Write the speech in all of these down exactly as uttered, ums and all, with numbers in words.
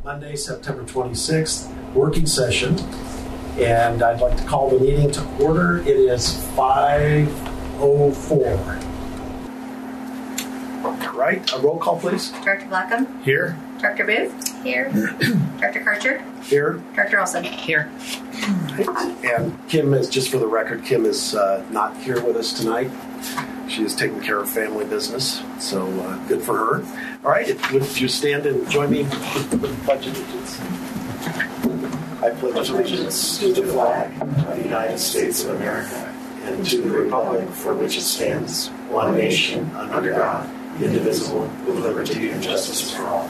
Monday, September twenty-sixth, working session. And I'd like to call the meeting to order. It is five oh four. All right, a roll call, please. Director Blackham? Here. Director Booth? Here. Director Karcher? Here. Director Olson? Here. And Kim is, just for the record, Kim is uh, not here with us tonight. She is taking care of family business, so uh, good for her. All right, would you stand and join me with the pledge of allegiance? I pledge allegiance to the flag of the United States of America and to the republic for which it stands, one nation, under God, indivisible, with liberty and justice for all.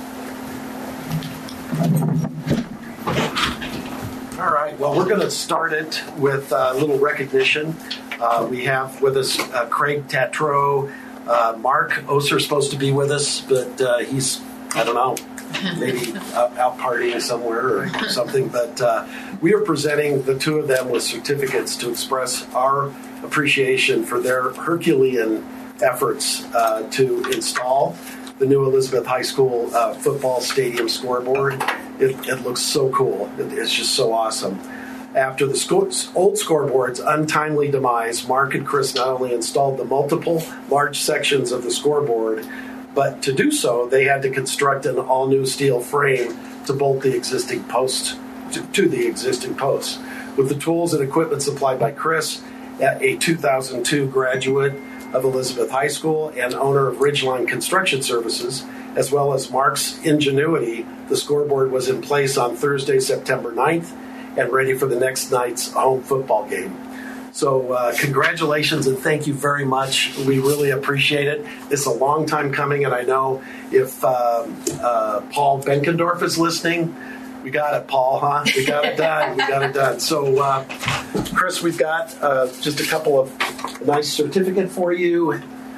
All right, well, we're going to start it with a little recognition. Uh, we have with us uh, Craig Tatro. Uh, Mark Oser is supposed to be with us, but uh, he's, I don't know, maybe out, out partying somewhere or something. But uh, we are presenting the two of them with certificates to express our appreciation for their Herculean efforts uh, to install the new Elizabeth High School uh, football stadium scoreboard. It, it looks so cool. It, it's just so awesome. After the sco- old scoreboard's untimely demise, Mark and Chris not only installed the multiple large sections of the scoreboard, but to do so, they had to construct an all-new steel frame to bolt the existing post to, to the existing posts. With the tools and equipment supplied by Chris, a two thousand two graduate of Elizabeth High School and owner of Ridgeline Construction Services, as well as Mark's ingenuity, the scoreboard was in place on Thursday, September ninth, and ready for the next night's home football game. So uh, congratulations and thank you very much. We really appreciate it. It's a long time coming, and I know if um, uh, Paul Benkendorf is listening, we got it, Paul, huh? We got it done. We got it done. So, uh, Chris, we've got uh, just a couple of a nice certificate for you.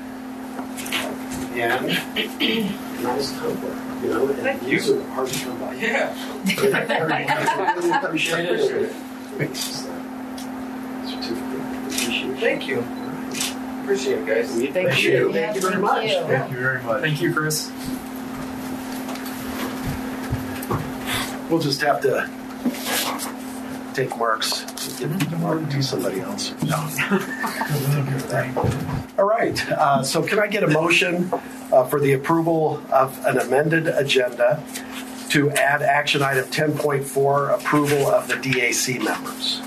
And nice tumbler. You know, and Thank these you. are hard to come by. Yeah. I really appreciate it. Thank you. Appreciate it, guys. We Thank appreciate you. it. Thank you very much. Thank you very much. Thank you, Chris. We'll just have to take Mark's, give Mark to somebody else. No. All right. Uh, so can I get a motion uh, for the approval of an amended agenda to add action item ten point four, approval of the D A C members?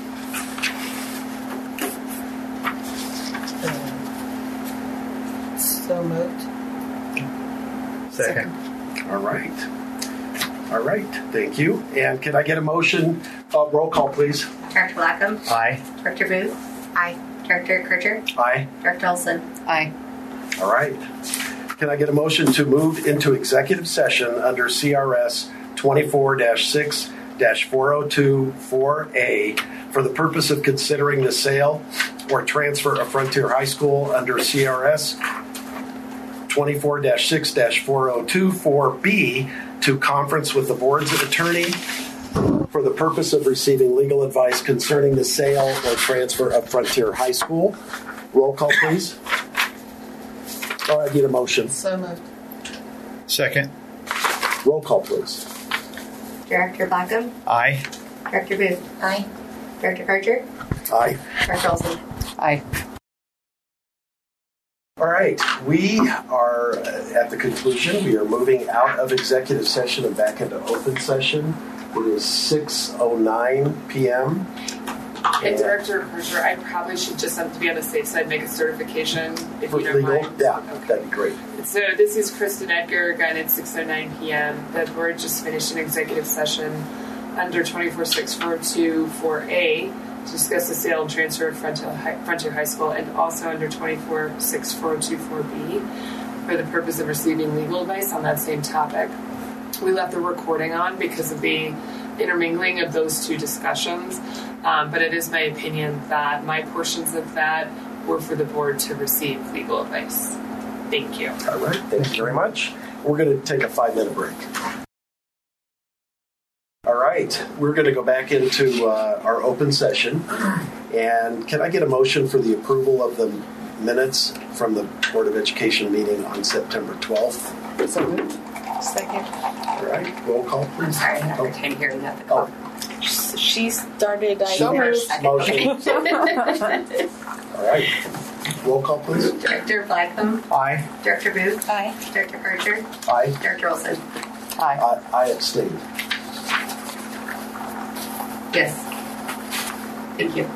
So moved. Second. All right. All right. Thank you. And can I get a motion? Uh, roll call, please. Director Blackham? Aye. Director Booth? Aye. Director Karcher? Aye. Director Olson? Aye. All right. Can I get a motion to move into executive session under C R S twenty-four dash six dash four oh two four A for the purpose of considering the sale or transfer of Frontier High School under C R S twenty-four dash six dash four oh two four B to conference with the board's attorney for the purpose of receiving legal advice concerning the sale or transfer of Frontier High School. Roll call, please. Oh, I need a motion. So moved. Second. Roll call, please. Director Blackham? Aye. Director Booth? Aye. Director Karcher? Aye. Director Olson? Aye. All right. We are uh, at the conclusion. We are moving out of executive session and back into open session. It is six oh nine p.m. And Director Karcher, I probably should just have to be on the safe side, make a certification, if For you don't legal? mind. Yeah, Okay. that'd be great. So this is Kristen Edgar, again at six oh nine p.m. The board just finished an executive session under twenty-four six four two four A to discuss the sale and transfer of Frontier High, Frontier High School, and also under twenty-four six four two four B for the purpose of receiving legal advice on that same topic. We left the recording on because of the intermingling of those two discussions, um, but it is my opinion that my portions of that were for the board to receive legal advice. Thank you. All right. Thank you very much. We're going to take a five-minute break. All right. We're going to go back into uh, our open session. And can I get a motion for the approval of the minutes from the Board of Education meeting on September twelfth? So moved. Second. All right, roll call, I'm please. sorry, I have Oh. a time hearing that. Oh. She started. I So first. Second. motion. Okay. All right, roll call, please. Director Blackham, Aye. Director Booth, Aye. Director Archer, Aye. Director Olson. Aye. I, I abstain. Yes. Thank you.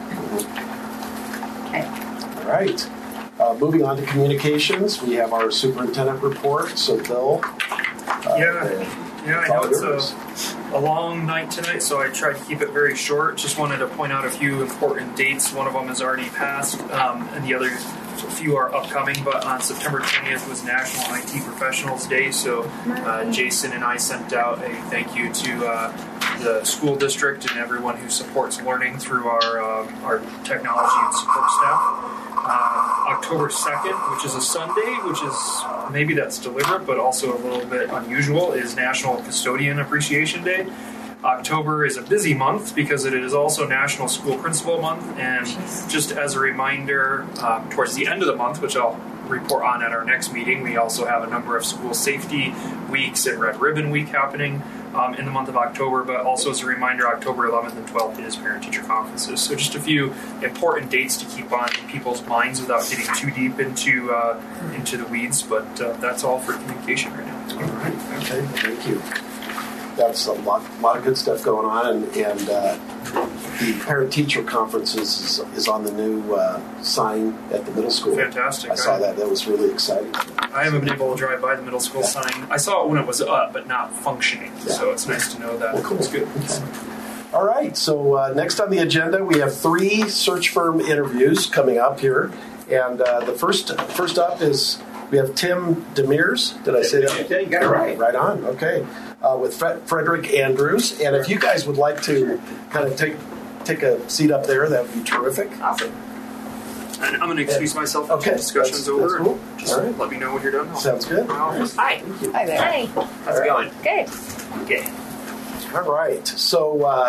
Okay. All right. Uh, moving on to communications, we have our superintendent report. So, Bill. Uh, Yeah, yeah, I it's know all it's yours. a, a long night tonight, so I tried to keep it very short. Just wanted to point out a few important dates. One of them has already passed, um, and the other few are upcoming. But on September twentieth was National I T Professionals Day, so uh, Jason and I sent out a thank you to uh, the school district and everyone who supports learning through our uh, our technology and support staff. Uh, October second, which is a Sunday, which is maybe that's deliberate, but also a little bit unusual, is National Custodian Appreciation Day. October is a busy month because it is also National School Principal Month, and just as a reminder, um, towards the end of the month, which I'll report on at our next meeting, we also have a number of school safety weeks and Red Ribbon Week happening um, in the month of October, but also as a reminder, October eleventh and twelfth is parent-teacher conferences. So just a few important dates to keep on people's minds without getting too deep into uh, into the weeds, but uh, that's all for communication right now. All right. Okay. Thank you. That's a lot, lot of good stuff going on, and, and uh, the parent-teacher conferences is, is on the new uh, sign at the middle school. Fantastic. I saw that. That was really exciting. I haven't been able to drive by the middle school Yeah. sign. I saw it when it was up, but not functioning. Yeah. So it's nice to know that Well, cool. it's good. Okay. All right. So uh, next on the agenda, we have three search firm interviews coming up here, and uh, the first first up is we have Tim Demers. Did I say that? Yeah, you got it right. Right on. Okay. Uh, with Fre- Frederick Andrews, and if you guys would like to kind of take take a seat up there, that would be terrific. Awesome. And I'm going to excuse myself Okay. until discussion's That's- over. that's cool. Just All right. let me know when you're done. I'll- Sounds good. I'll- Hi, Hi there. Hi. how's it going? Good. Good. All right. So uh,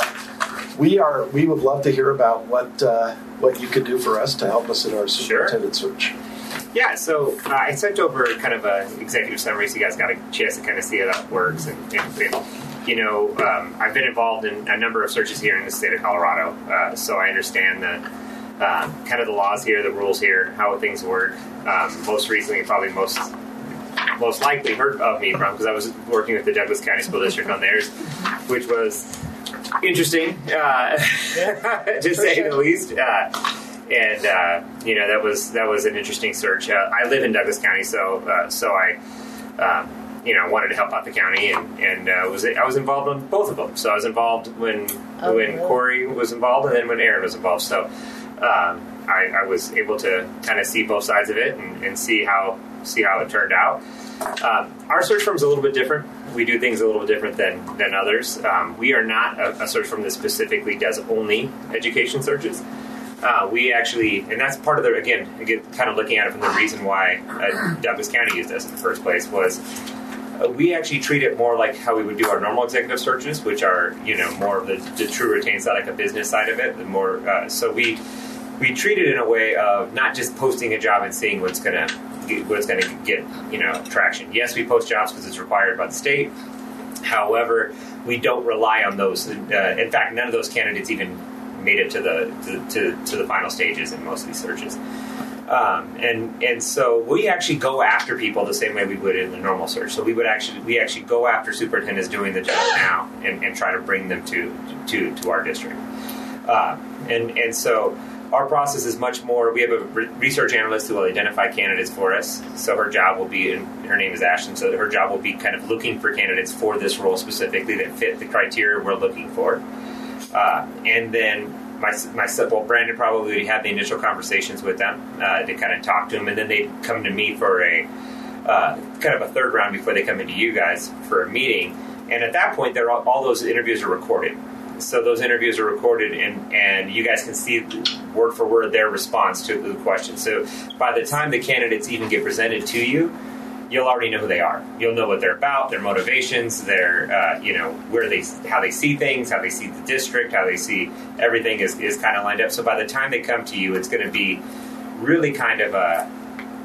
we are. We would love to hear about what uh, what you could do for us to help us in our superintendent search. Yeah, so uh, I sent over kind of an executive summary so you guys got a chance to kind of see how that works. And, and, and you know, um, I've been involved in a number of searches here in the state of Colorado, uh, so I understand the uh, kind of the laws here, the rules here, how things work. Um, most recently, probably most most likely heard of me from because I was working with the Douglas County School District on theirs, which was interesting, uh, to say the least. Uh, and uh, you know that was that was an interesting search. Uh, I live in Douglas County, so uh, so I um, you know wanted to help out the county, and and uh, was I was involved in both of them. So I was involved when Oh, when really? Corey was involved, and then when Aaron was involved. So um, I, I was able to kind of see both sides of it and, and see how see how it turned out. Um, our search firm is a little bit different. We do things a little bit different than than others. Um, we are not a, a search firm that specifically does only education searches. Uh, we actually, and that's part of the, again, again, kind of looking at it from the reason why uh, Douglas County used us in the first place was uh, we actually treat it more like how we would do our normal executive searches, which are, you know, more of the, the true retained side, like a business side of it. The more, uh, so we we treat it in a way of not just posting a job and seeing what's gonna what's gonna get, you know, traction. Yes, we post jobs because it's required by the state. However, we don't rely on those. Uh, in fact, none of those candidates even made it to the to, to, to the final stages in most of these searches, um, and and so we actually go after people the same way we would in the normal search. So we would actually we actually go after superintendents doing the job now and, and try to bring them to to to our district, uh, and and so our process is much more. We have a re- research analyst who will identify candidates for us. So her job will be, and her name is Ashton. So her job will be kind of looking for candidates for this role specifically that fit the criteria we're looking for. Uh, and then my, my well, Brandon probably had the initial conversations with them uh, to kind of talk to them, and then they come to me for a uh, kind of a third round before they come into you guys for a meeting. And at that point, they're all, all those interviews are recorded. So those interviews are recorded, and, and you guys can see word for word their response to the question. So by the time the candidates even get presented to you, you'll already know who they are. You'll know what they're about, their motivations, their uh, you know where they how they see things, how they see the district, how they see everything is, is kind of lined up. So by the time they come to you, it's going to be really kind of a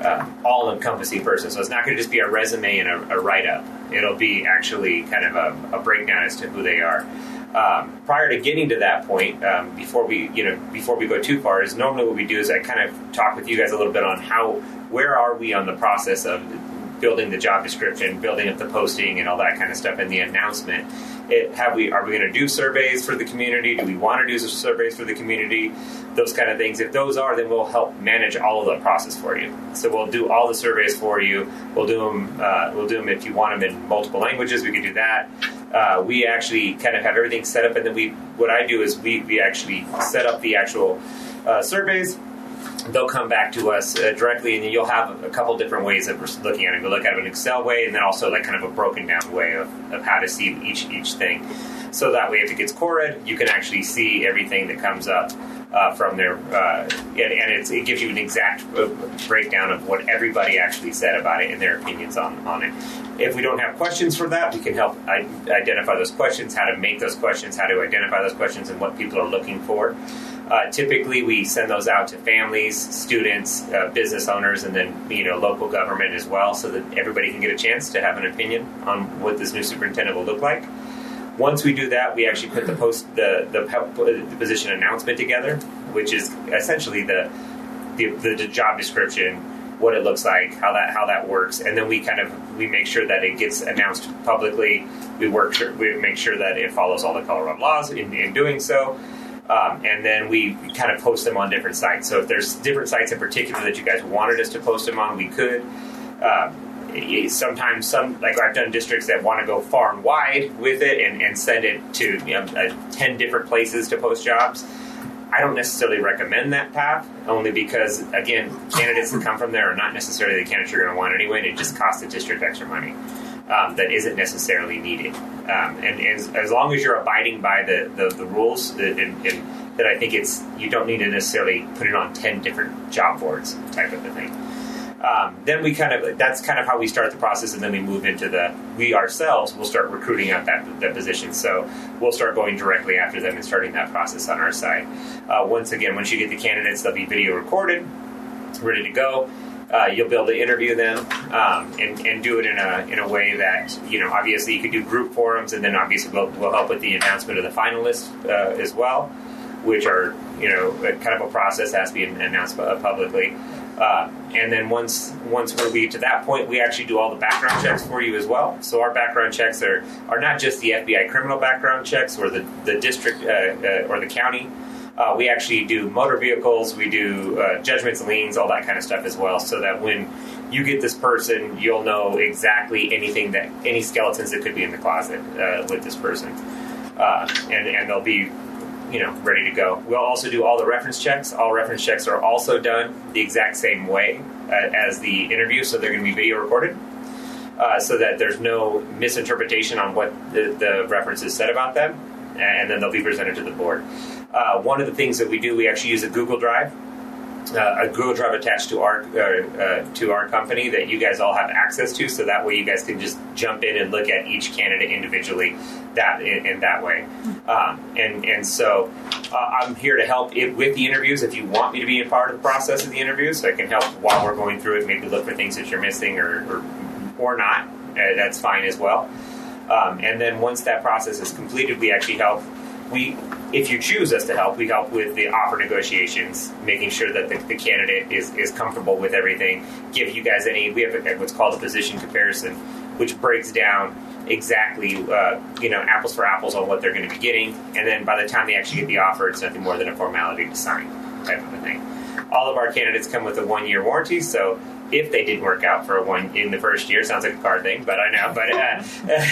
uh, all-encompassing person. So it's not going to just be a resume and a, a write-up. It'll be actually kind of a, a breakdown as to who they are. Um, prior to getting to that point, um, before we, you know, before we go too far, is normally what we do is I kind of talk with you guys a little bit on how, where are we on the process of building the job description, building up the posting, and all that kind of stuff, and the announcement. It, have we are we going to do surveys for the community? Do we want to do surveys for the community? Those kind of things. If those are, then we'll help manage all of the process for you. So we'll do all the surveys for you. We'll do them. Uh, we'll do them if you want them in multiple languages. We can do that. Uh, we actually kind of have everything set up, and then we. What I do is we we actually set up the actual uh, surveys. They'll come back to us uh, directly, and you'll have a couple different ways of looking at it. We'll look at it in an Excel way, and then also like kind of a broken down way of, of how to see each each thing. So that way, if it gets core-ed, you can actually see everything that comes up uh, from there, uh, and, and it's, it gives you an exact breakdown of what everybody actually said about it and their opinions on, on it. If we don't have questions for that, we can help I- identify those questions, how to make those questions, how to identify those questions, and what people are looking for. Uh, typically, we send those out to families, students, uh, business owners, and then you know local government as well, so that everybody can get a chance to have an opinion on what this new superintendent will look like. Once we do that, we actually put the post the the, the position announcement together, which is essentially the, the the the job description, what it looks like, how that how that works, and then we kind of we make sure that it gets announced publicly. We work we make sure that it follows all the Colorado laws in, in doing so. Um, and then we kind of post them on different sites. So if there's different sites in particular that you guys wanted us to post them on, we could. Uh, sometimes some, like I've done districts that want to go far and wide with it and, and send it to you know, uh, ten different places to post jobs. I don't necessarily recommend that path, only because, again, candidates that come from there are not necessarily the candidates you're going to want anyway, and it just costs the district extra money um, that isn't necessarily needed. Um, and, and as, as long as you're abiding by the, the, the rules, that, and, and that I think it's you don't need to necessarily put it on ten different job boards type of a thing. Um, then we kind of that's kind of how we start the process, and then we move into the we ourselves will start recruiting out that that position. So we'll start going directly after them and starting that process on our side. Uh, once again, once you get the candidates, they'll be video recorded, ready to go. Uh, you'll be able to interview them um, and, and do it in a in a way that, you know, obviously you could do group forums, and then obviously we'll, we'll help with the announcement of the finalists uh, as well, which are, you know, kind of a process that has to be announced publicly. Uh, and then once once we get to that point, we actually do all the background checks for you as well. So our background checks are, are not just the F B I criminal background checks or the, the district uh, uh, or the county. Uh, we actually do motor vehicles, we do uh, judgments, liens, all that kind of stuff as well, so that when you get this person, you'll know exactly anything that, any skeletons that could be in the closet uh, with this person. Uh, and, and they'll be, you know, ready to go. We'll also do all the reference checks. All reference checks are also done the exact same way uh, as the interview, so they're going to be video recorded, uh, so that there's no misinterpretation on what the, the references said about them, and then they'll be presented to the board. Uh, one of the things that we do, we actually use a Google Drive, uh, a Google Drive attached to our uh, uh, to our company that you guys all have access to, so that way you guys can just jump in and look at each candidate individually that in, in that way. Um, and and so uh, I'm here to help it with the interviews. If you want me to be a part of the process of the interviews, so I can help while we're going through it, maybe look for things that you're missing or or, or not. Uh, that's fine as well. Um, and then once that process is completed, we actually help. We, if you choose us to help, we help with the offer negotiations, making sure that the, the candidate is, is comfortable with everything. Give you guys any, we have a, what's called a position comparison, which breaks down exactly, uh, you know, apples for apples on what they're going to be getting. And then by the time they actually get the offer, it's nothing more than a formality to sign type of a thing. All of our candidates come with a one-year warranty, so if they didn't work out for a one in the first year, sounds like a car thing, but I know, but uh,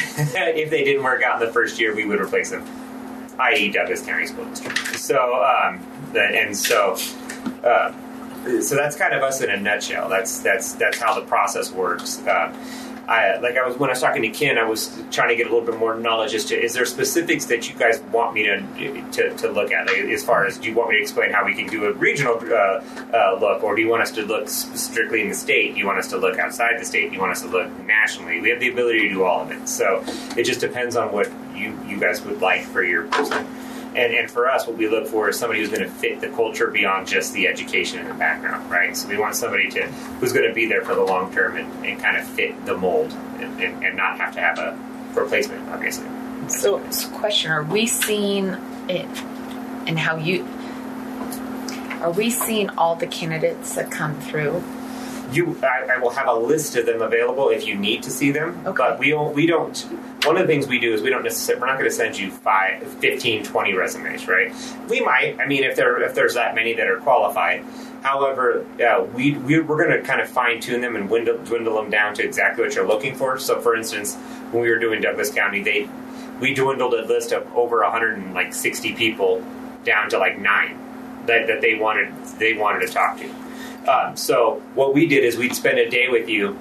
if they didn't work out in the first year, we would replace them. that is. Douglas County School District. So, um, and so, uh, so that's kind of us in a nutshell. That's that's that's how the process works. Uh, I, like I was when I was talking to Ken, I was trying to get a little bit more knowledge as to is there specifics that you guys want me to to, to look at, like, as far as do you want me to explain how we can do a regional uh, uh, look, or do you want us to look strictly in the state? Do you want us to look outside the state? Do you want us to look nationally? We have the ability to do all of it. So it just depends on what you, you guys would like for your person. And, and for us, what we look for is somebody who's going to fit the culture beyond just the education and the background, right? So we want somebody to who's going to be there for the long term and, and kind of fit the mold and, and, and not have to have a replacement, obviously. So, so question: Are we seeing it, and how you? Are we seeing all the candidates that come through? You, I, I will have a list of them available if you need to see them. Okay. But we don't, we don't. One of the things we do is we don't necessarily. We're not going to send you five, fifteen, twenty resumes, right? We might. I mean, if there if there's that many that are qualified. However, uh, we, we we're going to kind of fine tune them and dwindle, dwindle them down to exactly what you're looking for. So, for instance, when we were doing Douglas County, they we dwindled a list of over one hundred sixty people down to like nine that, that they wanted they wanted to talk to. Um, so what we did is we'd spend a day with you.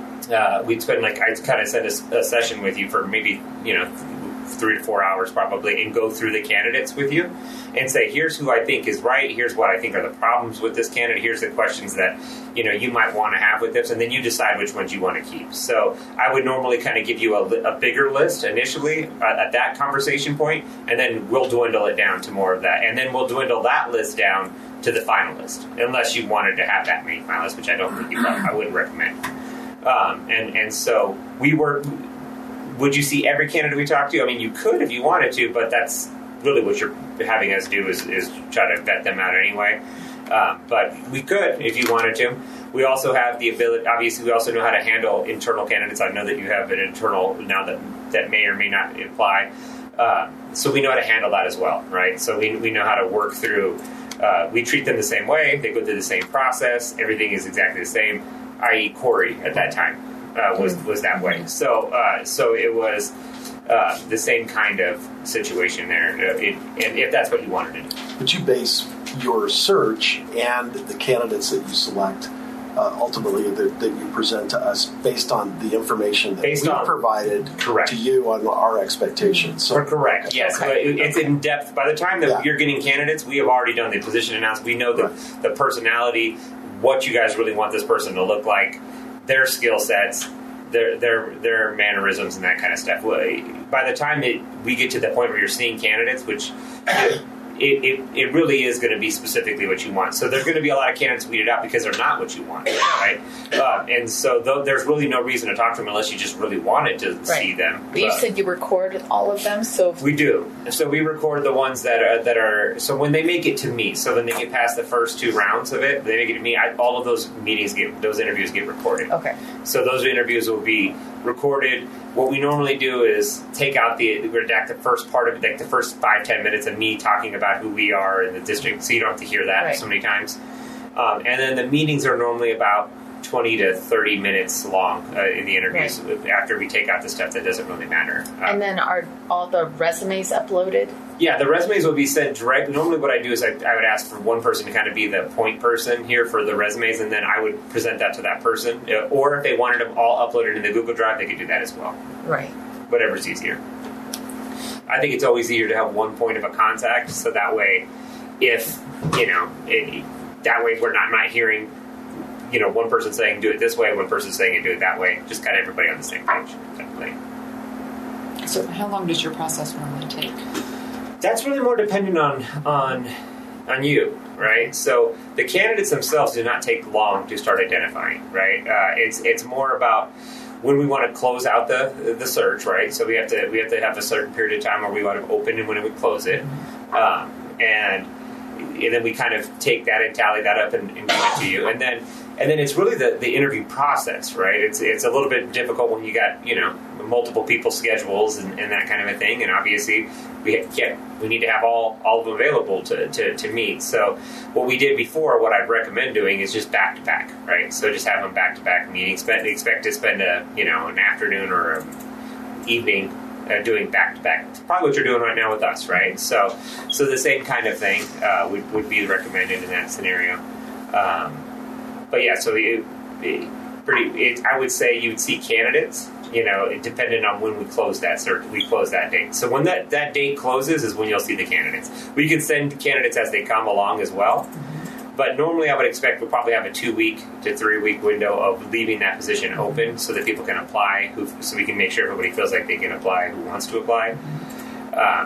Uh, we'd spend like I'd kind of send a, a session with you for maybe you know three to four hours probably, and go through the candidates with you, and say, here's who I think is right. Here's what I think are the problems with this candidate. Here's the questions that you know you might want to have with this, and then you decide which ones you want to keep. So I would normally kind of give you a, a bigger list initially uh, at that conversation point, and then we'll dwindle it down to more of that, and then we'll dwindle that list down to the finalist, unless you wanted to have that many finalists, which I don't think you I wouldn't recommend. Um, and and so we were. Would you see every candidate we talked to? I mean, you could if you wanted to, but that's really what you're having us do is, is try to vet them out anyway. Um, but we could if you wanted to. We also have the ability. Obviously, we also know how to handle internal candidates. I know that you have an internal now that that may or may not apply. Uh, so we know how to handle that as well, right? So we we know how to work through. Uh, we treat them the same way. They go through the same process. Everything is exactly the same, that is. Corey at that time uh, was was that way. So uh, so it was uh, the same kind of situation there, uh, it, and if that's what you wanted to do. But you base your search and the candidates that you select uh, ultimately that, that you present to us based on the information that Based we on- provided Correct. to you on our expectations. So We're correct. Yes, Okay. but it- it's in depth. By the time that Yeah. you're getting candidates, we have already done the position announced. We know the Right. the personality, what you guys really want this person to look like, their skill sets, their their their mannerisms, and that kind of stuff. Well, by the time it, we get to the point where you're seeing candidates, which it it, it, it really is going to be specifically what you want. So there's going to be a lot of candidates weeded out because they're not what you want, right? Uh, and so though, there's really no reason to talk to them unless you just really wanted to see them. But you Uh, said you record all of them, so We do. So we record the ones that are that are. So when they make it to me, so when they get past the first two rounds of it, they make it to me. I, all of those meetings get those interviews get recorded. okay. So those interviews will be recorded. What we normally do is take out the redact the first part of it, like the first five ten minutes of me talking about who we are in the district, so you don't have to hear that Right. so many times. Um, and then the meetings are normally about twenty to thirty minutes long uh, in the interviews after we take out the stuff that doesn't really matter. Uh, And then are all the resumes uploaded? Yeah, the resumes will be sent direct. Normally what I do is I, I would ask for one person to kind of be the point person here for the resumes, and then I would present that to that person. Uh, Or if they wanted them all uploaded in the Google Drive, they could do that as well. Right. Whatever's easier. I think it's always easier to have one point of a contact, so that way, if, you know, it, that way we're not, not hearing, you know, one person saying do it this way, one person saying do it that way. Just got everybody on the same page, typically. So how long does your process normally take? That's really more dependent on on on you, right? So the candidates themselves do not take long to start identifying, right? Uh, it's it's more about when we want to close out the the search, right? So we have to we have to have a certain period of time where we want to open and when we close it, um, and and then we kind of take that and tally that up and, and give it to you, and then and then it's really the, the interview process, right? It's it's a little bit difficult when you got you know multiple people's schedules and, and that kind of a thing, and obviously we can't, we need to have all, all of them available to, to, to meet. So what we did before, what I'd recommend doing is just back to back, right? So just have them back to back meetings. Spend, expect to spend a you know an afternoon or an evening uh, doing back to back. It's probably what you're doing right now with us, right? So so the same kind of thing uh, would would be recommended in that scenario. Um, but yeah, so it, it pretty. It, I would say you'd see candidates. You know, depending on when we close that search, we close that date. So when that, that date closes is when you'll see the candidates. We can send candidates as they come along as well. But normally I would expect we'll probably have a two-week to three-week window of leaving that position open so that people can apply, who, so we can make sure everybody feels like they can apply who wants to apply. Um,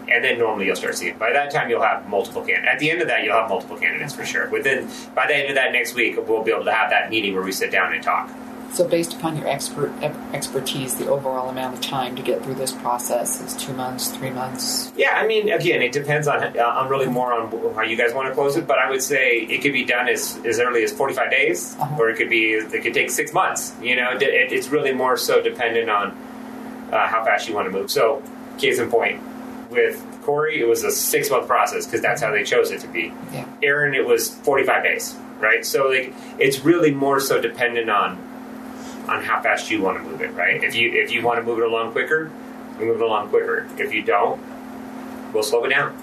and then normally you'll start seeing. By that time, you'll have multiple candidates. At the end of that, you'll have multiple candidates for sure. Within by the end of that next week, we'll be able to have that meeting where we sit down and talk. So based upon your expert expertise, the overall amount of time to get through this process is two months, three months? Yeah, I mean, again, it depends on uh, on really more on how you guys want to close it. But I would say it could be done as, as early as forty-five days, Uh-huh. or it could be it could take six months. You know, it, it, it's really more so dependent on uh, how fast you want to move. So, case in point, with Corey, it was a six month process because that's how they chose it to be. Yeah. Aaron, it was forty-five days, right? So, like, it's really more so dependent on. on how fast you want to move it, right? If you if you want to move it along quicker, we move it along quicker. If you don't, we'll slow it down.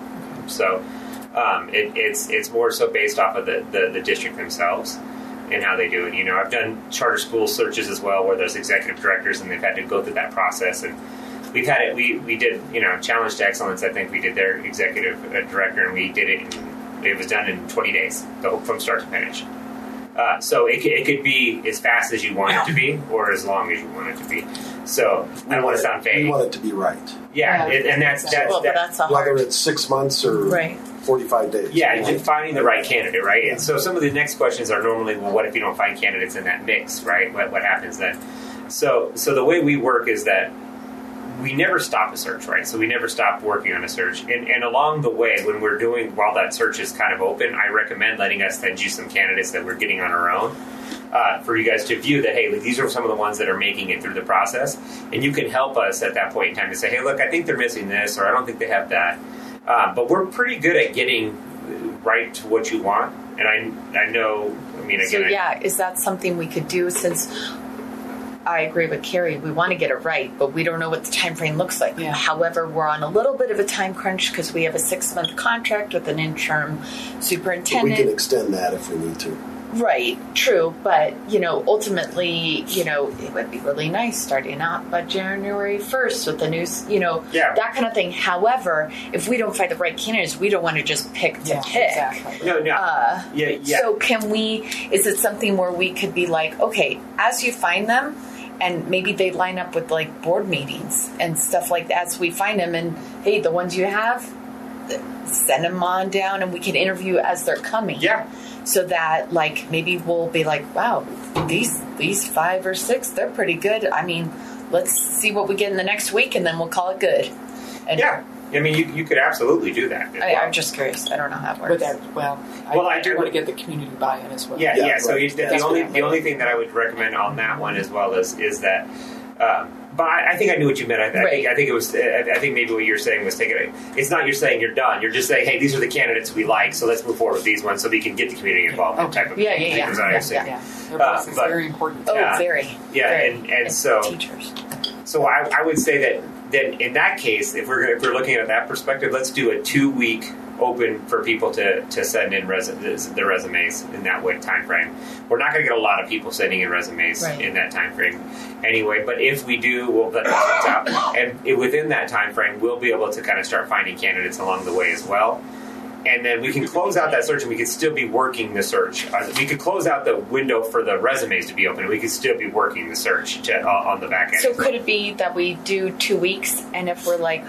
So um, it, it's it's more so based off of the, the, the district themselves and how they do it. You know, I've done charter school searches as well where there's executive directors and they've had to go through that process. And we've had it, we, we did, you know, Challenge to Excellence, I think we did their executive director and we did it, in, it was done in twenty days, the, from start to finish. Uh, so it, it could be as fast as you want it to be, or as long as you want it to be. So I don't want to sound vague. We want it to be right. Yeah, Yeah. it, and that's that's, Well, but that's that's a Whether hard. it's six months or Right. forty-five days. yeah, just finding the right candidate, right? And so some of the next questions are normally, well, what if you don't find candidates in that mix, right? What what happens then? So so the way we work is that we never stop a search, right? So we never stop working on a search. And, and along the way, when we're doing, while that search is kind of open, I recommend letting us send you some candidates that we're getting on our own uh, for you guys to view that, hey, like, these are some of the ones that are making it through the process. And you can help us at that point in time to say, hey, look, I think they're missing this, or I don't think they have that. Um, but we're pretty good at getting right to what you want. And I, I know, I mean, again, So I- yeah, is that something we could do? Since I agree with Carrie, we want to get it right, but we don't know what the time frame looks like. Yeah. However, we're on a little bit of a time crunch because we have a six month contract with an interim But we superintendent. can extend that if we need to. Right, true, but you know, ultimately, you know, it would be really nice starting out by January first with the news, you know, Yeah. that kind of thing. However, if we don't find the right candidates, we don't want to just pick to Yeah, pick. exactly. no, no. Uh, yeah, yeah. So can we? Is it something where we could be like, okay, as you find them, and maybe they line up with like board meetings and stuff like that as we find them, and hey, the ones you have, send them on down, and we can interview as they're coming. Yeah. So that like maybe we'll be like, wow, these these five or six, they're pretty good. I mean, let's see what we get in the next week, and then we'll call it good. And Yeah. I mean, you, you could absolutely do that. as I, well. I'm just curious. I don't know how it works. But that, well, I, Well, I I do do- want to get the community buy-in as well. Yeah, Yeah, yeah. So right. you, the, That's the only what the I'm only looking thing that I would recommend on that one as well is is that. Um, but I, I think I knew what you meant. I, I think Right. I think it was. I, I think maybe what you're saying was taking it. It's not you're saying you're done. You're just saying, hey, these are the candidates we like, so let's move forward with these ones, so we can get the community involved. Okay. Type of Yeah, thing. yeah, yeah. Is what I was Yeah, saying. Yeah, their Uh, voice is but- very important. oh, Yeah. very. Yeah, very. and- and so- teachers. So I, I would say that then in that case, if we're gonna, if we're looking at that perspective, let's do a two week open for people to, to send in res- their resumes in that way time frame. We're not going to get a lot of people sending in resumes Right. in that time frame anyway. But if we do, we'll let those ones out, and it, within that time frame, we'll be able to kind of start finding candidates along the way as well. And then we can close out that search, and we could still be working the search. Uh, we could close out the window for the resumes to be open, and we could still be working the search to, uh, on the back end. So could it be that we do two weeks, and if we're like,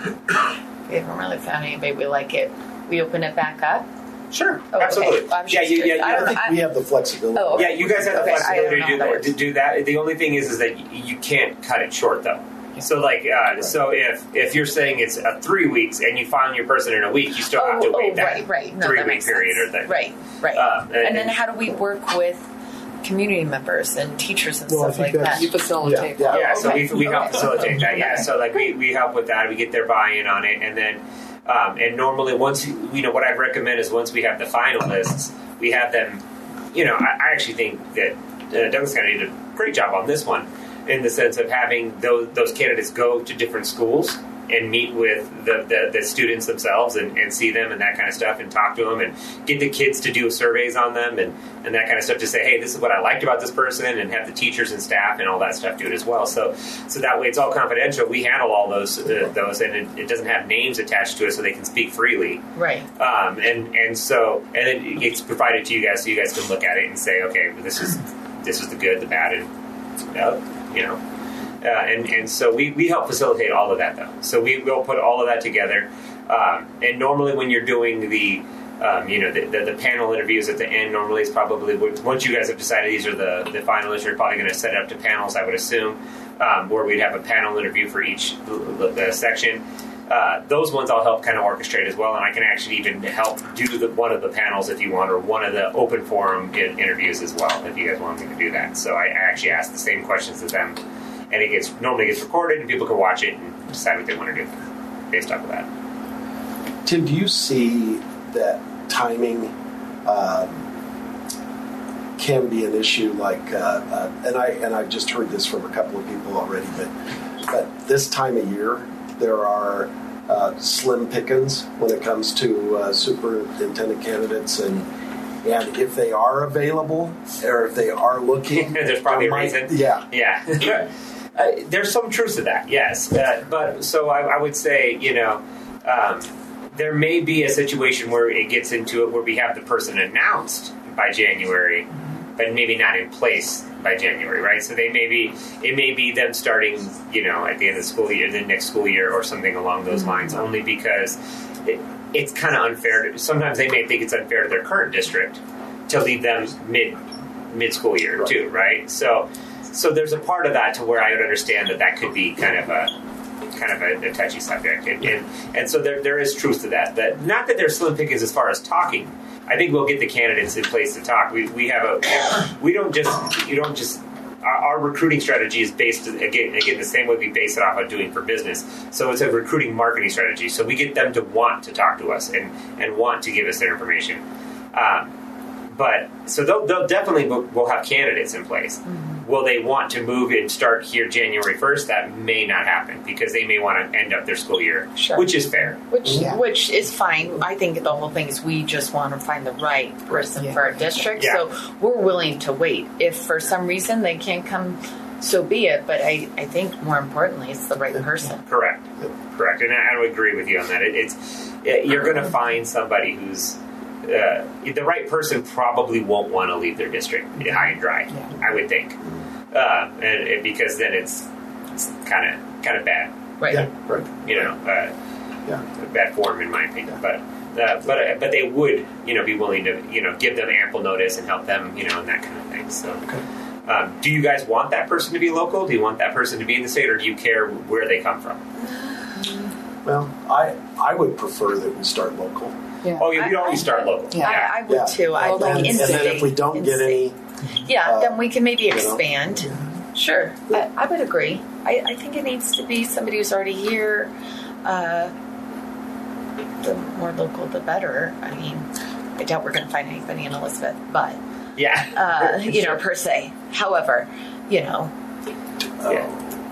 we haven't really found anybody we like it, we open it back up? Sure, Oh, okay. absolutely. I'm just Yeah, you, curious. yeah, I yeah. don't I think I- we have the flexibility. Oh, Yeah, you guys have the Okay, I flexibility don't to do, know how that, that to do that. The only thing is, is that y- you can't cut it short, though. So, like, uh, so if if you're saying it's uh, three weeks and you find your person in a week, you still have to oh, wait oh, that right, right. No, three that week makes period sense. or thing. Right, right. Uh, and- and then how do we work with community members and teachers and Well, I stuff think like that's- that? You facilitate. Yeah, Yeah, so okay. we, we help Okay. facilitate that. Yeah, so like we, we help with that. We get their buy-in on it, and then um, and normally once you you know what I'd recommend is once we have the finalists, we have them. You know, I, I actually think that uh, Douglas County did a great job on this one in the sense of having those those candidates go to different schools and meet with the, the, the students themselves and, and see them and that kind of stuff and talk to them and get the kids to do surveys on them and, and that kind of stuff to say, hey, this is what I liked about this person, and have the teachers and staff and all that stuff do it as well. So so that way it's all confidential. We handle all those uh, those and it, it doesn't have names attached to it, so they can speak freely. Right. Um, and, and so and then it gets provided to you guys so you guys can look at it and say, okay, well, this is this is the good, the bad, and uh, you know. Uh, and, and so we, we help facilitate all of that, though. So we will put all of that together. Um, and normally when you're doing the, um, you know, the, the, the panel interviews at the end, normally it's probably, once you guys have decided these are the, the finalists, you're probably going to set it up to panels, I would assume, um, where we'd have a panel interview for each uh, section. Uh, those ones I'll help kind of orchestrate as well, and I can actually even help do the, one of the panels if you want, or one of the open forum in, interviews as well, if you guys want me to do that. So I, I actually ask the same questions to them, and it gets normally gets recorded, and people can watch it and decide what they want to do based off of that. Tim, do you see that timing um, can be an issue? Like, uh, uh, and I and I've just heard this from a couple of people already, but but this time of year, there are uh, slim pickings when it comes to uh, superintendent candidates, and and if they are available or if they are looking, there's probably a might, reason. Yeah, yeah. uh, there's some truth to that, yes. Uh, but so I, I would say, you know, um, there may be a situation where it gets into it where we have the person announced by January, but maybe not in place by January, right? So they may be, it may be them starting, you know, at the end of the school year, the next school year, or something along those lines. Only because it, it's kind of unfair. To, sometimes they may think it's unfair to their current district to leave them mid mid school year right. too, right? So, so there's a part of that to where I would understand that that could be kind of a kind of a, a touchy subject, and, and and so there there is truth to that. That not that there's slim pickings as far as talking. I think we'll get the candidates in place to talk. We we have a we don't just you don't just our, our recruiting strategy is based again again the same way we base it off of doing for business. So it's a recruiting marketing strategy. So we get them to want to talk to us and and want to give us their information. Um, but so they'll they'll definitely will have candidates in place. Mm-hmm. Will they want to move and start here January first? That may not happen because they may want to end up their school year, sure. which is fair. Which yeah. which is fine. I think the whole thing is we just want to find the right person yeah. for our district. Yeah. So we're willing to wait. If for some reason they can't come, so be it. But I, I think more importantly, it's the right person. Correct. Correct. And I, I would agree with you on that. It, it's it, you're going to find somebody who's uh, the right person probably won't want to leave their district high and dry. Yeah. I would think. Uh, and, and because then it's kind of kind of bad, right? Yeah, right. You know, uh, yeah, bad form in my opinion. But uh, but uh, but they would, you know, be willing to, you know, give them ample notice and help them, you know, and that kind of thing. So, okay. um, do you guys want that person to be local? Do you want that person to be in the state, or do you care where they come from? Well, I I would prefer that we start local. Yeah. Oh, yeah, we always start local. Yeah, Yeah, I, I would yeah. too. I and, like and, in and then state, if we don't get state. any. Yeah, uh, then we can maybe you know. expand. Sure, I, I would agree. I, I think it needs to be somebody who's already here. Uh, the more local, the better. I mean, I doubt we're going to find anybody in Elizabeth, but yeah, uh, you know, per se. However, you know, yeah.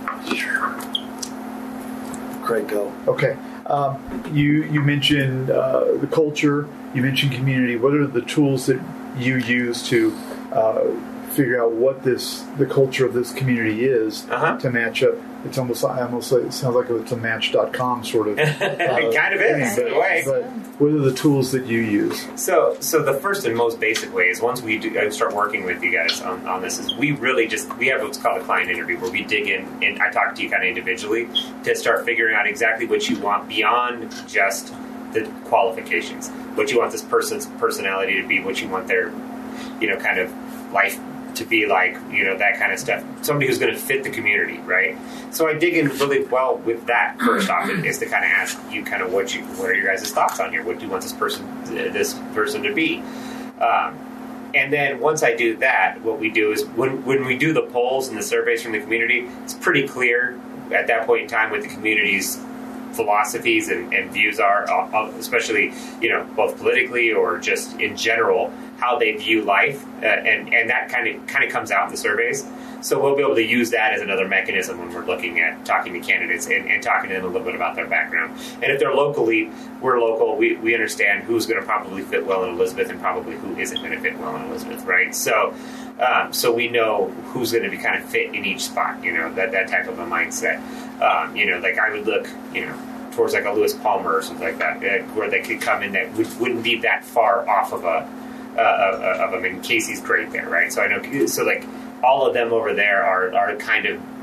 Craig, go. Okay. Um, you you mentioned uh, the culture. You mentioned community. What are the tools that you use to uh, figure out what this the culture of this community is uh-huh. to match up? It's almost almost like, it sounds like it's a match dot com sort of. Uh, it kind of is thing, in a way. But what are the tools that you use? So, so the first and most basic way is once we do, I start working with you guys on, on this is we really just we have what's called a client interview where we dig in and I talk to you kind of individually to start figuring out exactly what you want beyond just the qualifications, what you want this person's personality to be, what you want their, you know, kind of life to be like, you know, that kind of stuff. Somebody who's going to fit the community, right? So I dig in really well with that first off, is to kind of ask you kind of what you, what are your guys' thoughts on here? What do you want this person, this person to be? Um, and then once I do that, what we do is when when we do the polls and the surveys from the community, it's pretty clear at that point in time what the community's philosophies and, and views are, especially, you know, both politically or just in general, how they view life, uh, and and that kind of kind of comes out in the surveys. So we'll be able to use that as another mechanism when we're looking at talking to candidates and, and talking to them a little bit about their background. And if they're locally, we're local, we, we understand who's going to probably fit well in Elizabeth and probably who isn't going to fit well in Elizabeth, right? So um, so we know who's going to be kind of fit in each spot, you know, that, that type of a mindset. Um, you know, like I would look, you know, towards like a Lewis Palmer or something like that, uh, where they could come in that would, wouldn't be that far off of a uh, of them. And Casey's great there, right? So I know, so like all of them over there are are kind of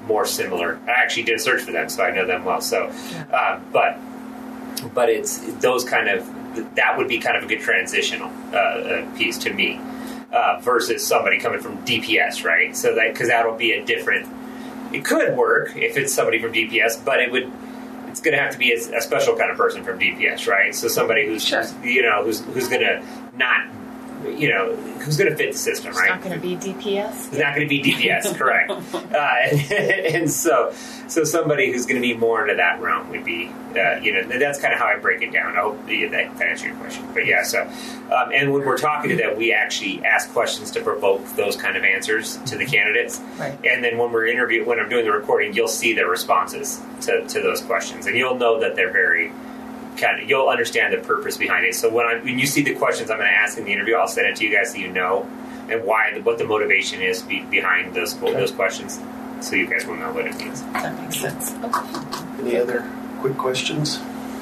more similar. I actually did a search for them, so I know them well. So, um, but but it's those kind of that would be kind of a good transitional uh, uh, piece to me uh, versus somebody coming from D P S, right? So that because that'll be a different. It could work if it's somebody from D P S, but it would. It's going to have to be a, a special kind of person from D P S, right? So somebody who's, Sure. who's you know who's who's going to not. You know, who's going to fit the system, It's right? not going to be D P S. It's not going to be D P S, correct? uh, and, and so, so somebody who's going to be more into that realm would be, uh, you know, that's kind of how I break it down. I hope that that answers your question. But yeah, so, um, and when we're talking to them, we actually ask questions to provoke those kind of answers to the candidates. Right. And then when we're interviewing, when I'm doing the recording, you'll see their responses to, to those questions, and you'll know that they're very. Kind of, you'll understand the purpose behind it. So when I when you see the questions I'm going to ask in the interview, I'll send it to you guys so you know and why what the motivation is be, behind those okay. those questions, so you guys will know what it means. That makes sense. Okay. Any other quick questions?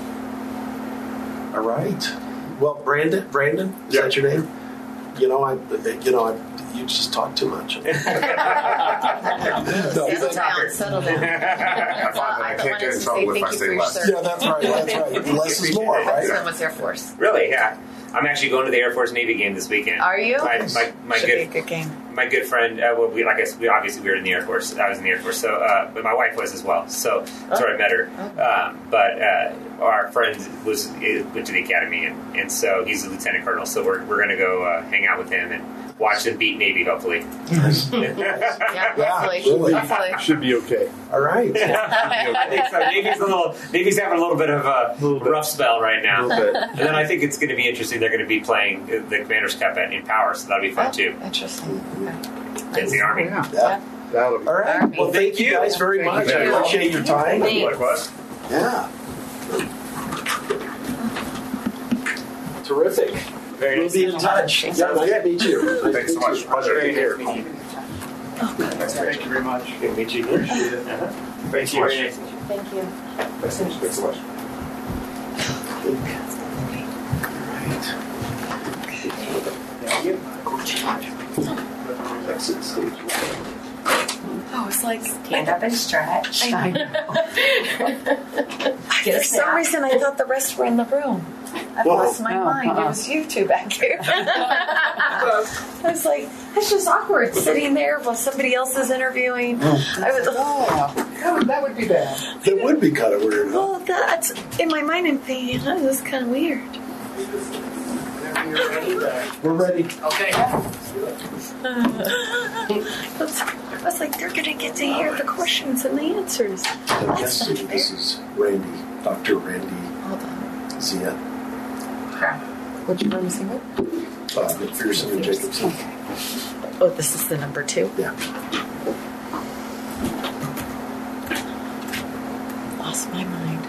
All right. Well, Brandon, Brandon, is yeah. that your name? You know, I, you know, I, you just talk too much. no, settle down, settle down. I find that I can't get in trouble if I say less. Yeah, that's right. That's right. Less is more, right? That was Air Force. Really? Yeah. I'm actually going to the Air Force Navy game this weekend. Are you? My my, my Should good be a good game. My good friend. Uh, well, we like I said, we obviously we were in the Air Force. I was in the Air Force, so uh, but my wife was as well. So that's oh. where I met her. Oh. Um, but uh, our friend was went to the academy, and, and so he's a lieutenant colonel. So we're we're going to go uh, hang out with him and watch them beat Navy, hopefully. Yes. yeah, hopefully. really. hopefully. Should be okay. All right. I think so. Navy's a little. Navy's having a little bit of a little bit. rough spell right now. A little bit. And then I think it's going to be interesting. They're going to be playing the Commander's Cup at, in Power, so that'll be fun Oh, too. interesting. Okay. It's the Army. Yeah. Yeah. That'll be. All right. Army. Well, thank you guys very Thank much. you. I appreciate your time. Thanks. Likewise. Yeah. Terrific. Very We'll nice. be in touch. Yeah, nice to meet you. Nice Thanks to so meet much. you. Pleasure. Very Take nice care. meeting you. Thank you very much. Good to meet you again. Uh-huh. Thanks so much. Very nice. Thank you. Thanks so much. Exit stage. Oh, it's like Stand up and stretch. I Get a For some snack. reason, I thought the rest were in the room. I've Whoa. lost my Oh, mind. uh-uh. It was you two back here. I was like, it's just awkward sitting there while somebody else is interviewing. I was, oh, That would be bad. It would be kind of weird. Huh? well, that's in my mind. I'm thinking, oh, this is kind of weird. We're ready. Okay. That's- I was like, they're gonna get to hear the questions and the answers. I'm That's guessing not this fair. is Randy, Doctor Randy Hold on. Zia, Which room is he with? uh, McPherson and Jacobson. Oh, this is the number two. Yeah. Lost my mind.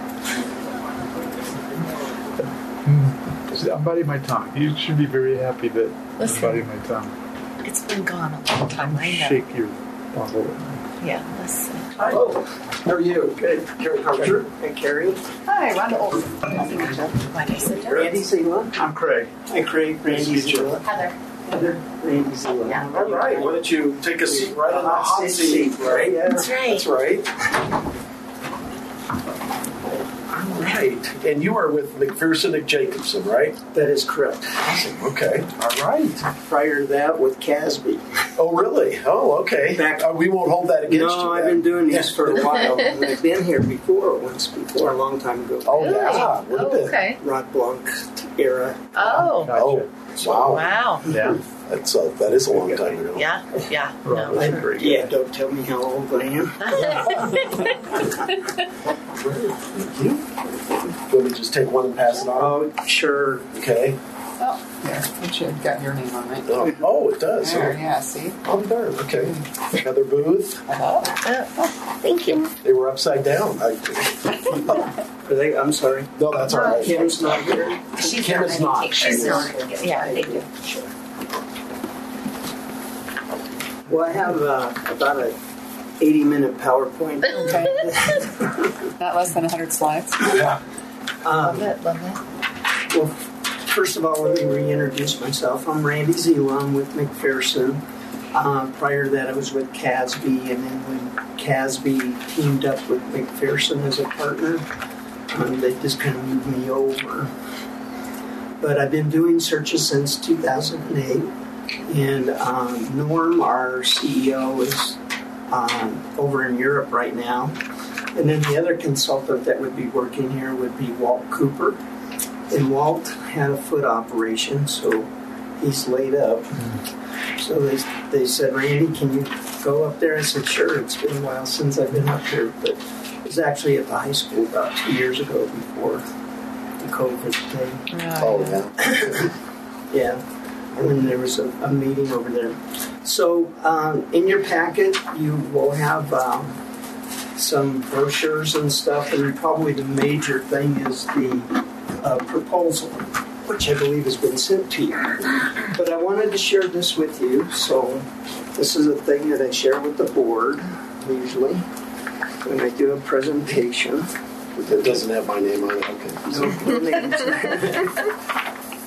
See, I'm biting my tongue. You should be very happy that Listen. I'm biting my tongue. It's been gone a long time. I know. Shake your bottle. Yeah. Listen. Hello. How are you? Good. Carrie Carter. Hey, Carrie. Hi, Rhonda Olson. What is it? Randy Zila. I'm Craig. Hi, Craig. Randy Zila. Heather. Heather. Randy Zila. Yeah. All right. Why don't you take us right on the hot Hot seat, right? Yeah. That's right. That's right. All right. And you are with McPherson and Jacobson, right? That is correct. Awesome. Okay. All right. Prior to that, with Casby. Oh, really? Oh, okay. Back- Uh, we won't hold that against you. No, I've then. been doing this for a while. And I've been here before, once before, a long time ago. Oh, Really? yeah. Would have Oh, been. okay. Rod Blanc era. Oh. Oh, wow. Wow. Yeah. That's uh, that is a long time ago. Yeah. Yeah. Right. No, I- sure. yeah, don't tell me how old I am. Thank you. Do you want me to just take one and pass it on? Oh, sure. Okay. Oh, there. It should have got your name on it. Oh, oh it does. There, yeah, see? Oh, darn. Okay. Heather Booth. Oh. Thank you. They were upside down. I, Are they, I'm sorry. no, that's all right. Kim's not here. She's Kim not is ready. not. She's not. Yeah. Thank you. Well, I have uh, about a eighty minute PowerPoint. Okay. Not less than one hundred slides. Yeah. Love Um, it. Love it. well, first of all, let me reintroduce myself. I'm Randy Zila. I'm with McPherson. Uh, prior to that, I was with Casby, and then when Casby teamed up with McPherson as a partner. Um, they just kind of moved me over. But I've been doing searches since two thousand eight. And um, Norm, our C E O, is um, over in Europe right now. And then the other consultant that would be working here would be Walt Cooper. And Walt had a foot operation, so he's laid up. So they they said, Randy, can you go up there? I said, sure. It's been a while since I've been up here. But it was actually at the high school about two years ago before the COVID thing. Oh, yeah. Yeah. And then there was a, a meeting over there. So um, in your packet, you will have um, some brochures and stuff, and probably the major thing is the uh, proposal, which I believe has been sent to you. But I wanted to share this with you. So this is a thing that I share with the board, usually, when I do a presentation. It doesn't have my name on it, okay. No, no names.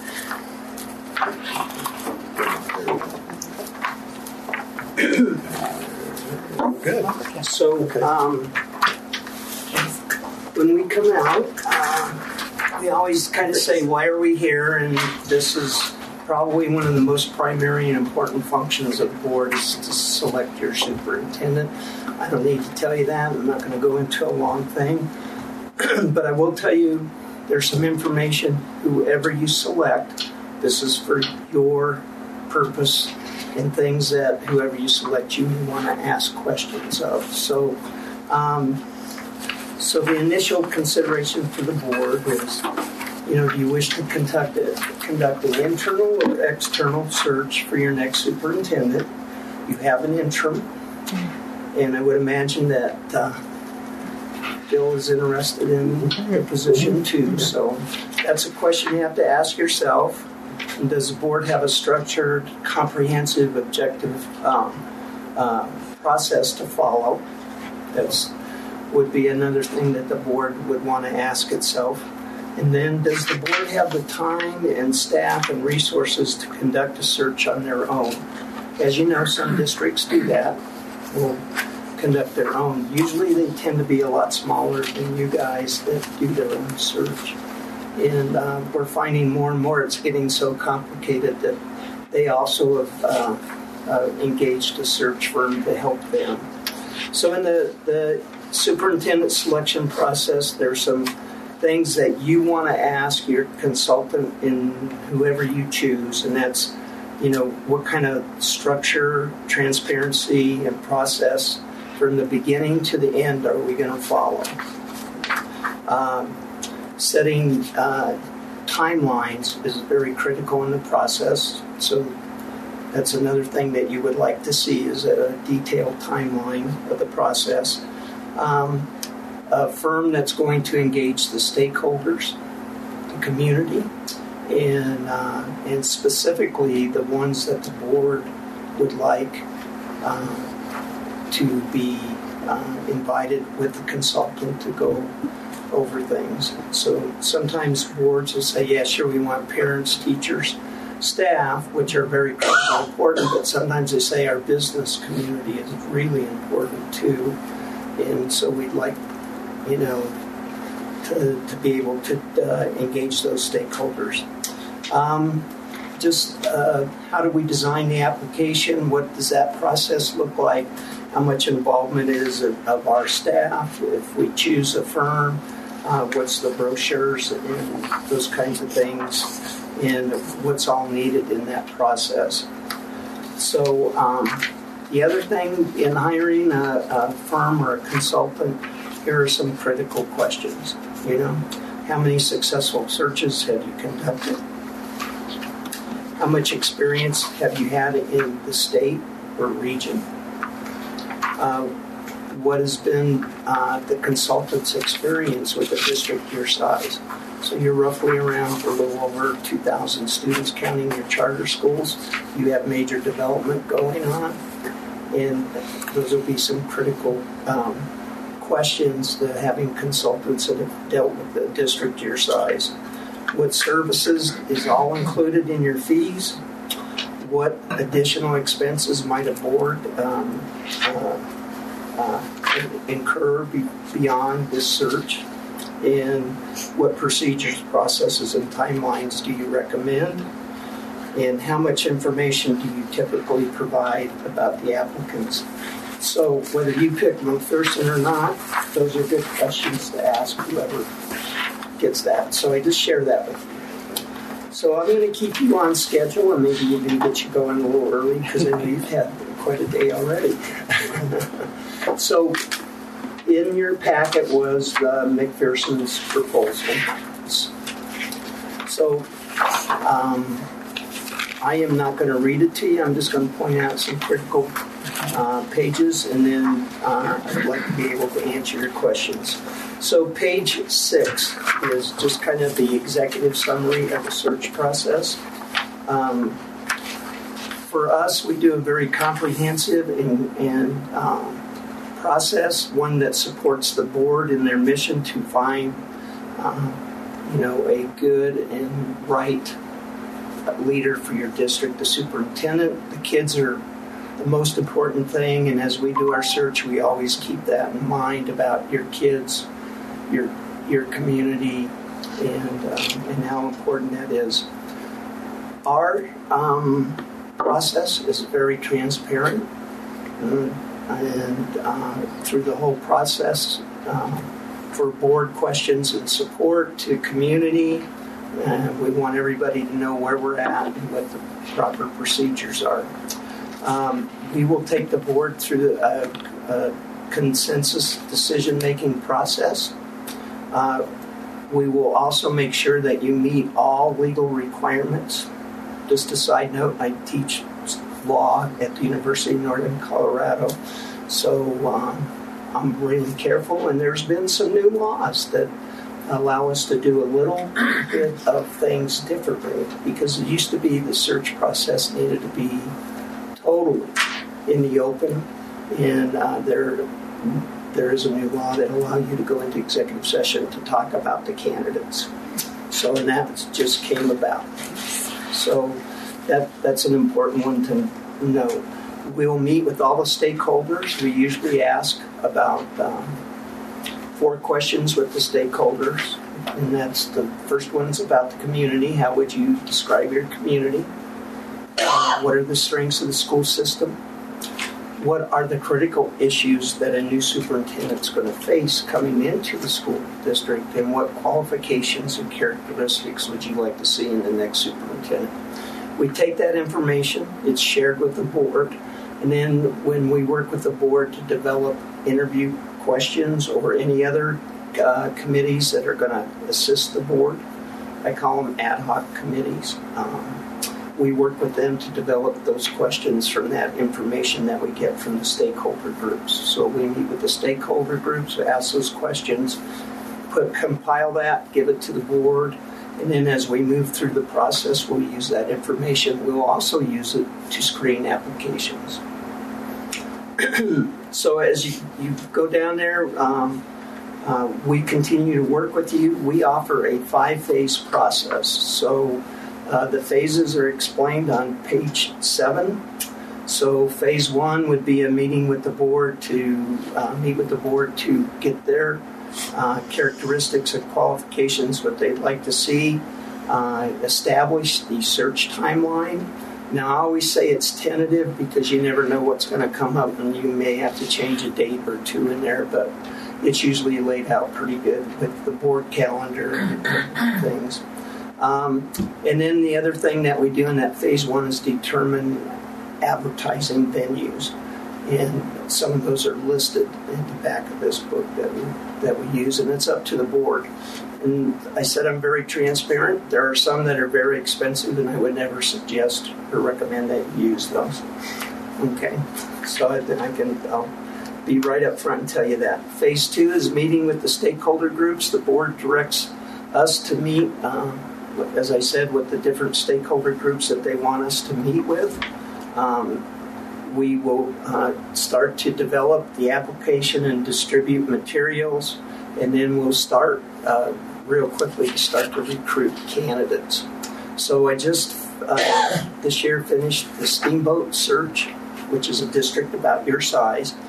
Good. So, um, when we come out, uh, we always kind of say, why are we here? And this is probably one of the most primary and important functions of the board is to select your superintendent. I don't need to tell you that. I'm not going to go into a long thing. But I will tell you, there's some information. Whoever you select, this is for your purpose and things that whoever you select, you want to ask questions of. So, um, so the initial consideration for the board is, you know, do you wish to conduct a, conduct an internal or external search for your next superintendent? You have an interim, and I would imagine that uh, Bill is interested in the position too. So that's a question you have to ask yourself. And does the board have a structured, comprehensive, objective um, uh, process to follow? That's would be another thing that the board would want to ask itself. And then, does the board have the time and staff and resources to conduct a search on their own? As you know, some districts do that. Will conduct their own. Usually, they tend to be a lot smaller than you guys that do their own search. And uh, we're finding more and more it's getting so complicated that they also have uh, uh, engaged a search firm to help them. So in the, the superintendent selection process, there's some things that you want to ask your consultant in whoever you choose, and that's, you know, what kind of structure, transparency, and process from the beginning to the end are we going to follow? Um, Setting uh, timelines is very critical in the process. So that's another thing that you would like to see is a detailed timeline of the process. Um, a firm that's going to engage the stakeholders, the community, and uh, and specifically the ones that the board would like uh, to be uh, invited with the consultant to go over things. So sometimes boards will say, yeah, sure, we want parents, teachers, staff, which are very important, but sometimes they say our business community is really important too. And so we'd like, you know, to, to be able to uh, engage those stakeholders. Um, just uh, how do we design the application? What does that process look like? How much involvement is of, of our staff if we choose a firm? Uh, what's the brochures and those kinds of things, and what's all needed in that process. So um, the other thing in hiring a, a firm or a consultant, here are some critical questions. You know, how many successful searches have you conducted? How much experience have you had in the state or region? Uh, what has been uh, the consultant's experience with a district your size? So you're roughly around for a little over two thousand students, counting your charter schools. You have major development going on, and those will be some critical um, questions that having consultants that have dealt with the district your size. What services is all included in your fees? What additional expenses might a board um, uh, uh, incur be- beyond this search? And what procedures, processes, and timelines do you recommend? And how much information do you typically provide about the applicants? So whether you pick McPherson or not, those are good questions to ask whoever gets that. So I just share that with you. So I'm going to keep you on schedule, and maybe even get you going a little early because I know you've had quite a day already. So in your packet was uh, McPherson's proposal. So um, I am not going to read it to you. I'm just going to point out some critical uh, pages, and then uh, I'd like to be able to answer your questions. So page six is just kind of the executive summary of the search process. Um, for us, we do a very comprehensive and, and um, process, one that supports the board in their mission to find, um, you know, a good and right leader for your district, the superintendent. The kids are the most important thing, and as we do our search, we always keep that in mind about your kids, your your community, and um, and how important that is. Our um, process is very transparent, uh, and uh, through the whole process, uh, for board questions and support to community, uh, we want everybody to know where we're at and what the proper procedures are. Um, we will take the board through a, a consensus decision-making process. Uh, we will also make sure that you meet all legal requirements. Just a side note, I teach law at the University of Northern Colorado, so um, I'm really careful, and there's been some new laws that allow us to do a little bit of things differently, because it used to be the search process needed to be totally in the open, and uh, there there is a new law that allows you to go into executive session to talk about the candidates. So, and that just came about. So that that's an important one to know. We'll meet with all the stakeholders. We usually ask about um, four questions with the stakeholders, and that's the first one's about the community. How would you describe your community? Uh, what are the strengths of the school system? What are the critical issues that a new superintendent's going to face coming into the school district? And what qualifications and characteristics would you like to see in the next superintendent? We take that information, it's shared with the board, and then when we work with the board to develop interview questions or any other uh, committees that are going to assist the board, I call them ad hoc committees. Um, we work with them to develop those questions from that information that we get from the stakeholder groups. So we meet with the stakeholder groups, ask those questions, put, compile that, give it to the board, and then as we move through the process, we'll use that information. We'll also use it to screen applications. So as you, you go down there, um, uh, we continue to work with you. We offer a five-phase process. So Uh, the phases are explained on page seven. So phase one would be a meeting with the board to uh, meet with the board to get their uh, characteristics and qualifications, what they'd like to see, uh, establish the search timeline. Now, I always say it's tentative because you never know what's going to come up, and you may have to change a date or two in there, but it's usually laid out pretty good with the board calendar and things. Um, and then the other thing that we do in that phase one is determine advertising venues. And some of those are listed in the back of this book that we, that we use, and it's up to the board. And I said I'm very transparent. There are some that are very expensive, and I would never suggest or recommend that you use those. Okay, so then I can I'll be right up front and tell you that. Phase two is meeting with the stakeholder groups. The board directs us to meet um, as I said, with the different stakeholder groups that they want us to meet with. Um, we will uh, start to develop the application and distribute materials, and then we'll start uh, real quickly to start to recruit candidates. So I just uh, this year finished the Steamboat Search, which is a district about your size,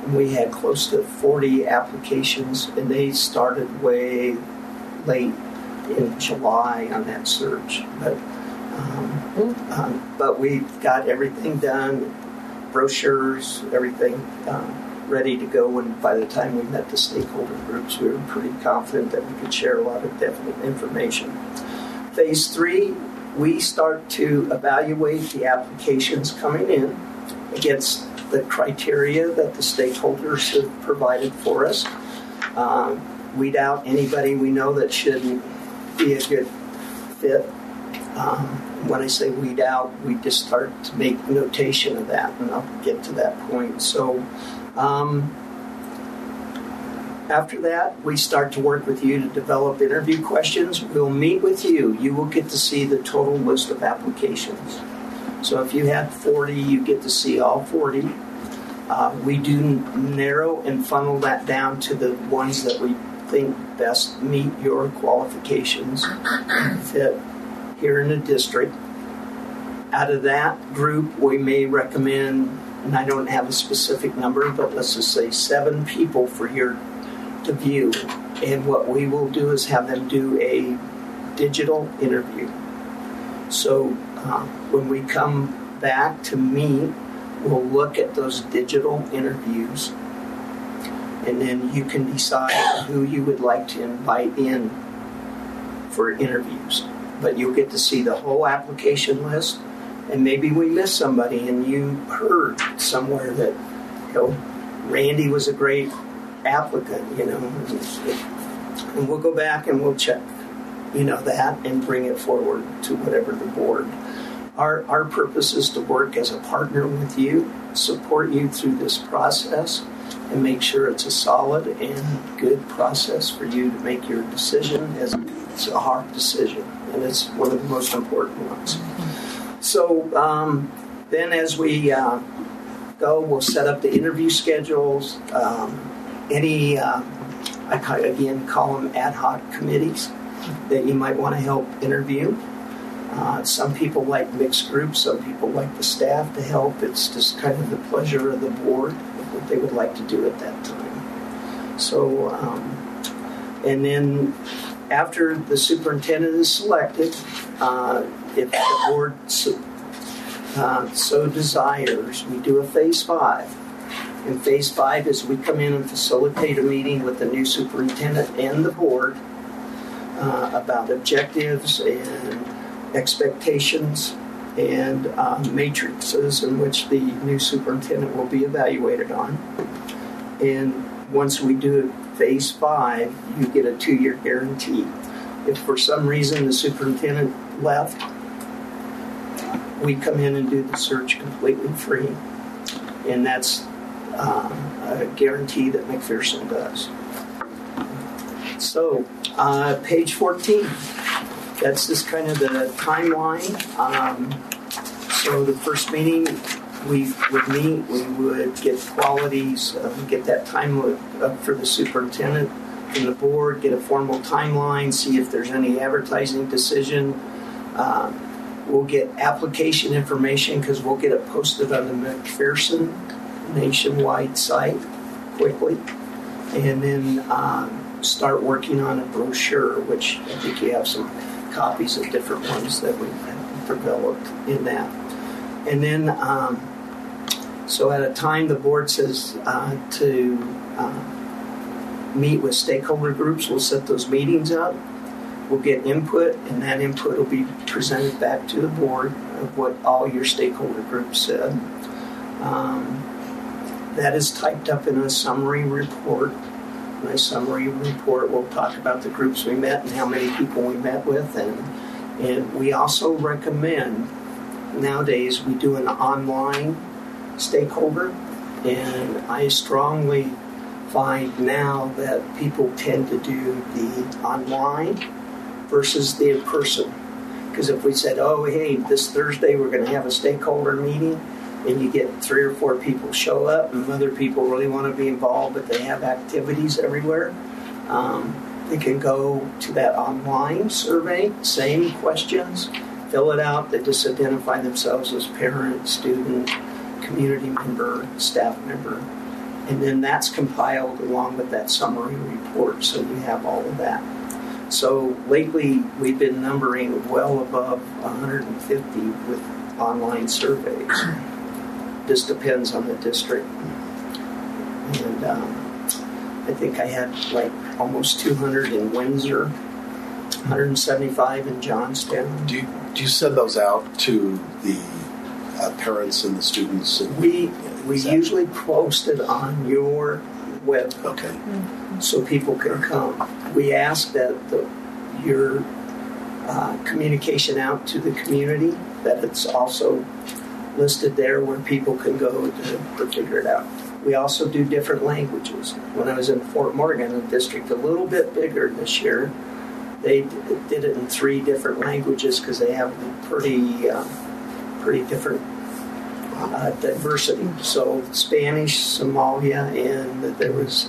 we had close to forty applications, and they started way late in July on that search. But um, um, but we got everything done, brochures, everything um, ready to go. And by the time we met the stakeholder groups, we were pretty confident that we could share a lot of definite information. Phase three, we start to evaluate the applications coming in against the criteria that the stakeholders have provided for us. Um, weed out anybody we know that shouldn't be a good fit. Um, when I say weed out, we just start to make notation of that, and I'll get to that point. So um, after that, we start to work with you to develop interview questions. We'll meet with you. You will get to see the total list of applications. So if you had forty, you get to see all forty. Uh, we do narrow and funnel that down to the ones that we think best meet your qualifications and fit here in the district. Out of that group, we may recommend, and I don't have a specific number, but let's just say seven people for your to view. And what we will do is have them do a digital interview. So uh, when we come back to meet, we'll look at those digital interviews, and then you can decide who you would like to invite in for interviews. But you'll get to see the whole application list, and maybe we missed somebody and you heard somewhere that, you know, Randy was a great applicant, you know, and we'll go back and we'll check, you know, that and bring it forward to whatever the board. Our, our purpose is to work as a partner with you, support you through this process, and make sure it's a solid and good process for you to make your decision. As it's a hard decision, and it's one of the most important ones. So um, then as we uh, go, we'll set up the interview schedules. Um, any, uh, I again call them ad hoc committees that you might want to help interview. Uh, some people like mixed groups, some people like the staff to help. It's just kind of the pleasure of the board, what they would like to do at that time. So, um, and then after the superintendent is selected, uh, if the board so, uh, so desires, we do a phase five. And phase five is we come in and facilitate a meeting with the new superintendent and the board uh, about objectives and expectations and uh, matrices in which the new superintendent will be evaluated on. And once we do phase five, you get a two-year guarantee. If for some reason the superintendent left, we come in and do the search completely free. And that's um, a guarantee that McPherson does. So, uh, page fourteen. That's just kind of the timeline. Um, so the first meeting we would meet, we would get qualities, uh, get that time up for the superintendent and the board, get a formal timeline, see if there's any advertising decision. Um, we'll get application information because we'll get it posted on the McPherson nationwide site quickly. And then um, start working on a brochure, which I think you have some copies of different ones that we've developed in that. And then, um, so at a time the board says uh, to uh, meet with stakeholder groups, we'll set those meetings up. We'll get input, and that input will be presented back to the board of what all your stakeholder groups said. Um, that is typed up in a summary report. My summary report will talk about the groups we met and how many people we met with, and and we also recommend, nowadays we do an online stakeholder, and I strongly find now that people tend to do the online versus the in-person. Because if we said, oh hey, this Thursday we're going to have a stakeholder meeting, and you get three or four people show up, and other people really want to be involved, but they have activities everywhere. Um, they can go to that online survey, same questions, fill it out. They just identify themselves as parent, student, community member, staff member, And then that's compiled along with that summary report, so you have all of that. So lately, we've been numbering well above one hundred fifty with online surveys. This depends on the district. And um, I think I had like almost two hundred in Windsor, one hundred seventy-five in Johnstown. Do you, do you send those out to the uh, parents and the students? And, We we that- usually post it on your web, Okay. so people can come. We ask that the, your uh, communication out to the community, that it's also listed there where people can go to, to figure it out. We also do different languages. When I was in Fort Morgan, a district a little bit bigger this year, they d- did it in three different languages because they have pretty, uh, pretty different uh, diversity. So Spanish, Somalia, and there was,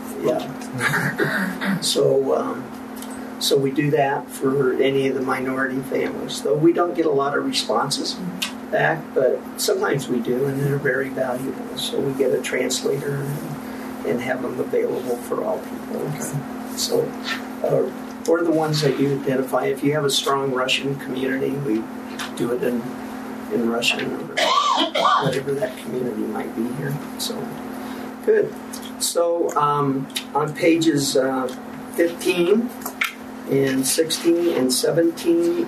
yeah. so, um, so we do that for any of the minority families. Though we don't get a lot of responses back, but sometimes we do, and they're very valuable. So we get a translator and, and have them available for all people. Okay. So, uh, or the ones that you identify. If you have a strong Russian community, we do it in in Russian or whatever that community might be here. So, good. So um, on pages uh, fifteen and sixteen and seventeen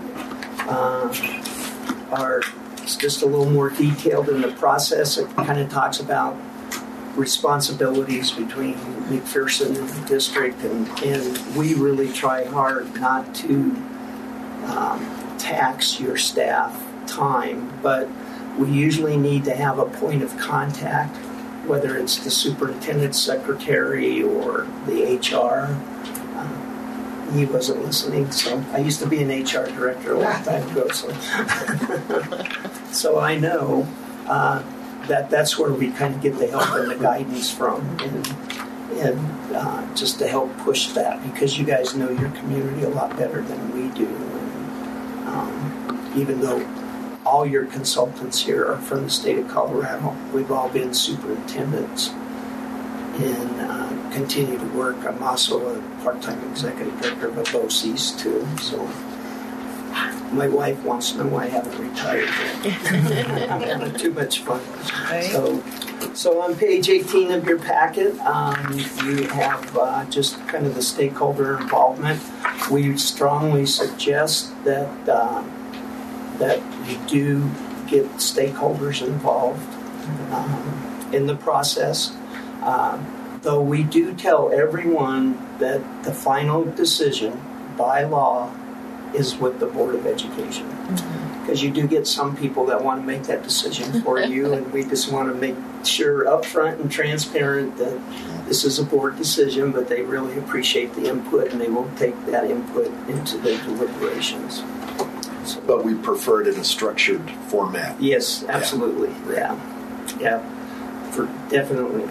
uh, are just a little more detailed in the process. It kind of talks about responsibilities between McPherson and the district, and, and we really try hard not to um, tax your staff time, but we usually need to have a point of contact, whether it's the superintendent's secretary or the H R. Uh, he wasn't listening, so I used to be an H R director a long time ago, so so I know uh, that that's where we kind of get the help and the guidance from, and, and uh, just to help push that, because you guys know your community a lot better than we do. And, um, even though all your consultants here are from the state of Colorado, we've all been superintendents and uh, continue to work. I'm also a part-time executive director of a B O C E S too, so my wife wants to know why I haven't retired yet. I'm having too much fun. Right. So, so on page eighteen of your packet, um, you have uh, just kind of the stakeholder involvement. We strongly suggest that uh, that you do get stakeholders involved um, in the process. Uh, though we do tell everyone that the final decision by law is with the Board of Education. Because mm-hmm. you do get some people that want to make that decision for you, and we just want to make sure upfront and transparent that this is a board decision, but they really appreciate the input, and they will take that input into their deliberations. So, but we prefer it in a structured format. yes, absolutely. Yeah. Yeah. yeah. For definitely.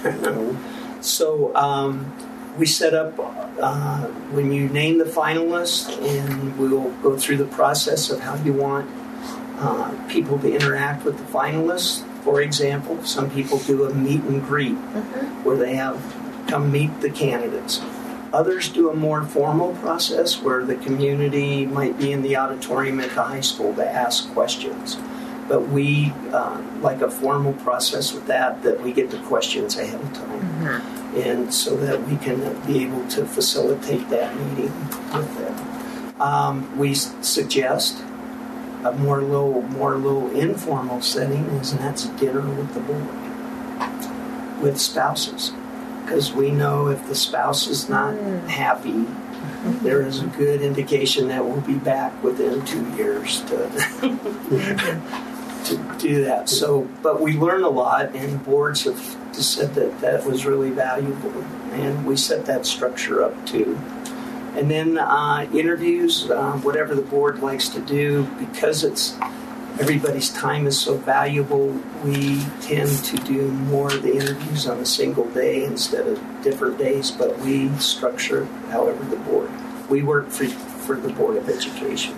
So um, we set up uh, when you name the finalists, and we'll go through the process of how you want uh, people to interact with the finalists. For example, some people do a meet and greet mm-hmm. where they have come meet the candidates. Others do a more formal process where the community might be in the auditorium at the high school to ask questions. But we uh, like a formal process with that, that we get the questions ahead of time. Mm-hmm. And so that we can be able to facilitate that meeting with them. Um, we s- suggest a more little, more little informal setting, is, and that's dinner with the board, with spouses. Because we know if the spouse is not mm. happy, mm-hmm. there is a good indication that we'll be back within two years to to do that. So, but we learn a lot, and boards have just said that that was really valuable, and we set that structure up too. And then uh, interviews, uh, whatever the board likes to do, because it's everybody's time is so valuable, we tend to do more of the interviews on a single day instead of different days, but we structure however the board. We work for, for the Board of Education.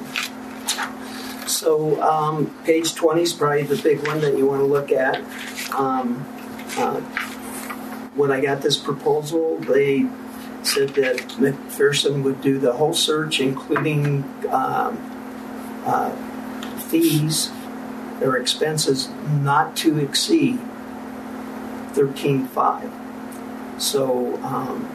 So um, page twenty is probably the big one that you want to look at. Um, uh, when I got this proposal, they said that McPherson would do the whole search, including um, uh, fees or expenses not to exceed thirteen five. So um,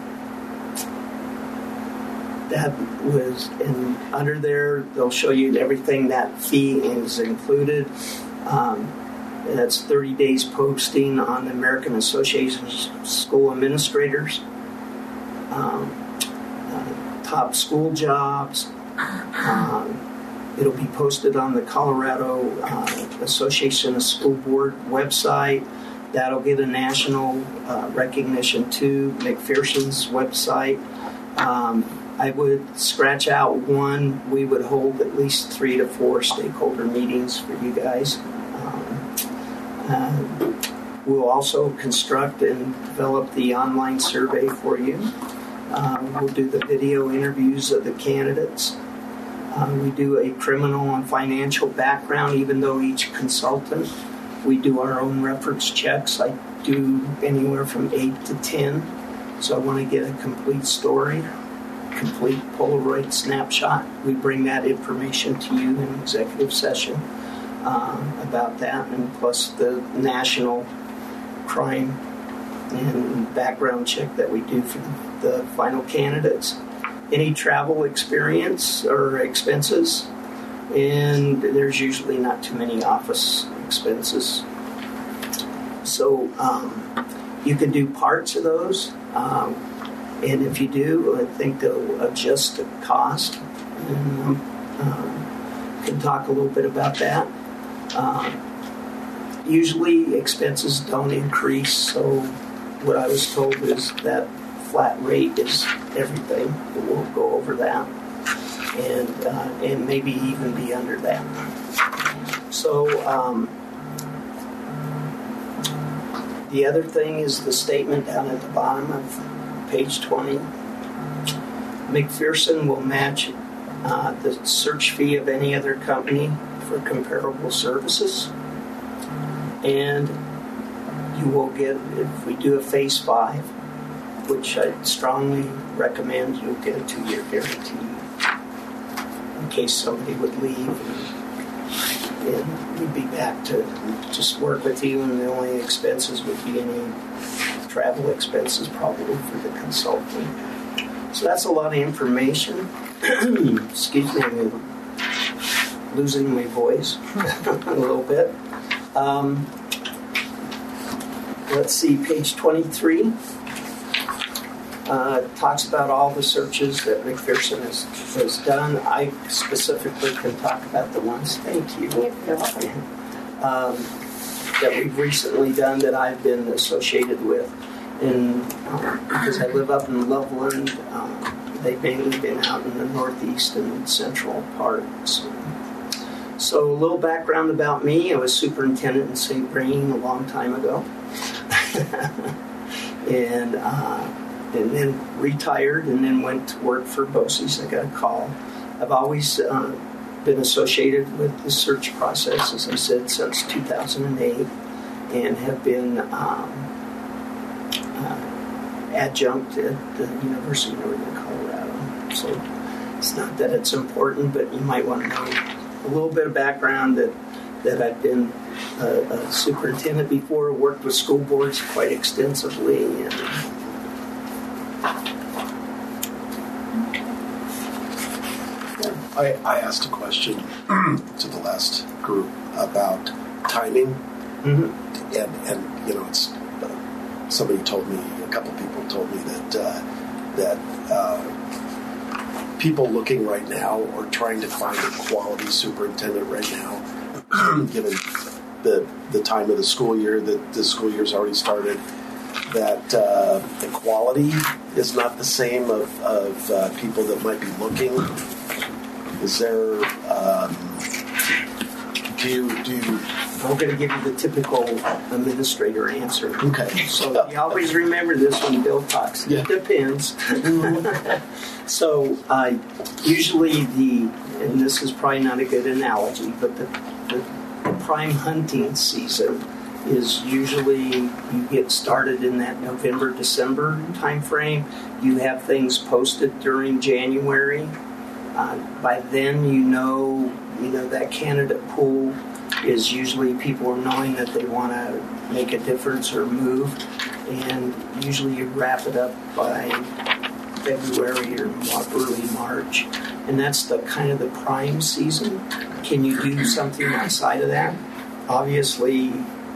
that was, and under there, they'll show you everything that fee is included. Um, that's thirty days posting on the American Association of School Administrators, um, uh, top school jobs. Um, it'll be posted on the Colorado uh, Association of School Board website. That'll get a national uh, recognition to McPherson's website. Um, I would scratch out one. We would hold at least three to four stakeholder meetings for you guys. Um, uh, we'll also construct and develop the online survey for you. Um, we'll do the video interviews of the candidates. Uh, we do a criminal and financial background, even though each consultant, we do our own reference checks. I do anywhere from eight to ten. So I want to get a complete story, complete Polaroid snapshot. We bring that information to you in executive session um, about that, and plus the national crime and background check that we do for the, the final candidates. Any travel experience or expenses, and there's usually not too many office expenses. So um, you can do parts of those, um, and if you do, I think they'll adjust the cost. And um, can talk a little bit about that. Um, usually expenses don't increase, so what I was told is that flat rate is everything. We'll go over that, and uh, and maybe even be under that. So um, the other thing is the statement down at the bottom of page twenty. McPherson will match uh, the search fee of any other company for comparable services, and you will get, if we do a phase five, which I strongly recommend, you'll get a two-year guarantee in case somebody would leave, and, and we'd be back to just work with you, and the only expenses would be any travel expenses probably for the consultant. So that's a lot of information. Excuse me, I'm losing my voice a little bit. Um, let's see, page twenty-three. Uh, talks about all the searches that McPherson has, has done. I specifically can talk about the ones, thank you, um, that we've recently done that I've been associated with. And um, because I live up in Loveland, um, they've mainly been out in the northeast and central parts. So a little background about me. I was superintendent in Saint Vrain a long time ago. and uh, and then retired, and then went to work for BOCES. I got a call. I've always uh, been associated with the search process, as I said, since two thousand eight, and have been um, uh, adjunct at the University of Northern Colorado. So it's not that it's important, but you might want to know a little bit of background that, that I've been a, a superintendent before, worked with school boards quite extensively, and I, I asked a question to the last group about timing, mm-hmm. and and you know, it's uh, somebody told me, a couple people told me that uh, that uh, people looking right now are trying to find a quality superintendent right now, given the the time of the school year, that the school year's already started. That uh, the quality is not the same of of uh, people that might be looking. Is there, um, do you, do you... I'm going to give you the typical administrator answer. Okay. So you always remember this when Bill talks. Yeah. It depends. So uh, usually the, and this is probably not a good analogy, but the, the, the prime hunting season is usually you get started in that November, December timeframe. You have things posted during January. Uh, by then, you know, you know that candidate pool is usually people are knowing that they want to make a difference or move, and usually you wrap it up by February or early March, and that's the kind of the prime season. Can you do something outside of that? Obviously,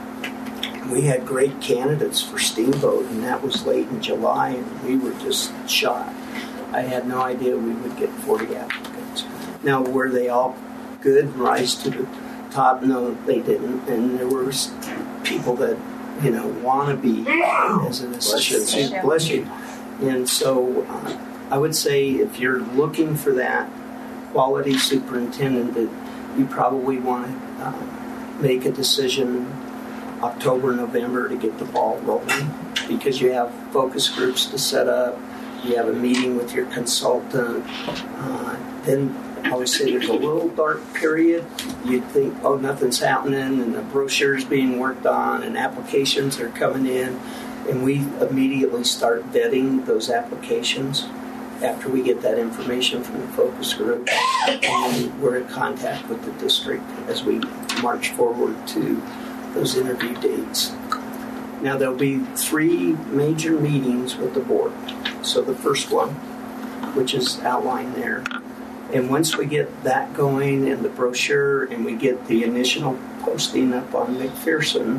we had great candidates for Steamboat, and that was late in July, and we were just shocked. I had no idea we would get forty applicants. Now, were they all good and rise to the top? No, they didn't, and there were people that, you know, want to be as an assistant. Bless you. And so uh, I would say if you're looking for that quality superintendent, that you probably want to uh, make a decision October, November to get the ball rolling, because you have focus groups to set up, you have a meeting with your consultant. Uh, then I always say there's a little dark period. You'd think, oh, nothing's happening, and the brochure's being worked on, and applications are coming in. And we immediately start vetting those applications after we get that information from the focus group. And we're in contact with the district as we march forward to those interview dates. Now, there'll be three major meetings with the board. So the first one, which is outlined there. And once we get that going and the brochure and we get the initial posting up on McPherson,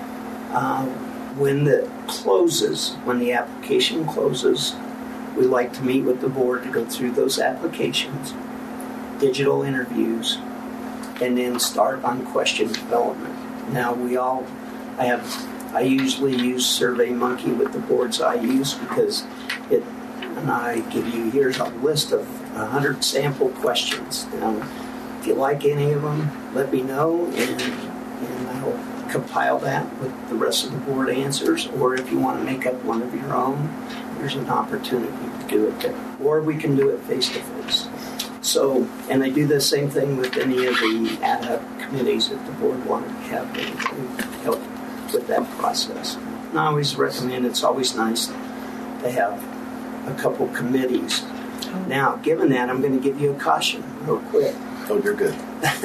uh, when it closes, when the application closes, we like to meet with the board to go through those applications, digital interviews, and then start on question development. Now, we all, I have, I usually use SurveyMonkey with the boards I use because it, and I give you, here's a list of one hundred sample questions. Now, if you like any of them, let me know, and, and I'll compile that with the rest of the board answers. Or if you want to make up one of your own, there's an opportunity to do it there. Or we can do it face-to-face. So, and I do the same thing with any of the ad hoc committees if the board wanted to have anything to help with that process. And I always recommend, it's always nice to have a couple committees. Now, given that, I'm going to give you a caution real quick. Oh, you're good.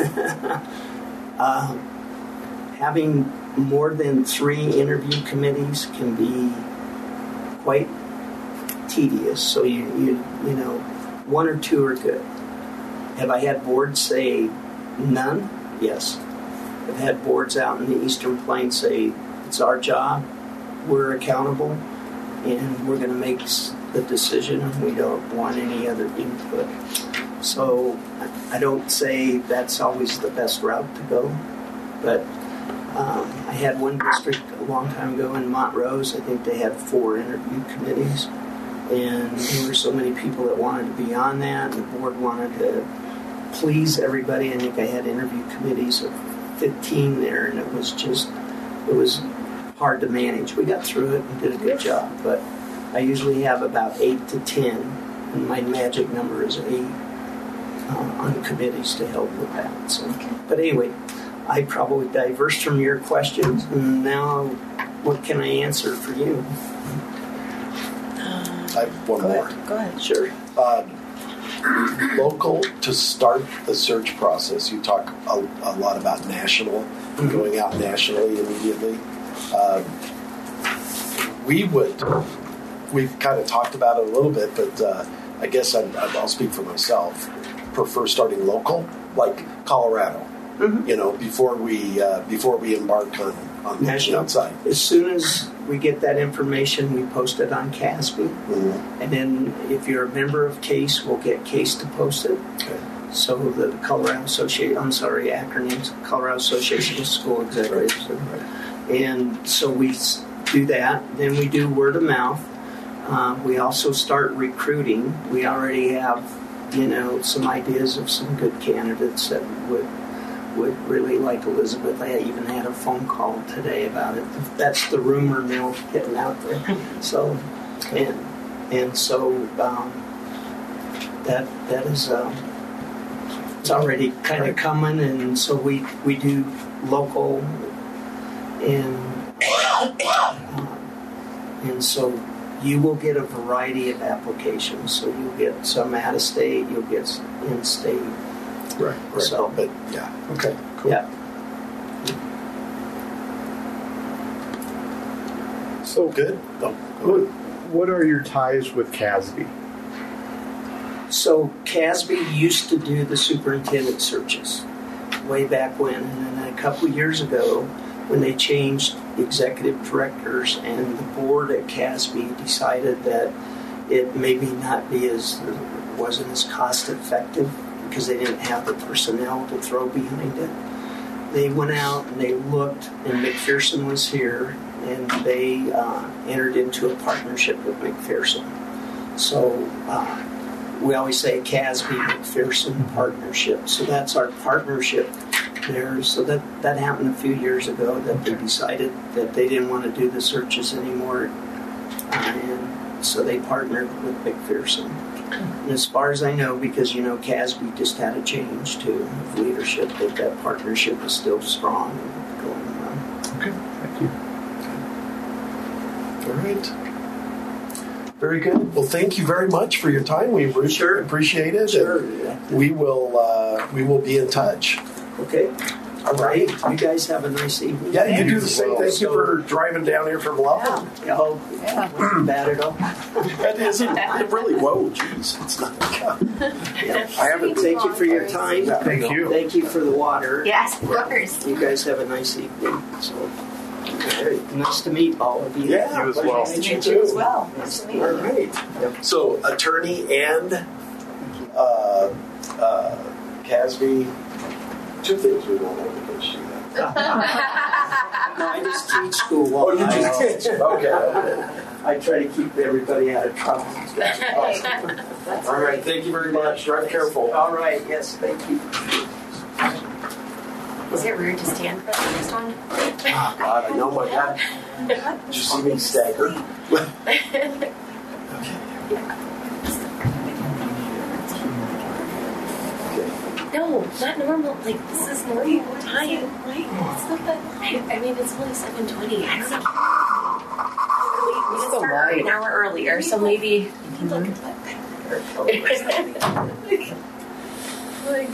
uh, having more than three interview committees can be quite tedious. So you, you, you know, one or two are good. Have I had boards say none? Yes. I've had boards out in the Eastern Plains say it's our job, we're accountable, and we're going to make the decision, and we don't want any other input. So I don't say that's always the best route to go, but um, I had one district a long time ago in Montrose. I think they had four interview committees, and there were so many people that wanted to be on that, and the board wanted to please everybody. I think I had interview committees of fifteen there, and it was just, it was hard to manage. We got through it and did a good job, but I usually have about eight to ten, and my magic number is eight uh, on committees to help with that. So, but anyway, I probably diversed from your questions, and now what can I answer for you? I have one Go more. ahead. Go ahead. Sure. Um, local, to start the search process, you talk a, a lot about national, mm-hmm. going out nationally immediately. Um, we would, we've kind of talked about it a little bit, but uh, I guess I'm, I'll speak for myself, prefer starting local, like Colorado, mm-hmm. you know, before we uh, before we embark on, on looking outside. As soon as we get that information, we post it on C A S B. Mm-hmm. And then if you're a member of CASE, we'll get CASE to post it. Okay. So the Colorado Association, I'm sorry, acronyms, Colorado Association of School Executives. Right. And so we do that. Then we do word of mouth. Uh, we also start recruiting. We already have, you know, some ideas of some good candidates that would would really like Elizabeth. I even had a phone call today about it. That's the rumor mill getting out there. So, and and so um, that that is um, it's already kind of coming. And so we we do local. and um, and so you will get a variety of applications. So you'll get some out of state, you'll get some in state. Right. Right. So, but yeah. Okay. Cool. Yeah. So good. Oh, What, what are your ties with C A S B? So C A S B used to do the superintendent searches way back when, and then a couple of years ago, when they changed executive directors and the board at C A S B decided that it maybe not be as wasn't as cost effective because they didn't have the personnel to throw behind it. They went out and they looked, and McPherson was here, and they uh, entered into a partnership with McPherson. So uh, we always say C A S B McPherson partnership. So that's our partnership there. So that, that happened a few years ago that they decided that they didn't want to do the searches anymore. Uh, and so they partnered with McPherson. And as far as I know, because you know C A S B just had a change too of leadership, that that partnership is still strong and going on. Okay, thank you. all right. Very good. Well, thank you very much for your time. We really Sure. appreciate it. Sure. and Yeah. We will. Uh, we will be in touch. Okay. All right. You guys have a nice evening. Yeah, you do the same. Well, Thank you so- for driving down here from Loveland. Oh, Yeah. wasn't bad at all. That isn't it really. Whoa, jeez, it's not. Yeah. I haven't. Thank you for your time. Thank you. Thank you for the water. Yes, of course. You guys have a nice evening. So, all right. Nice to meet all of you. Yeah, You as well. Nice to meet You you too. as well. Nice to meet All you. right. So, attorney and uh, uh, C A S B. Two things we want to finish. No, I just teach school law. Oh, you just I- teach. Okay. I try to keep everybody out of trouble. All right. Thank you very much. Drive careful. All right. Yes, thank you. Is it rude to stand for the next one? Oh, God, I know my God. Did you see me stagger? No, not normal. Like, this is normal time. It's not that. I, I mean, it's only seven twenty. I don't know. We, we It's can so start light. an hour earlier, so maybe you can look at like, like,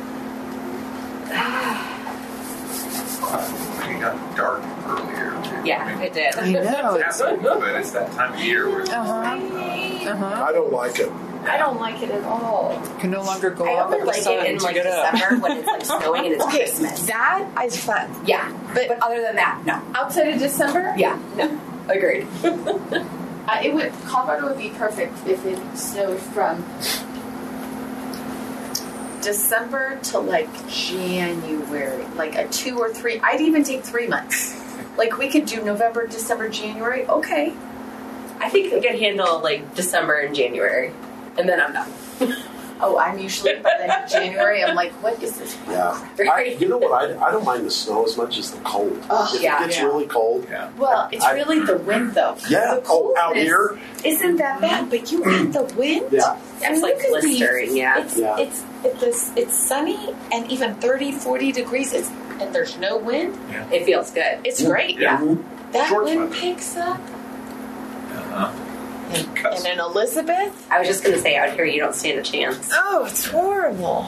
It got dark earlier too. yeah, it did. I know. It's happening, but it's that time of year where it's Uh huh. Uh huh. I don't like it. I don't like it at all. Can no longer go I out only in the like sun it in to like get up. December when it's like snowing and it's Okay, Christmas. that is fun. Yeah, But- but, other than that, no. Outside of December, Yeah, no. Agreed. uh, it would. Colorado would be perfect if it snowed from December to like January, like a two or three. I'd even take three months. Like we could do November, December, January. Okay. I think I can handle like December and January, and then I'm done. Oh, I'm usually by the end of January. I'm like, what is this? Yeah. I, you know what? I, I don't mind the snow as much as the cold. Oh, if yeah. it gets Yeah. really cold. yeah. Well, it's I- really the wind, though. Yeah. The Oh, out coldness here. isn't that bad, but you add the wind. Yeah. I mean, It's like you can be- blistering, yeah. It's Yeah. it's it's it's sunny and even thirty, forty degrees. It's, and there's no wind. It feels good. It's great. Yeah. Mhm. That Short wind weather. picks up. Uh-huh. And, and in Elizabeth, I was just gonna say out here you don't stand a chance. oh, it's horrible.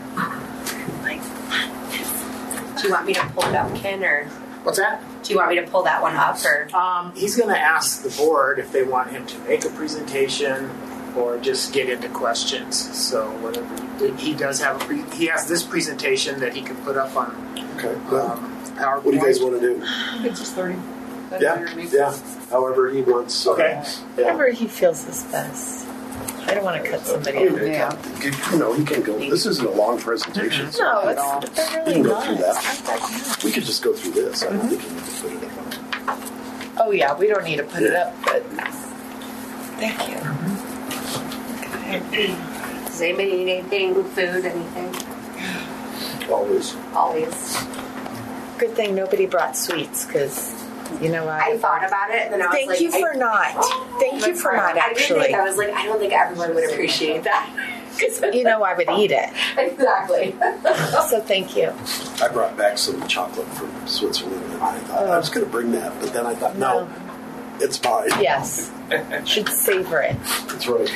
Do you want me to pull it up, Ken, or What's that? do you want me to pull that one up, or Um, he's going to ask the board if they want him to make a presentation or just get into questions. So whatever he does have a pre- he has this presentation that he can put up on Okay. Well, um, PowerPoint. what do you guys want to do? It's just thirty. That's Yeah. weird to me. Yeah. However he wants. So, Okay. Yeah. Whatever he feels is best. I don't want to cut somebody Oh, out. Yeah. You know, he can go. This isn't a long presentation. so No, we it's can- they're we really can go not. through It's that. not that bad. We could just go through this. I don't think we need to put it up on. Oh yeah, we don't need to put it up, but thank you. Okay. does anybody need anything, food, anything? Always. Always. Good thing nobody brought sweets, because you know what? I thought about it, and then I was Thank like, you for I, not. Thank you for not. I didn't Actually, think I was like, I don't think everyone would appreciate that. Because you know I would eat it. Exactly. So thank you. I brought back some chocolate from Switzerland, and I thought I was going to bring that, but then I thought, no, No. it's mine. Yes. Should savor it. That's right.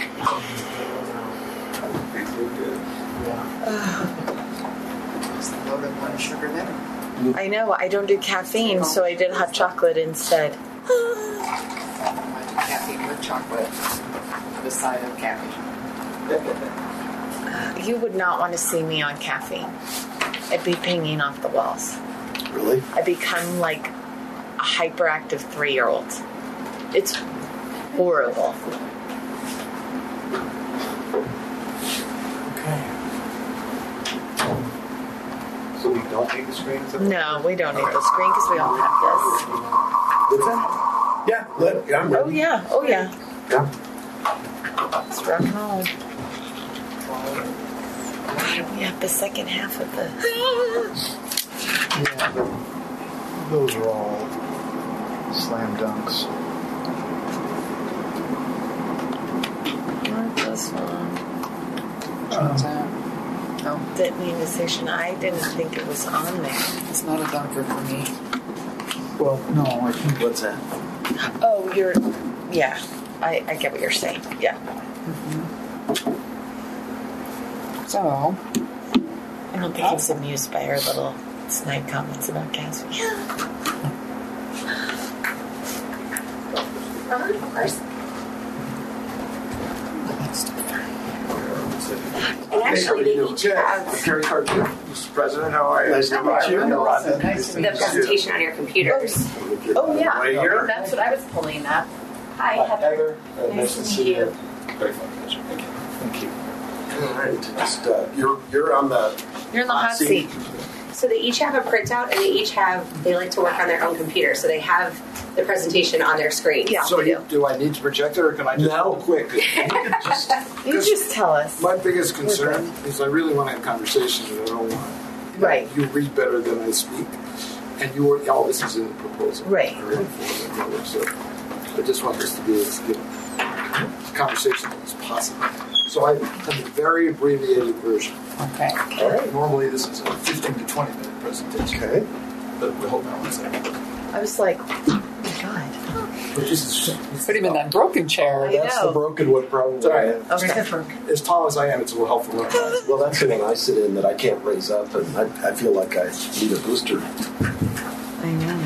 It's the loaded one sugar there. I know. I don't do caffeine, so I did hot chocolate instead. I do caffeine with chocolate, the side of caffeine. You would not want to see me on caffeine. I'd be pinging off the walls. Really? I become like a hyperactive three-year-old. It's horrible. Okay. So we don't need the screens? No, we don't need the screen because we all have this. What's that? Yeah, let, yeah, I'm Oh ready. yeah, oh yeah. Yeah. Let's rock and roll. God, we have the second half of the. Yeah, but those are all slam dunks. Not this one. What's that? Oh, the immunization. I didn't think it was on there. It's not a dunker for me. Well, no, I think What's that? Oh, you're. Yeah, I, I get what you're saying. Yeah. So, I don't think he was amused by our little snide comments about Cassie. Uh-huh, of course. And actually, they each have Kerry Carter, Mister President, how are you? Nice to meet you. nice to the presentation on your computers. Oh yeah, Right here? that's what I was pulling up. Hi, Heather. Uh, Nice to meet you. Very fun pleasure. Thank you. thank you. All right. Just, uh, you're, you're on the You're in the hot seat. So they each have a printout, and they each have, they like to work on their own computer, so they have the presentation on their screen. Yeah. So we you, do. do I need to project it, or can I just No. real quick? You just tell us. My biggest concern is I really want to have conversations, and I don't want Right. you read better than I speak, and you already, all this is in the proposal. Right. Already for the so I just want this to be as you know, conversational as possible. So I have a very abbreviated version. Okay. All right. Normally this is a fifteen to twenty minute presentation. Okay. But hold on one second. I was like, oh my god. But this is Put him in that broken chair. I that's know. the broken one probably. Sorry. Okay. As tall as I am, it's a little helpful. Well, that's the one I sit in that I can't raise up, and I, I feel like I need a booster. I know.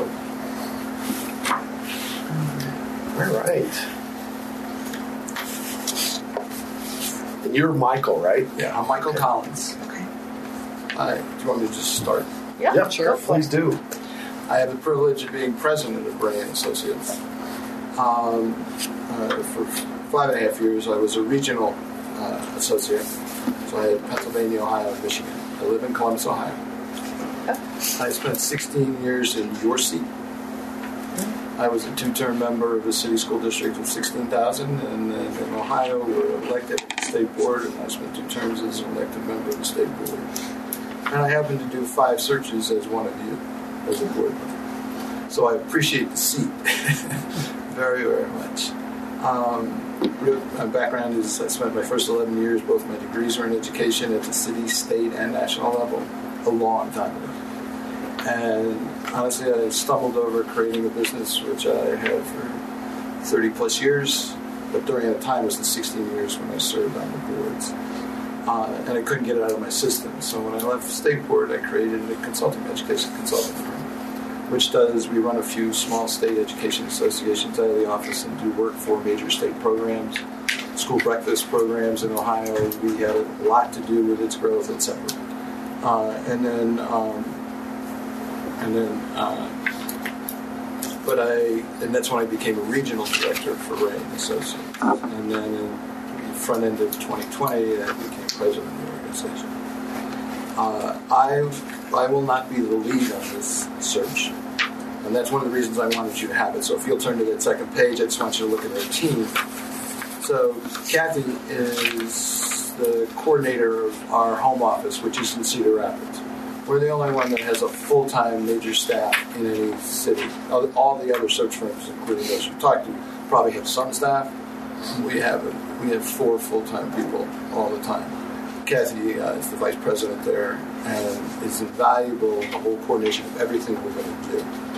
All right. And you're Michael, right? Yeah, I'm Michael Collins. Okay. Hi. Do you want me to just start? Yeah, Yeah, sure. Please do. I have the privilege of being president of Bray and Associates. Um, uh, for five and a half years, I was a regional uh, associate. So I had Pennsylvania, Ohio, and Michigan. I live in Columbus, Ohio. I spent sixteen years in your seat. I was a two-term member of the city school district of sixteen thousand, and then in Ohio, we were elected at the state board, and I spent two terms as an elected member of the state board. And I happened to do five searches as one of you, as a board member. So I appreciate the seat very, very much. Um, my background is I spent my first eleven years, both my degrees are in education at the city, state, and national level, a long time ago. And honestly, I stumbled over creating a business, which I had for thirty plus years, but during that time was the sixteen years when I served on the boards. Uh, and I couldn't get it out of my system. So when I left state board, I created a consulting education consulting firm, which does, we run a few small state education associations out of the office and do work for major state programs, school breakfast programs in Ohio. We had a lot to do with its growth, et cetera. Uh, and then, um, and then, uh, but I, and that's when I became a regional director for Ray and Associates. And then in the front end of twenty twenty, I became president of the organization. Uh, I, I will not be the lead on this search. And that's one of the reasons I wanted you to have it. So if you'll turn to that second page, I just want you to look at our team. So Kathy is the coordinator of our home office, which is in Cedar Rapids. We're the only one that has a full-time major staff in any city. All the other search firms, including those you talked to, probably have some staff. We have a, We have four full-time people all the time. Kathy uh, is the vice president there and is invaluable in the whole coordination of everything we're going to do.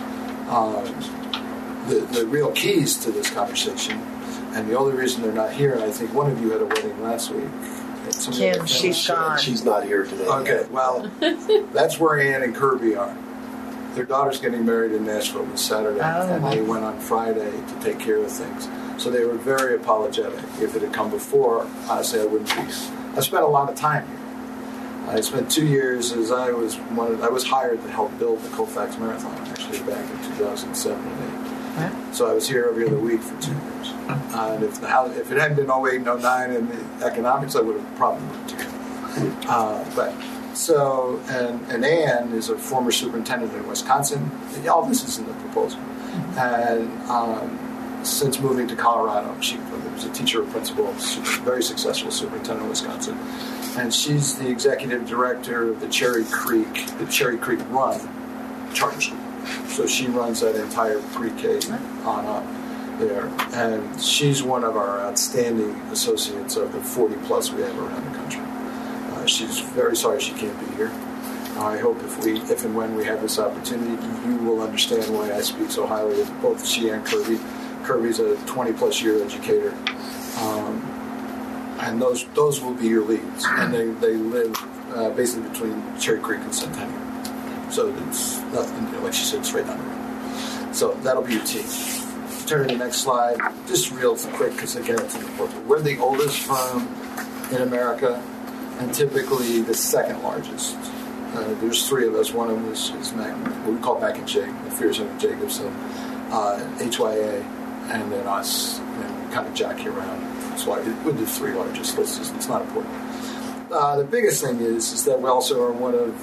Um, the, the real keys to this conversation, and the only reason they're not here, and I think one of you had a wedding last week. Kim, she's gone. She's not here today. Okay, well, that's where Ann and Kirby are. Their daughter's getting married in Nashville this Saturday, oh, and they went on Friday to take care of things. So they were very apologetic. If it had come before, honestly, I wouldn't be. I spent a lot of time here. I spent two years as I was one. Of, I was hired to help build the Colfax Marathon, actually, back in two thousand seven and eight. Right. So I was here every other week for two years. Uh, and if the house, if it hadn't been oh eight and oh nine in the economics, I would have probably moved here. Uh, but so, and, and Ann is a former superintendent in Wisconsin. All this is in the proposal. And um, since moving to Colorado, she was a teacher, a principal, very successful superintendent in Wisconsin. And she's the executive director of the Cherry Creek, the Cherry Creek Run charter school. So she runs that entire pre-K on up there. And she's one of our outstanding associates of the forty plus we have around the country. Uh, she's very sorry she can't be here. I hope if we, if and when we have this opportunity, you will understand why I speak so highly of both she and Kirby. Kirby's a twenty plus year educator. Um, and those those will be your leads. And they, they live uh, basically between Cherry Creek and Centennial. So it's nothing, you know, like she said, it's right down the road. So that'll be your team. Turn to the next slide. Just real quick, because again, it's important. We're the oldest firm in America, and typically the second largest. Uh, there's three of us. One of them is, is Mac, what we call Mac and Jake, McPherson and Jacobson, uh, H Y A, and then us, and we kind of jockey around. That's why we're the three largest. It's, just, it's not important. Uh, the biggest thing is, is that we also are one of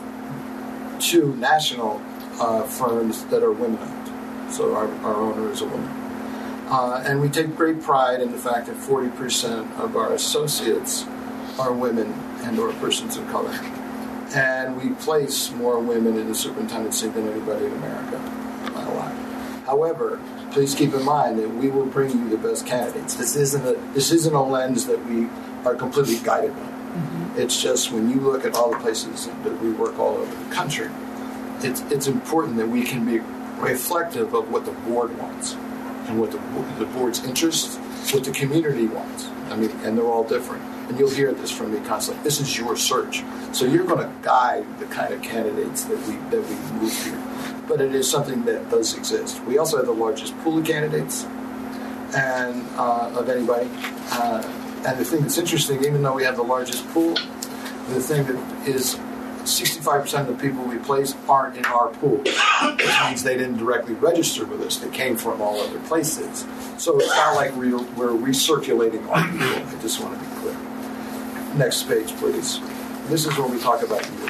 two national uh, firms that are women-owned. So our, our owner is a woman. Uh, and we take great pride in the fact that forty percent of our associates are women and or persons of color. And we place more women in the superintendency than anybody in America, by a lot. However, please keep in mind that we will bring you the best candidates. This isn't a, this isn't a lens that we are completely guided by. Mm-hmm. It's just when you look at all the places that we work all over the country, it's, it's important that we can be reflective of what the board wants and what the, the board's interests, what the community wants. I mean, and they're all different. And you'll hear this from me constantly. This is your search. So you're going to guide the kind of candidates that we that we move here. But it is something that does exist. We also have the largest pool of candidates and uh, of anybody. Uh, and the thing that's interesting, even though we have the largest pool, the thing that is sixty-five percent of the people we place aren't in our pool, which means they didn't directly register with us. They came from all other places. So it's not like we're, we're recirculating our people. I just want to be clear. Next page, please. This is where we talk about you.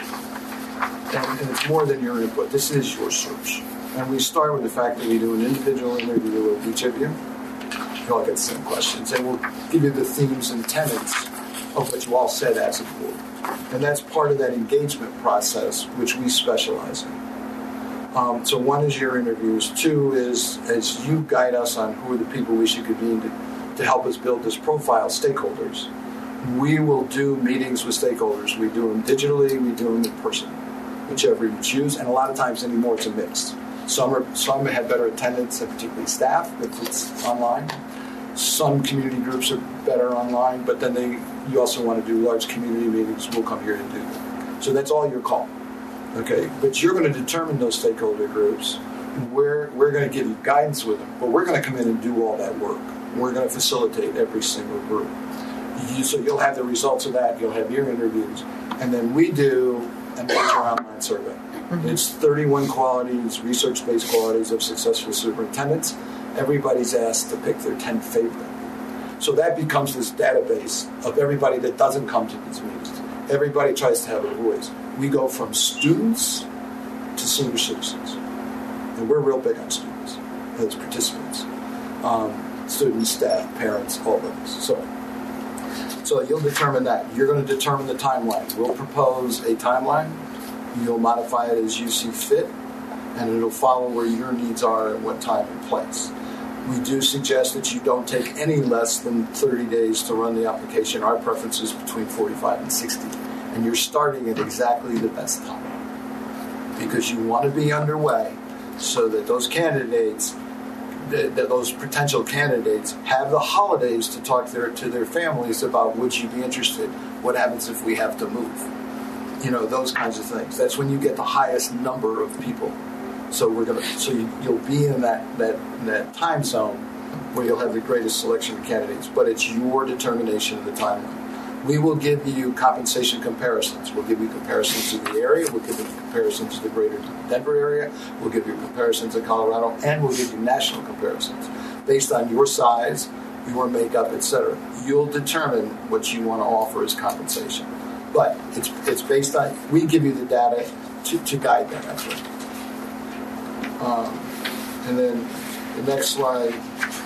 And, and it's more than your input. This is your search. And we start with the fact that we do an individual interview with each of you. You all get the same questions. And we'll give you the themes and tenets of what you all said as a board. And that's part of that engagement process, which we specialize in. Um, so one is your interviews. Two is as you guide us on who are the people we should convene to, to help us build this profile, stakeholders. We will do meetings with stakeholders. We do them digitally, we do them in person, whichever you choose. And a lot of times anymore, it's a mix. Some are, some have better attendance, and particularly staff, if it's online. Some community groups are better online, but then they you also want to do large community meetings. We'll come here to do that. So that's all your call. Okay, but you're going to determine those stakeholder groups. We're, we're going to give you guidance with them, but we're going to come in and do all that work. We're going to facilitate every single group. You, so you'll have the results of that. You'll have your interviews. And then we do a major online survey. Mm-hmm. It's thirty-one qualities, research-based qualities of successful superintendents. Everybody's asked to pick their ten favorite. So that becomes this database of everybody that doesn't come to these meetings. Everybody tries to have a voice. We go from students to senior citizens. And we're real big on students as participants. Um, students, staff, parents, all of us. So, so you'll determine that. You're going to determine the timeline. We'll propose a timeline. You'll modify it as you see fit. And it'll follow where your needs are at what time and place. We do suggest that you don't take any less than thirty days to run the application. Our preference is between forty-five and sixty. And you're starting at exactly the best time. Because you want to be underway so that those candidates, that those potential candidates, have the holidays to talk their, to their families about, would you be interested? What happens if we have to move? You know, those kinds of things. That's when you get the highest number of people. So we're gonna. So you, you'll be in that, that that time zone where you'll have the greatest selection of candidates. But it's your determination of the timeline. We will give you compensation comparisons. We'll give you comparisons to the area. We'll give you comparisons to the greater Denver area. We'll give you comparisons to Colorado, and we'll give you national comparisons based on your size, your makeup, et cetera. You'll determine what you want to offer as compensation. But it's it's based on. We give you the data to, to guide that effort. Um, and then the next slide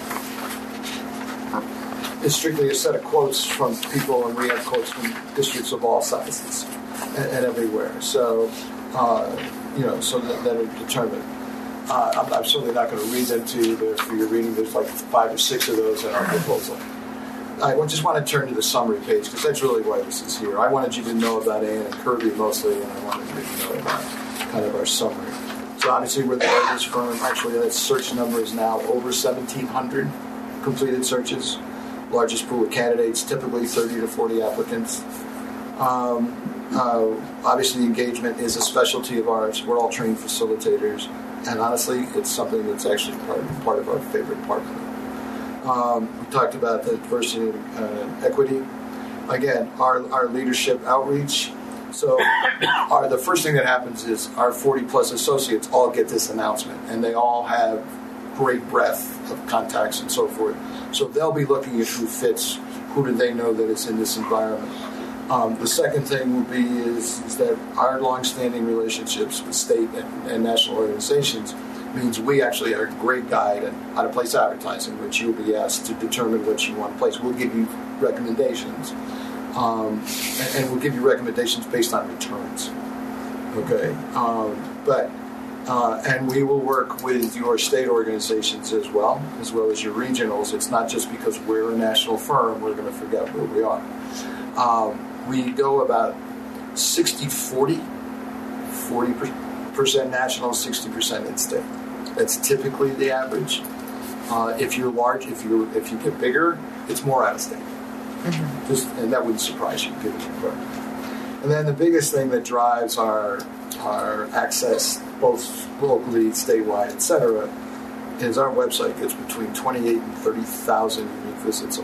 is strictly a set of quotes from people, and we have quotes from districts of all sizes and, and everywhere. So, uh, you know, so that, that are determined. Uh, I'm, I'm certainly not going to read them to you, but for your reading, there's like five or six of those in our proposal. I just want to turn to the summary page, because that's really why this is here. I wanted you to know about Ann and Kirby mostly, and I wanted you to know about kind of our summary. So obviously we're the largest firm. Actually, that search number is now over seventeen hundred completed searches. Largest pool of candidates, typically thirty to forty applicants. Um, uh, obviously, engagement is a specialty of ours. We're all trained facilitators. And honestly, it's something that's actually part of, part of our favorite part of it. Um, we talked about the diversity and uh, equity. Again, our, our leadership outreach. So our, the first thing that happens is our forty plus associates all get this announcement, and they all have great breadth of contacts and so forth. So they'll be looking at who fits, who do they know that is in this environment. Um, the second thing would be is, is that our longstanding relationships with state and, and national organizations means we actually are a great guide on how to place advertising, which you'll be asked to determine what you want to place. We'll give you recommendations. Um, and, and we'll give you recommendations based on returns. Okay, um, but uh, and we will work with your state organizations as well, as well as your regionals. It's not just because we're a national firm we're going to forget where we are. Um, we go about sixty forty, forty percent national, sixty percent in state. That's typically the average. Uh, if you're large, if you if you get bigger, it's more out of state. Mm-hmm. Just, and that wouldn't surprise you, given the environment. And then the biggest thing that drives our our access, both locally, statewide, et cetera, is our website gets between twenty-eight and thirty thousand unique visits a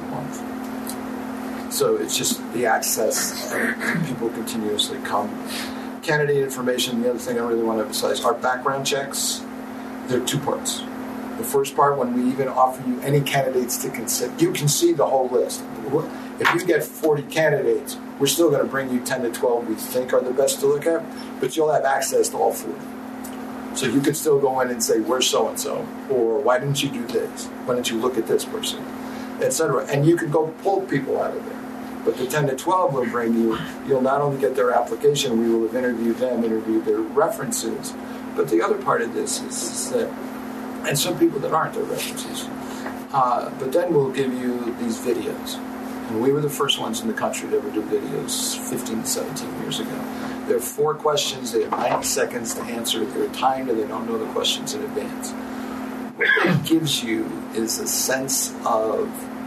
month. So it's just the access, and people continuously come. Candidate information. The other thing I really want to emphasize: our background checks. There are two parts. The first part, when we even offer you any candidates to consider, you can see the whole list. If you get forty candidates, we're still going to bring you ten to twelve we think are the best to look at, but you'll have access to all forty. So you could still go in and say, where's so-and-so? Or why didn't you do this? Why didn't you look at this person? et cetera. And you could go pull people out of there. But the ten to twelve will bring you, you'll not only get their application, we will have interviewed them, interviewed their references. But the other part of this is, is that, and some people that aren't their references, uh, but then we'll give you these videos. And we were the first ones in the country to ever do videos fifteen, seventeen years ago. There are four questions, they have ninety seconds to answer, they're timed and they don't know the questions in advance. What that gives you is a sense of,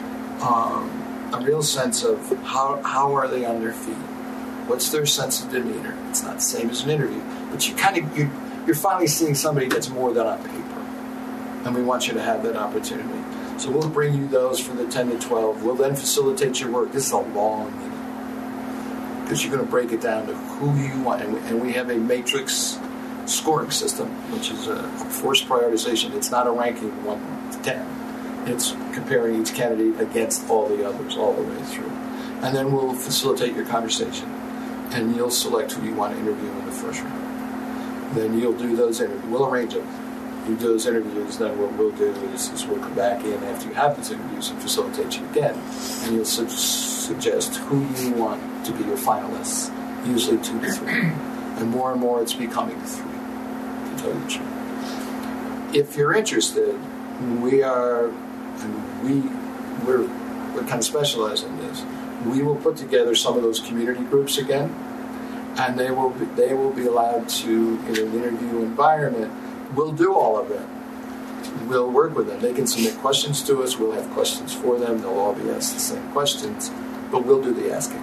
um, a real sense of how how are they on their feet? What's their sense of demeanor? It's not the same as an interview, but you kind of, you, you're finally seeing somebody that's more than on paper. And we want you to have that opportunity. So we'll bring you those for the ten to twelve. We'll then facilitate your work. This is a long meeting because you're going to break it down to who you want. And we, and we have a matrix scoring system, which is a forced prioritization. It's not a ranking one to ten. It's comparing each candidate against all the others all the way through. And then we'll facilitate your conversation. And you'll select who you want to interview in the first round. Then you'll do those interviews. We'll arrange them. You do those interviews, then what we'll do is, is we'll come back in after you have those interviews and facilitate you again. And you'll su- suggest who you want to be your finalists, usually two to three. And more and more it's becoming three, to tell you the truth. If you're interested, we are, and we, we're, we're kind of specialized in this. We will put together some of those community groups again, and they will be, they will be allowed to, in an interview environment, we'll do all of it. We'll work with them. They can submit questions to us. We'll have questions for them. They'll all be asked the same questions, but we'll do the asking.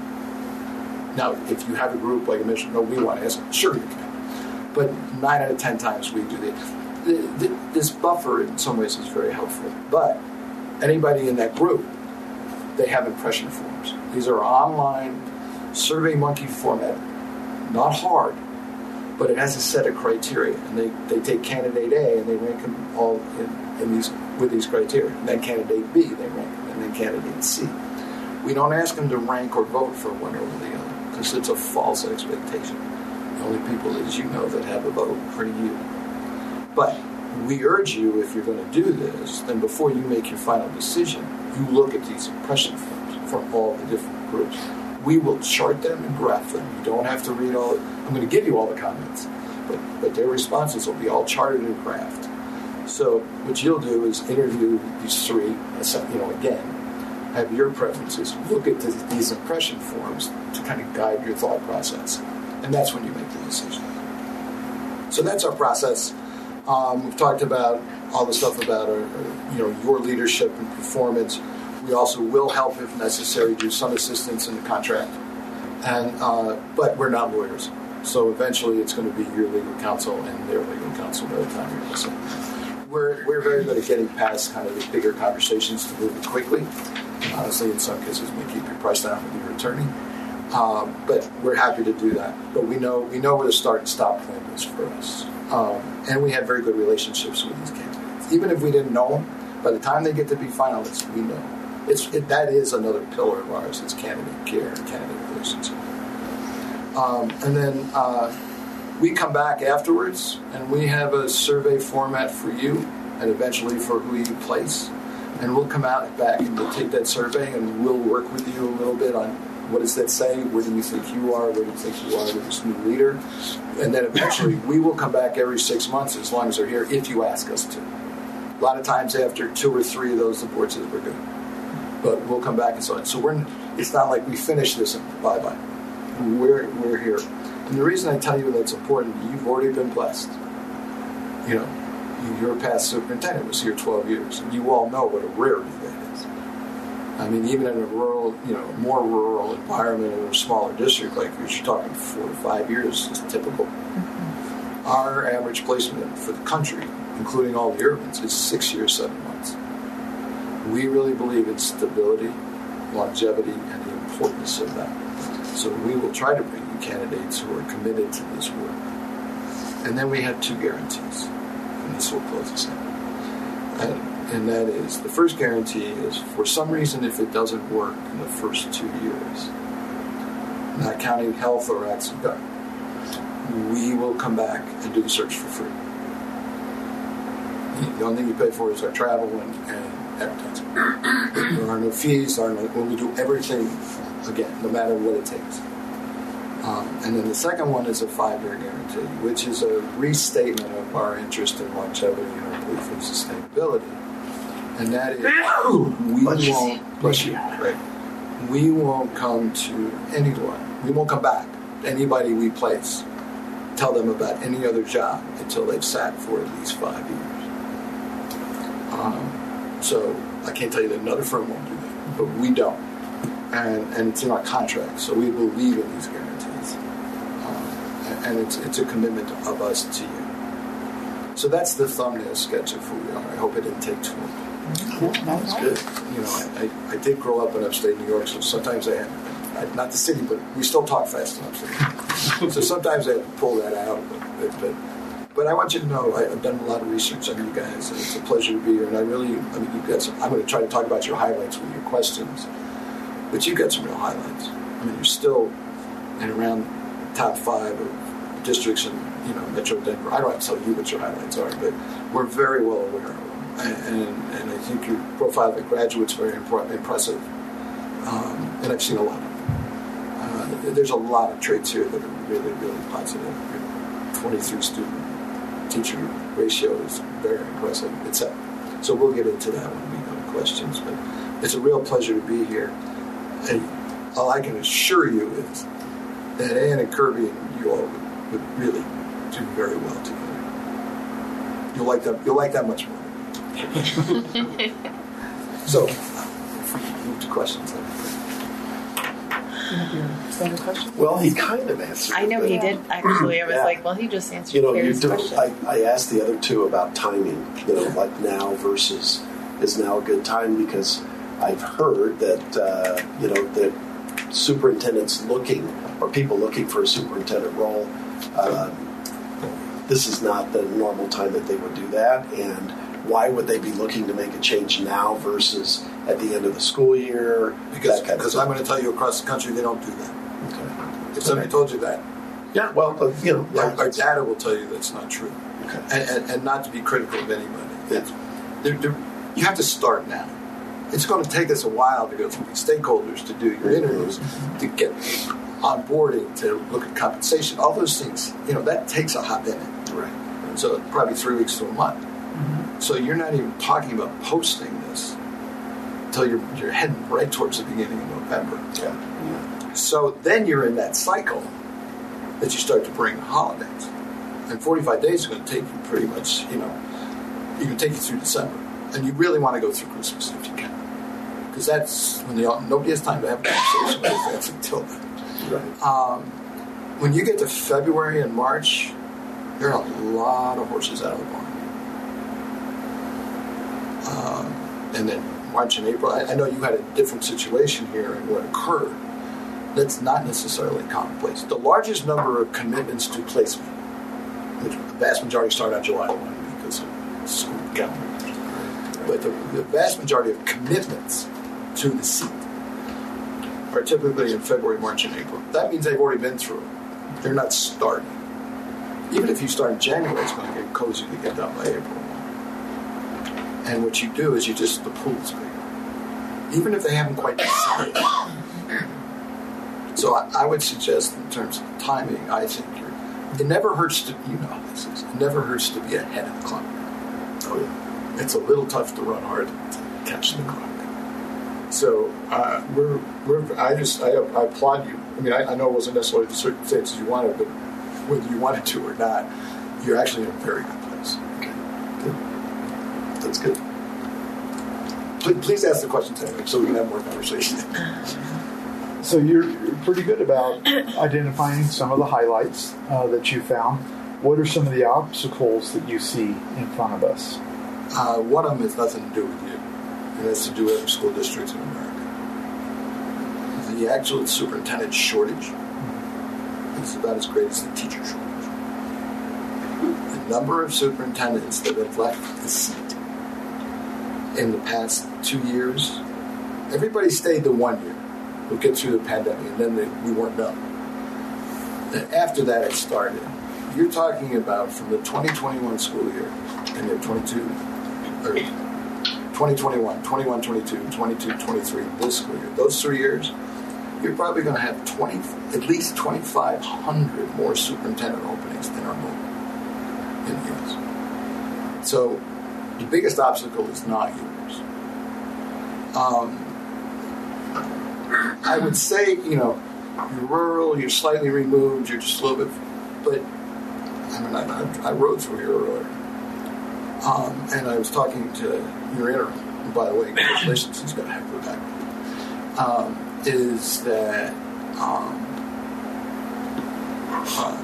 Now, if you have a group, like I mentioned, no, we want to ask, sure you can. But nine out of ten times we do the, the, the this buffer in some ways is very helpful. But anybody in that group, they have impression forms. These are online SurveyMonkey format, not hard, but it has a set of criteria. And they, they take candidate A and they rank them all in, in these with these criteria. And then candidate B, they rank them, and then candidate C. We don't ask them to rank or vote for one over the other, because it's a false expectation. The only people, as you know, that have a vote are you. But we urge you, if you're going to do this, then before you make your final decision, you look at these impression forms from all the different groups. We will chart them and graph them. You don't have to read all. I'm going to give you all the comments, but, but their responses will be all charted and graphed. So what you'll do is interview these three, you know, again, have your preferences, look at this, these impression forms to kind of guide your thought process. And that's when you make the decision. So that's our process. Um, we've talked about all the stuff about our, our, you know, your leadership and performance. We also will help, if necessary, do some assistance in the contract. And uh, but we're not lawyers. So eventually it's going to be your legal counsel and their legal counsel by the time you're listening. We're, we're very good at getting past kind of the bigger conversations to move it quickly. Honestly, in some cases, we keep your price down with your attorney, um, but we're happy to do that. But we know we know where the start and stop point is for us, um, and we have very good relationships with these candidates. Even if we didn't know them, by the time they get to be finalists, we know. It's it, that is another pillar of ours. It's candidate care and candidate relationship. Um, and then uh, we come back afterwards, and we have a survey format for you, and eventually for who you place. And we'll come out back and we'll take that survey and we'll work with you a little bit on what does that say, where do you think you are, where do you think you are with this new leader. And then eventually we will come back every six months as long as they're here, if you ask us to. A lot of times after two or three of those, the board says we're good. But we'll come back and so on. So we're, it's not like we finish this and bye-bye. We're, we're here. And the reason I tell you that's important, you've already been blessed. You know, your past superintendent was here twelve years, and you all know what a rarity that is. I mean, even in a rural, you know, more rural environment in a smaller district like yours, you're talking four to five years is typical. Mm-hmm. Our average placement for the country, including all the urbans, is six years, seven months. We really believe in stability, longevity, and the importance of that. So we will try to bring you candidates who are committed to this work. And then we have two guarantees. And this will close us out. And, and that is, the first guarantee is, for some reason, if it doesn't work in the first two years, not counting health or acts of God, we will come back and do the search for free. The only thing you pay for is our travel and, and advertising. There are no fees, there are no, we'll do everything, again, no matter what it takes. Um, and then the second one is a five-year guarantee, which is a restatement of our interest in longevity and our belief in sustainability. And that is, we won't, bless you, right? We won't come to anyone, we won't come back to anybody we place, tell them about any other job until they've sat for at least five years. Um, so I can't tell you that another firm won't do that, but we don't. And, and it's in our contract, so we believe in these guarantees. And it's it's a commitment of us to you. So that's the thumbnail sketch of who we are. I hope it didn't take too long. Cool. That's good. You know, I, I, I did grow up in upstate New York, so sometimes I had, I, not the city, but we still talk fast in upstate. So sometimes I have to pull that out. But, but, but I want you to know I, I've done a lot of research on you guys, and it's a pleasure to be here. And I really, I mean, you've got some, I'm going to try to talk about your highlights with your questions, but you've got some real highlights. I mean, you're still in around top five of districts in, you know, Metro Denver. I don't have to tell you what your highlights are, but we're very well aware of them. And, and, and I think your profile of the graduate's very important, impressive. Um, and I've seen a lot of them. Uh, there's a lot of traits here that are really, really positive. Your twenty-three student teacher ratio is very impressive. It's a, So we'll get into that when we go to questions. But it's a real pleasure to be here. And all I can assure you is that Ann and Kirby and you all would, would really do very well together. You'll like that. You'll like that much more. So, if we move to questions. Well, he kind of answered. I know it, he but- did actually. I was Yeah. like, well, he just answered You know, you Gary's do. question. I, I asked the other two about timing. You know, like now versus is now a good time, because I've heard that uh, you know that superintendents looking or people looking for a superintendent role. Uh, this is not the normal time that they would do that, and why would they be looking to make a change now versus at the end of the school year? Because, that kind of because I'm going to tell you across the country they don't do that. Okay. If somebody told you that, Yeah, well, uh, you know, our, our data will tell you that's not true. Okay. And, and, and not to be critical of anybody. It's, they're, they're, you have to start now. It's going to take us a while to go through these stakeholders, to do your interviews, to get onboarding, to look at compensation, all those things. You know, that takes a hot minute. Right. So probably three weeks to a month. Mm-hmm. So you're not even talking about posting this until you're, you're heading right towards the beginning of November. Yeah. Yeah. So then you're in that cycle that you start to bring holidays. And forty-five days is going to take you pretty much, you know, you can take you through December. And you really want to go through Christmas if you can. Because that's when they all, nobody has time to have a conversation with that's until then. Right. Um, when you get to February and March, there are a lot of horses out of the barn. Um, and then March and April, I, I know you had a different situation here and what occurred. That's not necessarily commonplace. The largest number of commitments to placement, which the vast majority start on July first because of school calendar. But the, the vast majority of commitments to the seat are typically in February, March, and April. That means they've already been through it. They're not starting. Even if you start in January, it's going to get cozy to get done by April. And what you do is you just, the pool's bigger. Even if they haven't quite decided. So I, I would suggest in terms of timing, I think you're, it never hurts to, you know how this is, it never hurts to be ahead of the clock. Oh yeah. It's a little tough to run hard to catch the clock. So uh, we're, we're, I just, I, I applaud you. I mean, I, I know it wasn't necessarily the circumstances you wanted, but whether you wanted to or not, you're actually in a very good place. Okay. Good. That's good. Please, please ask the questions anyway, so we can have more conversation. So you're, you're pretty good about identifying some of the highlights uh, that you found. What are some of the obstacles that you see in front of us? Uh, one of them has nothing to do with you, and that's to do with other school districts in America. The actual superintendent shortage is about as great as the teacher shortage. The number of superintendents that have left the seat in the past two years, everybody stayed the one year. We'll get through the pandemic, and then they, we weren't done. And after that, it started. You're talking about from the twenty twenty-one school year, and then twenty-two, or twenty twenty-one, twenty-one, twenty-two, twenty-two, twenty-three, this school year. Those three years, you're probably going to have twenty, at least twenty-five hundred more superintendent openings than are moving in the U S. So the biggest obstacle is not yours. Um, I would say, you know, you're rural, you're slightly removed, you're just a little bit, but I mean, I, I rode through here earlier. Um, and I was talking to your interim, and by the way, congratulations, he's got a heck of a back. Um, is that um, uh,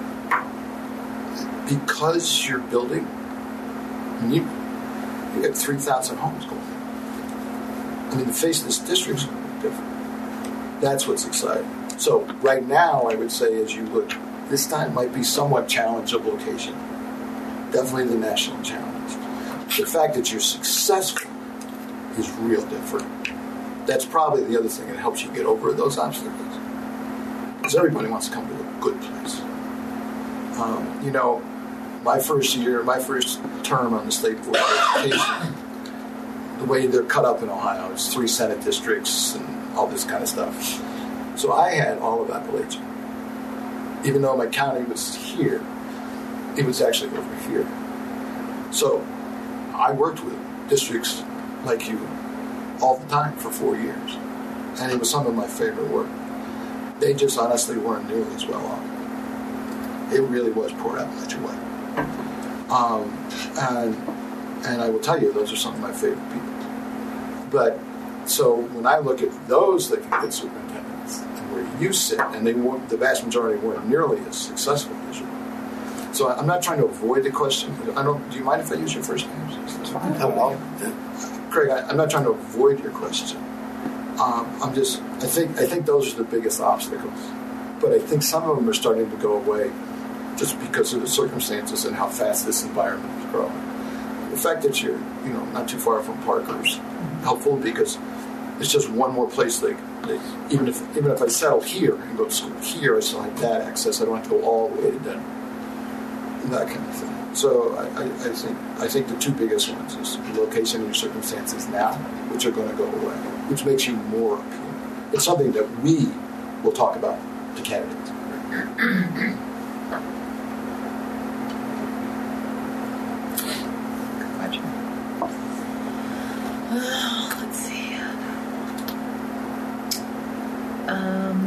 because you're building, I mean, you, you get three thousand homes going. I mean, the face of this district is going to be different. That's what's exciting. So right now, I would say as you look, this time might be somewhat challenge of location. Definitely the national challenge. The fact that you're successful is real different. That's probably the other thing that helps you get over those obstacles. Because everybody wants to come to a good place. Um, you know, my first year, my first term on the State Board of Education, the way they're cut up in Ohio is three Senate districts and all this kind of stuff. So I had all of Appalachia. Even though my county was here, it was actually over here. So I worked with districts like you all the time for four years. And it was some of my favorite work. They just honestly weren't nearly as well off. It really was poured out that way. Um, and, and I will tell you, those are some of my favorite people. But, so when I look at those that can get superintendents, and where you sit, and they weren't, the vast majority weren't nearly as successful as you. So I'm not trying to avoid the question. I don't. Do you mind if I use your first name? That's fine. Oh, well. Craig, I, I'm not trying to avoid your question. Um, I'm just. I think. I think those are the biggest obstacles. But I think some of them are starting to go away, just because of the circumstances and how fast this environment is growing. The fact that you're, you know, not too far from Parker's helpful because it's just one more place. Like, like even if even if I settle here and go to school here, I still have that access. I don't have to go all the way to Denver. That kind of thing. So I, I, I think I think the two biggest ones is the location and your circumstances now, which are going to go away, which makes you more appealing. It's something that we will talk about to candidates. Gotcha. Uh, let's see. Um.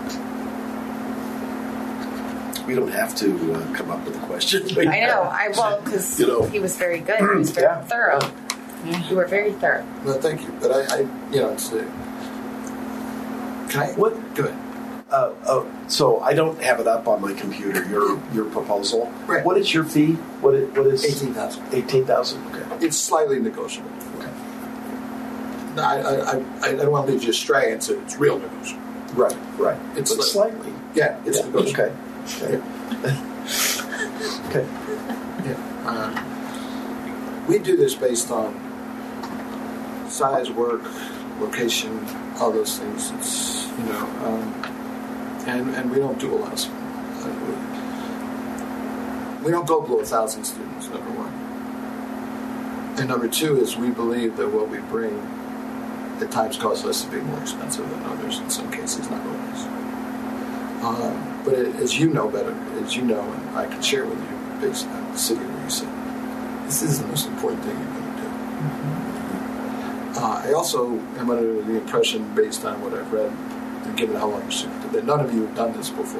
We don't have to uh, come up with a question. I know. I well, because you know. he was very good. He was very Yeah. thorough. You were very thorough. Well, thank you. But I, I you know, it's. Uh, can I? What? Good. Uh, oh, so I don't have it up on my computer. Your your proposal. Right. What is your fee? What is, what is Eighteen thousand. Eighteen thousand. Okay. It's slightly negotiable. Okay. No, I, I, I, I don't want to lead you astray and say it's real negotiable. Right. Right. It's But slight- slightly. Yeah, it's Yeah. negotiable. Okay. Okay. Okay. Yeah. Uh, we do this based on size, work, location, all those things. It's, you know, um, and and we don't do a lot of. Uh, we, we don't go below a thousand students. Number one, and number two is we believe that what we bring at times causes us to be more expensive than others. In some cases, not always. Um, but it, as you know better, as you know, and I can share with you based on the city where you sit, this is the most important thing you're going to do. Mm-hmm. Uh, I also am under the impression, based on what I've read, and given how long you've served, that none of you have done this before.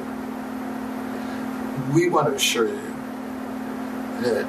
We want to assure you that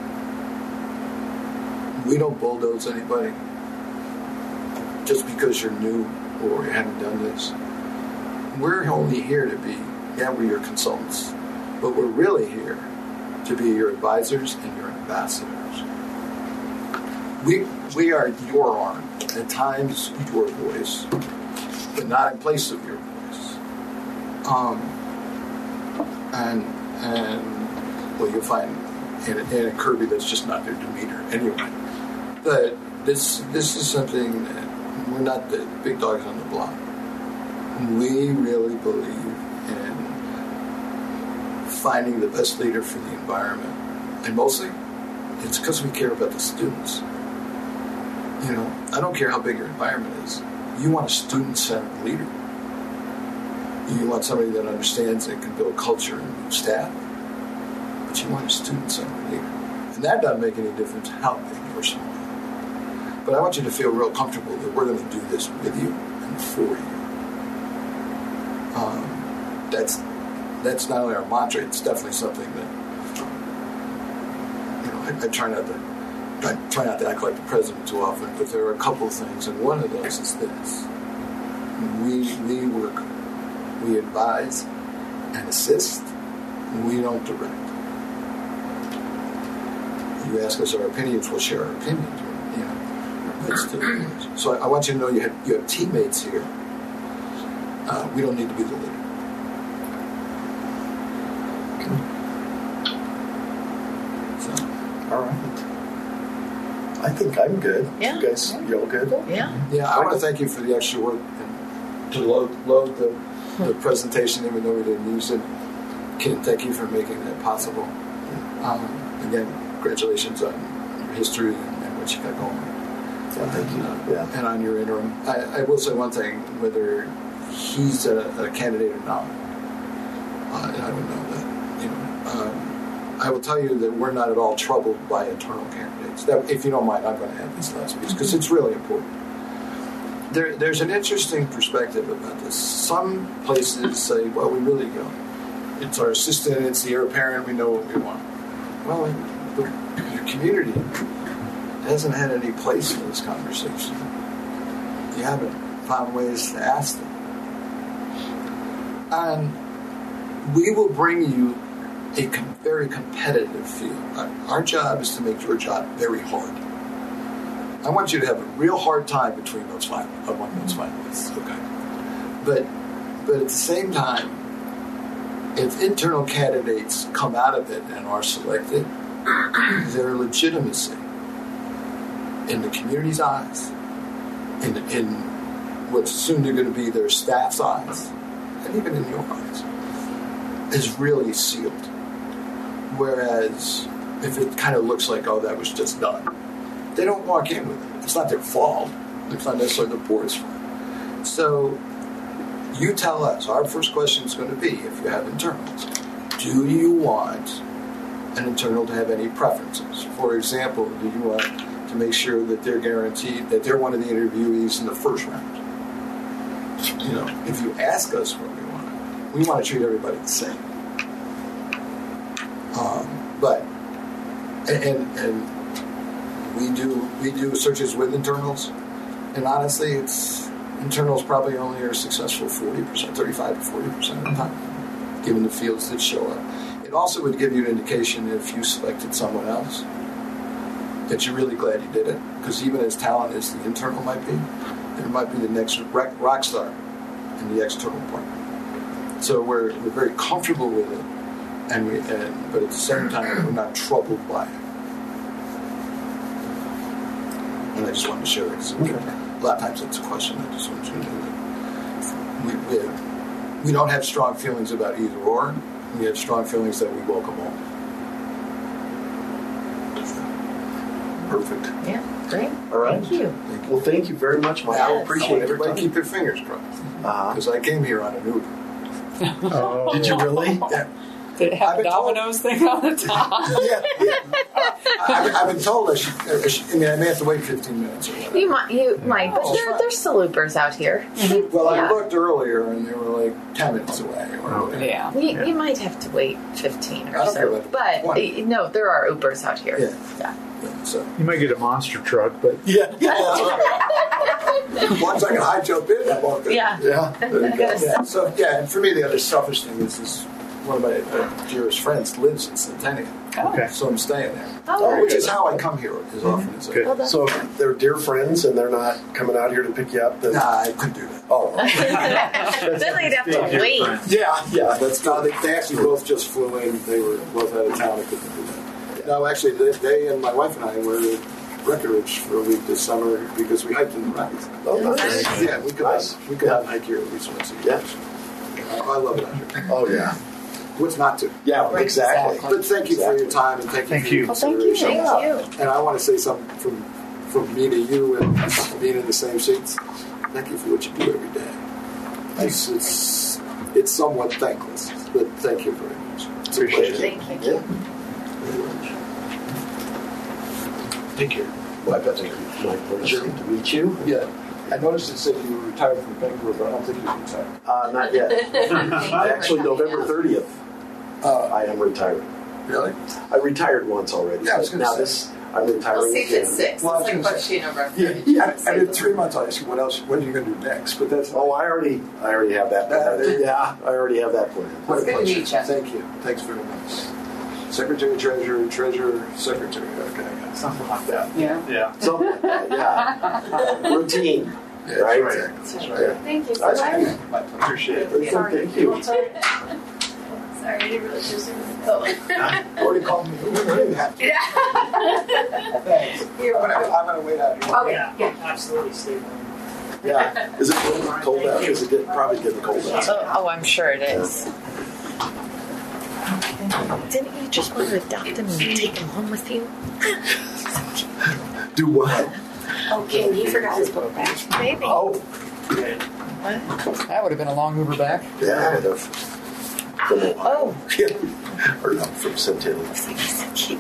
we don't bulldoze anybody just because you're new or you haven't done this. We're only here to be, yeah, we're your consultants, but we're really here to be your advisors and your ambassadors. We we are your arm, at times your voice, but not in place of your voice. Um, and and well, you'll find Anna, Anna Kirby that's just not their demeanor anyway. But this this is something that we're not the big dogs on the block. We really believe in finding the best leader for the environment. And mostly, it's because we care about the students. You know, I don't care how big your environment is. You want a student-centered leader. You want somebody that understands and can build culture and move staff. But you want a student-centered leader. And that doesn't make any difference how big or small. But I want you to feel real comfortable that we're going to do this with you and for you. Um, that's that's not only our mantra; it's definitely something that you know. I, I try not to I try not to act like the president too often, but there are a couple of things, and one of those is this: we we work, we advise and assist. We don't direct. You ask us our opinions, we'll share our opinions. You know, that's the so I, I want you to know you have you have teammates here. Uh, we don't need to be the leader. So, all right. I think I'm good. Yeah. You guys, you all good? Yeah. Yeah, I want to thank you for the extra work and to load, load the, the presentation, even though we didn't use it. Ken, thank you for making that possible. Um, again, congratulations on your history and, and what you got going. Yeah, thank you. Uh, Yeah. And on your interim. I, I will say one thing, whether he's a, a candidate or not, uh, and I don't know that, you know, um, I will tell you that we're not at all troubled by internal candidates. That, if you don't mind, I'm going to add this last piece because it's really important. There, there's an interesting perspective about this. Some places say, well, we really go. It's our assistant, it's the heir apparent, we know what we want. Well, the, your community hasn't had any place in this conversation. You haven't found ways to ask them. And we will bring you a com- very competitive field. Our job is to make your job very hard. I want you to have a real hard time between those five, among those finalists, okay? But, but at the same time, if internal candidates come out of it and are selected, their legitimacy in the community's eyes, in, in what's soon going to be their staff's eyes, and even in your eyes, is really sealed. Whereas if it kind of looks like, oh, that was just done, they don't walk in with it. It's not their fault. It's not necessarily the board's fault. So you tell us, our first question is going to be, if you have internals, do you want an internal to have any preferences? For example, do you want to make sure that they're guaranteed that they're one of the interviewees in the first round? You know, if you ask us what we want, we want to treat everybody the same. Um, but, and, and, and we do we do searches with internals, and honestly, it's internals probably only are successful forty percent, thirty-five to forty percent of the time, given the fields that show up. It also would give you an indication if you selected someone else that you're really glad you did it, because even as talented as the internal might be, there might be the next rock star in the external part. So we're we're very comfortable with it, and we and, but at the same time we're not troubled by it. And I just wanted to share it. Okay. A lot of times it's a question. I just want you to know that we, we, have, we don't have strong feelings about either or. We have strong feelings that we welcome all. Perfect. Yeah, great. All right. Thank you. Thank you. Well, thank you very much, Mike. I Yes. appreciate it. Everybody keep their fingers crossed. Because uh-huh. I came here on an Uber. Oh. Did you really? Yeah. Did it have a Domino's thing on the top? yeah, yeah. I've, I've been told I should, I should. I mean, I may have to wait fifteen minutes or whatever. You might, you might, but Oh, there, fine. there's salupers out here. Well, Yeah. I looked earlier and they were like ten minutes away. Or whatever. Yeah. You, you might have to wait fifteen I or don't care so, about but twenty. uh, no, there are Ubers out here. Yeah. Yeah. Yeah, so You might get a monster truck, but Yeah. Yeah. That's right. once I can high jump in, I'm all good. Yeah. Yeah. There you go. Yeah. So yeah, and for me, the other selfish thing is, is one of my uh, dearest friends lives in Centennial. okay. So I'm staying there, Oh, which very is good. how I come here as often as I Good. Well, that's So they're dear friends, and they're not coming out here to pick you up. Then, Nah, I couldn't do that. oh, then they'd have to wait. Yeah, yeah, that's not. They, they actually both just flew in. They were both out of town. I couldn't do that. No, actually, they, they and my wife and I were at Breckenridge for a week this summer because we hiked in the Rockies. oh, nice. Yeah, we could Nice. we could have a hike here at least once a year. I, I love it out here. Oh, yeah. What's not to? Yeah, exactly. But thank you for your time and thank you Thank for your you. Well, thank you. consideration. Thank you. And I want to say something from from me to you and being in the same seats. Thank you for what you do every day. It's it's, it's somewhat thankless, but thank you very much. It's a Appreciate pleasure. Thank you. Yeah. Very much. Take care. Well, I bet it's my pleasure to meet you. Yeah. I noticed it said you were retired from Vancouver, but I don't think you're retired. Uh, not yet. Actually, November thirtieth, uh, I am retiring. Really? I retired once already. Yeah, I was gonna now say. this, I'm retiring We'll see if again. it's six. Well, I was it's like gonna what say- she November. Yeah, yeah. I, in three months, I ask you what else. What are you going to do next? But that's Oh, I already, I already have that. Yeah, there you go. Yeah, I already have that plan. What a It's good to pleasure. meet you. Thank you. Thanks very much. Secretary, treasurer, treasurer, secretary. Okay, I got it. Something like that. Yeah. Yeah. Something like that. Yeah. Routine. Yeah, Right? That's right. That's right. Yeah. Thank you so That's much. good. My pleasure. Appreciate it. Thank you. Sorry, I didn't really presume. Oh. Already called me. Yeah. Thanks. You're I'm gonna, welcome. I'm gonna wait out here. Okay. Yeah, Yeah. absolutely. Stay warm. Yeah. Is it cold, cold out? Is it getting, probably getting cold out? Oh, oh, I'm sure it is. Didn't you just want to adopt him and take him home with you? Do what? Okay, he forgot his book bag. Maybe. Oh, What? That would have been a long Uber back. yeah. I would have. From Ohio. Oh. Yeah. or no, from Centennial. He's so cute.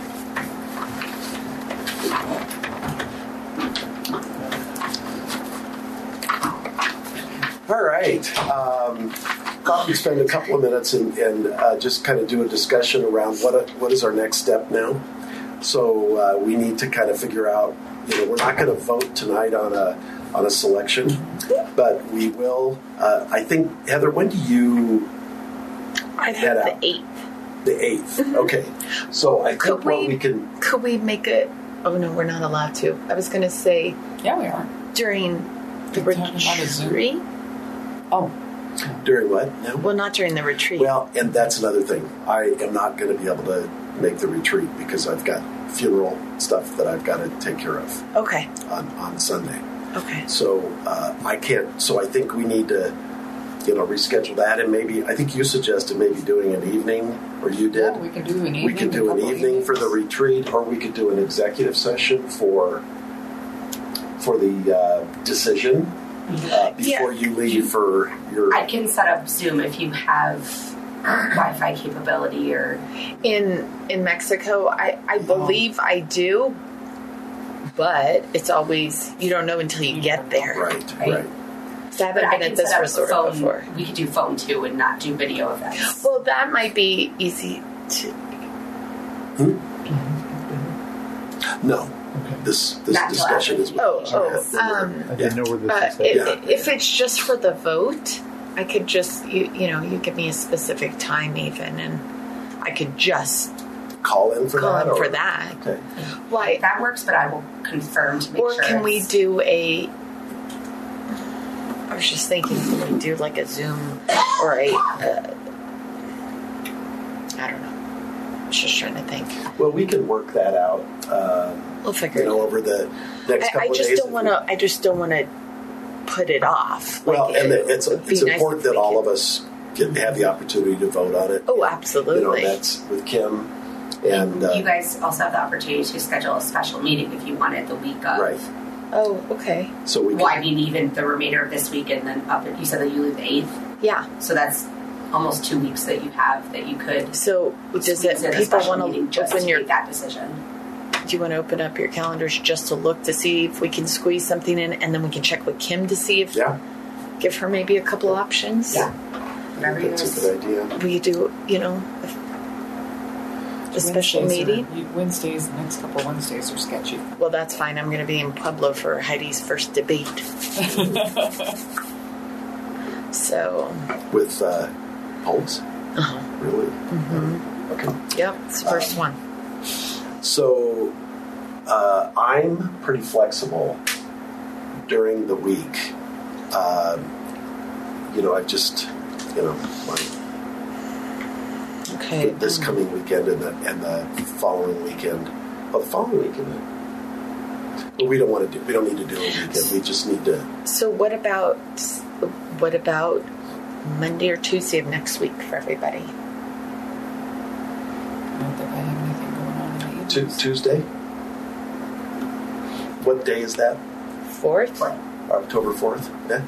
All right. Um, thought we'd spend a couple of minutes and, and uh, just kind of do a discussion around what what is our next step now. So uh, we need to kind of figure out. You know, we're not going to vote tonight on a on a selection, but we will. Uh, I think Heather, when do you I head think out? the eighth. The eighth. Okay. So I think Could what we- we can. Could we make it? Oh no, we're not allowed to. I was going to say Yeah, we are. during the You're talking about a Zoom? retreat. Oh, During what? No. Well, not during the retreat. Well, and that's another thing. I am not going to be able to make the retreat because I've got funeral stuff that I've got to take care of okay. on, on Sunday. Okay. So uh, I can't. So I think we need to, you know, reschedule that, and maybe I think you suggested maybe doing an evening, or you did. yeah, we can do an evening. We could do a an couple evening for the evenings. retreat, or we could do an executive session for for the uh, decision uh, before you leave for your. I can set up Zoom if you have Wi-Fi capability or. In in Mexico, I I believe I do, but it's always you don't know until you get there. Right. Right. Right. So I But haven't I been can at this set up resort phone. before. We could do phone too and not do video events. Well, that might be easy to. No. This this Not till discussion after. is. Oh, oh, Yes. um, I didn't know where this uh, was if, headed. if it's just for the vote, I could just you you know you give me a specific time even, and I could just Call in for call that. in or- for that. Okay. Why? That works, but I will confirm to make Or sure. can we it's- do a? I was just thinking, can we do like a Zoom or a? Uh, I don't know. I was just trying to think. Well, we can work that out. Uh, We'll figure you it know, out. over the next I, couple I of just days. don't want to. I just don't want to put it off. Well, Like, and it it's would be it's nice important if that we all could- of us can have the opportunity to vote on it. Oh, You know, absolutely. that's with Kim and uh, you guys also have the opportunity to schedule a special meeting if you want it the week of. right. Oh, okay. So we Well, I can, mean, even the remainder of this week, and then up. You said that you leave the eighth, Yeah. so that's almost two weeks that you have that you could. So does it? squeeze in a People special want meeting to just open to your? make that decision. Do you want to open up your calendars just to look to see if we can squeeze something in, and then we can check with Kim to see if yeah, give her maybe a couple options. Yeah. Whatever you that's a guys. good idea. We do, you know, a special Wednesdays meeting. Are, Wednesdays, the next couple Wednesdays are sketchy. Well, that's fine. I'm going to be in Pueblo for Heidi's first debate. So, With uh, Holmes, uh really. hmm Okay. yep, it's the first one. So uh, I'm pretty flexible during the week. Uh, you know, I just, you know, like Okay. this um, coming weekend and the, and the following weekend. Oh, the following weekend. But we don't want to do. We don't need to do a weekend. We just need to. So, what about what about Monday or Tuesday of next week for everybody? I don't think I have anything going on in the evening. Tu- Tuesday. What day is that? Fourth. October fourth. Yeah.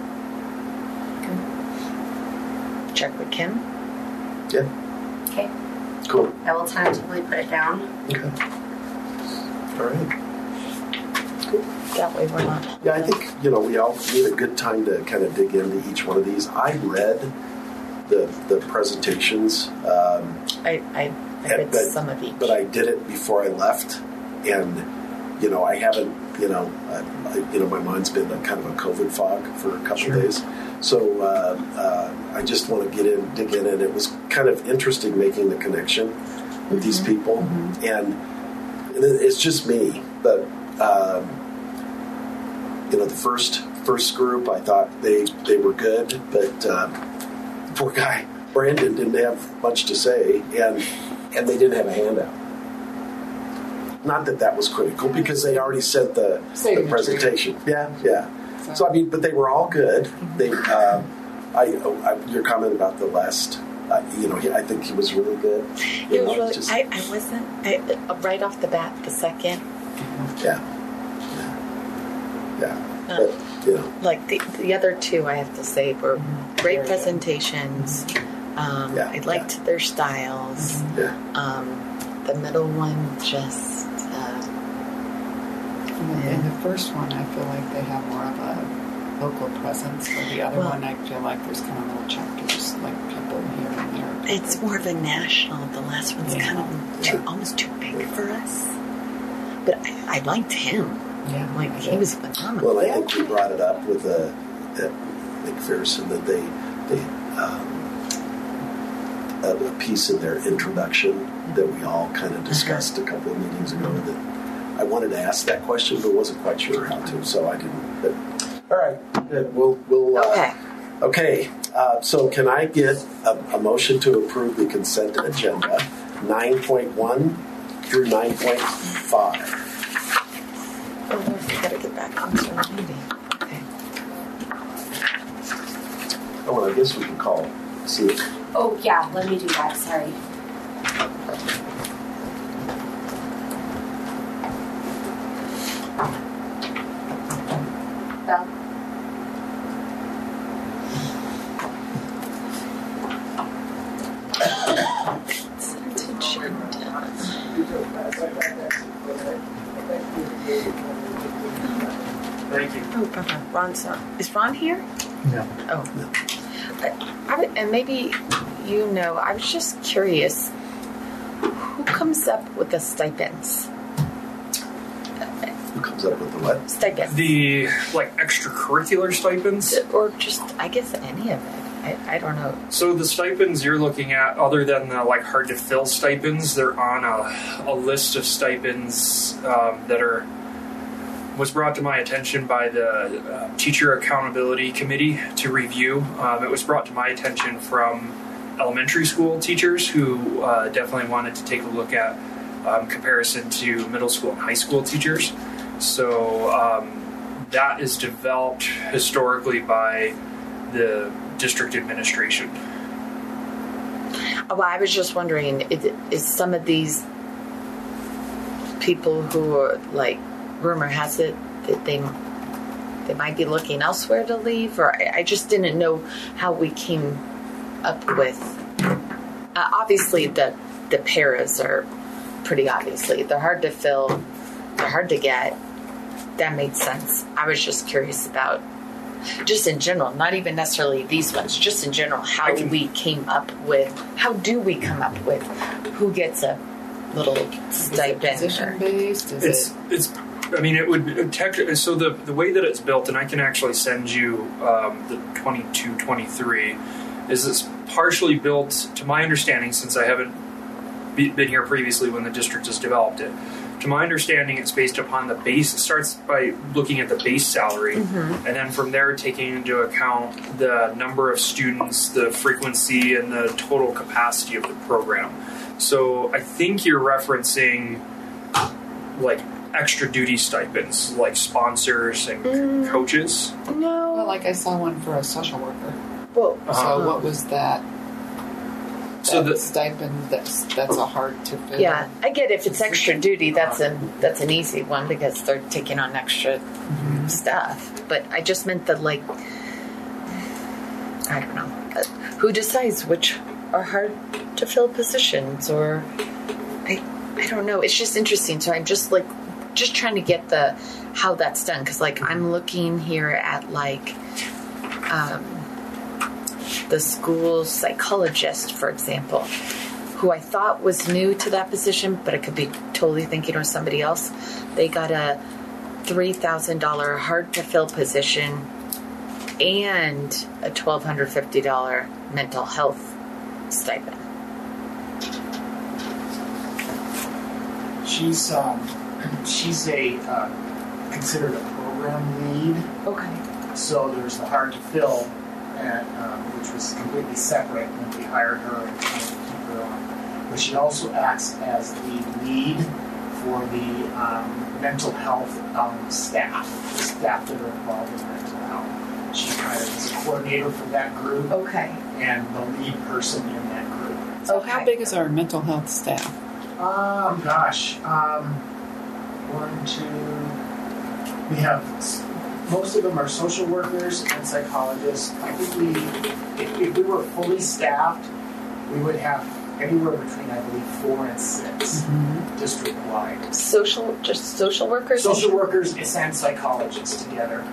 Check with Kim. Yeah. Okay, Cool. I will tentatively put it down. Okay. All right. That way we're not. Yeah, I think, you know, we all need a good time to kind of dig into each one of these. I read the the presentations, um, I I, I and- read but, some of each. but I did it before I left, and you know, I haven't, you know, I, I, you know, my mind's been a kind of a COVID fog for a couple Sure. of days. So uh, uh, I just want to get in, dig in, and it was kind of interesting making the connection with these Mm-hmm. people, and it- it's just me, but. Um, You know, the first first group, I thought they they were good, but uh, poor guy Brandon didn't have much to say, and and they didn't have a handout. Not that that was critical, because they already sent the, the presentation. Yeah, yeah. So I mean, but they were all good. They, uh, I, I, your comment about the last, uh, you know, he, I think he was really good. You It was know, really, just- I, I wasn't I, uh, right off the bat. The second, yeah, yeah. uh, But you know, like the the other two, I have to say, were great presentations. Um, Yeah, I liked their styles. Yeah. Um, the middle one just. Uh, In the, in the first one, I feel like they have more of a local presence. For the other Well- one, I feel like there's kind of little chapters, like people here and there. It's more of a national. The last one's Yeah. kind of too, almost too big for us. But I, I liked him. Yeah, Like he was phenomenal. Well, I think we brought it up with uh, at McPherson that they they um, a, a piece in their introduction that we all kind of discussed a couple of meetings ago. That I wanted to ask that question, but wasn't quite sure how to, so I didn't. But all right, good. We'll we'll. Uh, Okay. Okay. Uh, so can I get a, a motion to approve the consent agenda nine point one through nine point five? Oh, we gotta get back onto our meeting. Okay. Oh, well, I guess we can call. See it. Oh, yeah, let me do that. Sorry. Bell? Thank you. Oh, Barbara. Ron's not. Is Ron here? No. Oh. I, I, would- and maybe you know, I was just curious. Who comes up with the stipends? Who comes up with the what? Stipends. The like extracurricular stipends. Or just, I guess, any of it. I, I don't know. So the stipends you're looking at, other than the like hard to fill stipends, they're on a, a list of stipends um, that are was brought to my attention by the uh, Teacher Accountability Committee to review. Um, it was brought to my attention from elementary school teachers who uh, definitely wanted to take a look at um, comparison to middle school and high school teachers. So um, that is developed historically by the district administration. Well, I was just wondering, is, is some of these people who are like, rumor has it that they they might be looking elsewhere to leave, or I, I just didn't know how we came up with. Uh, obviously, the the paras are pretty obviously they're hard to fill, they're hard to get. That made sense. I was just curious about, just in general, not even necessarily these ones, just in general, how can, we came up with, how do we come up with who gets a little stipend? Is it position based? Is It's it? it's. I mean, it would tech. So the the way that it's built, and I can actually send you um, the twenty-two twenty-three, is it's partially built, to my understanding, since I haven't be, been here previously when the district has developed it. To my understanding, it's based upon the base. It starts by looking at the base salary, Mm-hmm. and then from there taking into account the number of students, the frequency, and the total capacity of the program. So I think you're referencing like extra duty stipends, like sponsors and Mm. coaches. No. Well, like I saw one for a social worker. Well, So Uh-huh. what was that? So that the- stipend that's that's a hard to fill. yeah, I get if it's extra duty, that's a that's an easy one because they're taking on extra Mm-hmm. stuff. But I just meant that, like, I don't know, uh, who decides which are hard to fill positions, or I I don't know. It's just interesting. So I'm just like just trying to get the how that's done, because like I'm looking here at like um, the school psychologist, for example, who I thought was new to that position, but I could be totally thinking of somebody else. They got a three thousand dollars hard to fill position and a twelve hundred fifty dollars mental health stipend. She's um, she's a uh, considered a program lead. Okay. So there's the hard to fill, and, um, which was completely separate when we hired her and tried to keep her on. But she also acts as the lead for the um, mental health um, staff, the staff that are involved in mental health. She kind of is a coordinator for that group Okay. and the lead person in that group. So how big is our mental health staff? Um, gosh, um, one, two. We have most of them are social workers and psychologists. I think we, if, if we were fully staffed, we would have anywhere between, I believe, four and six Mm-hmm. district-wide. Social, just social workers? Social workers and psychologists together.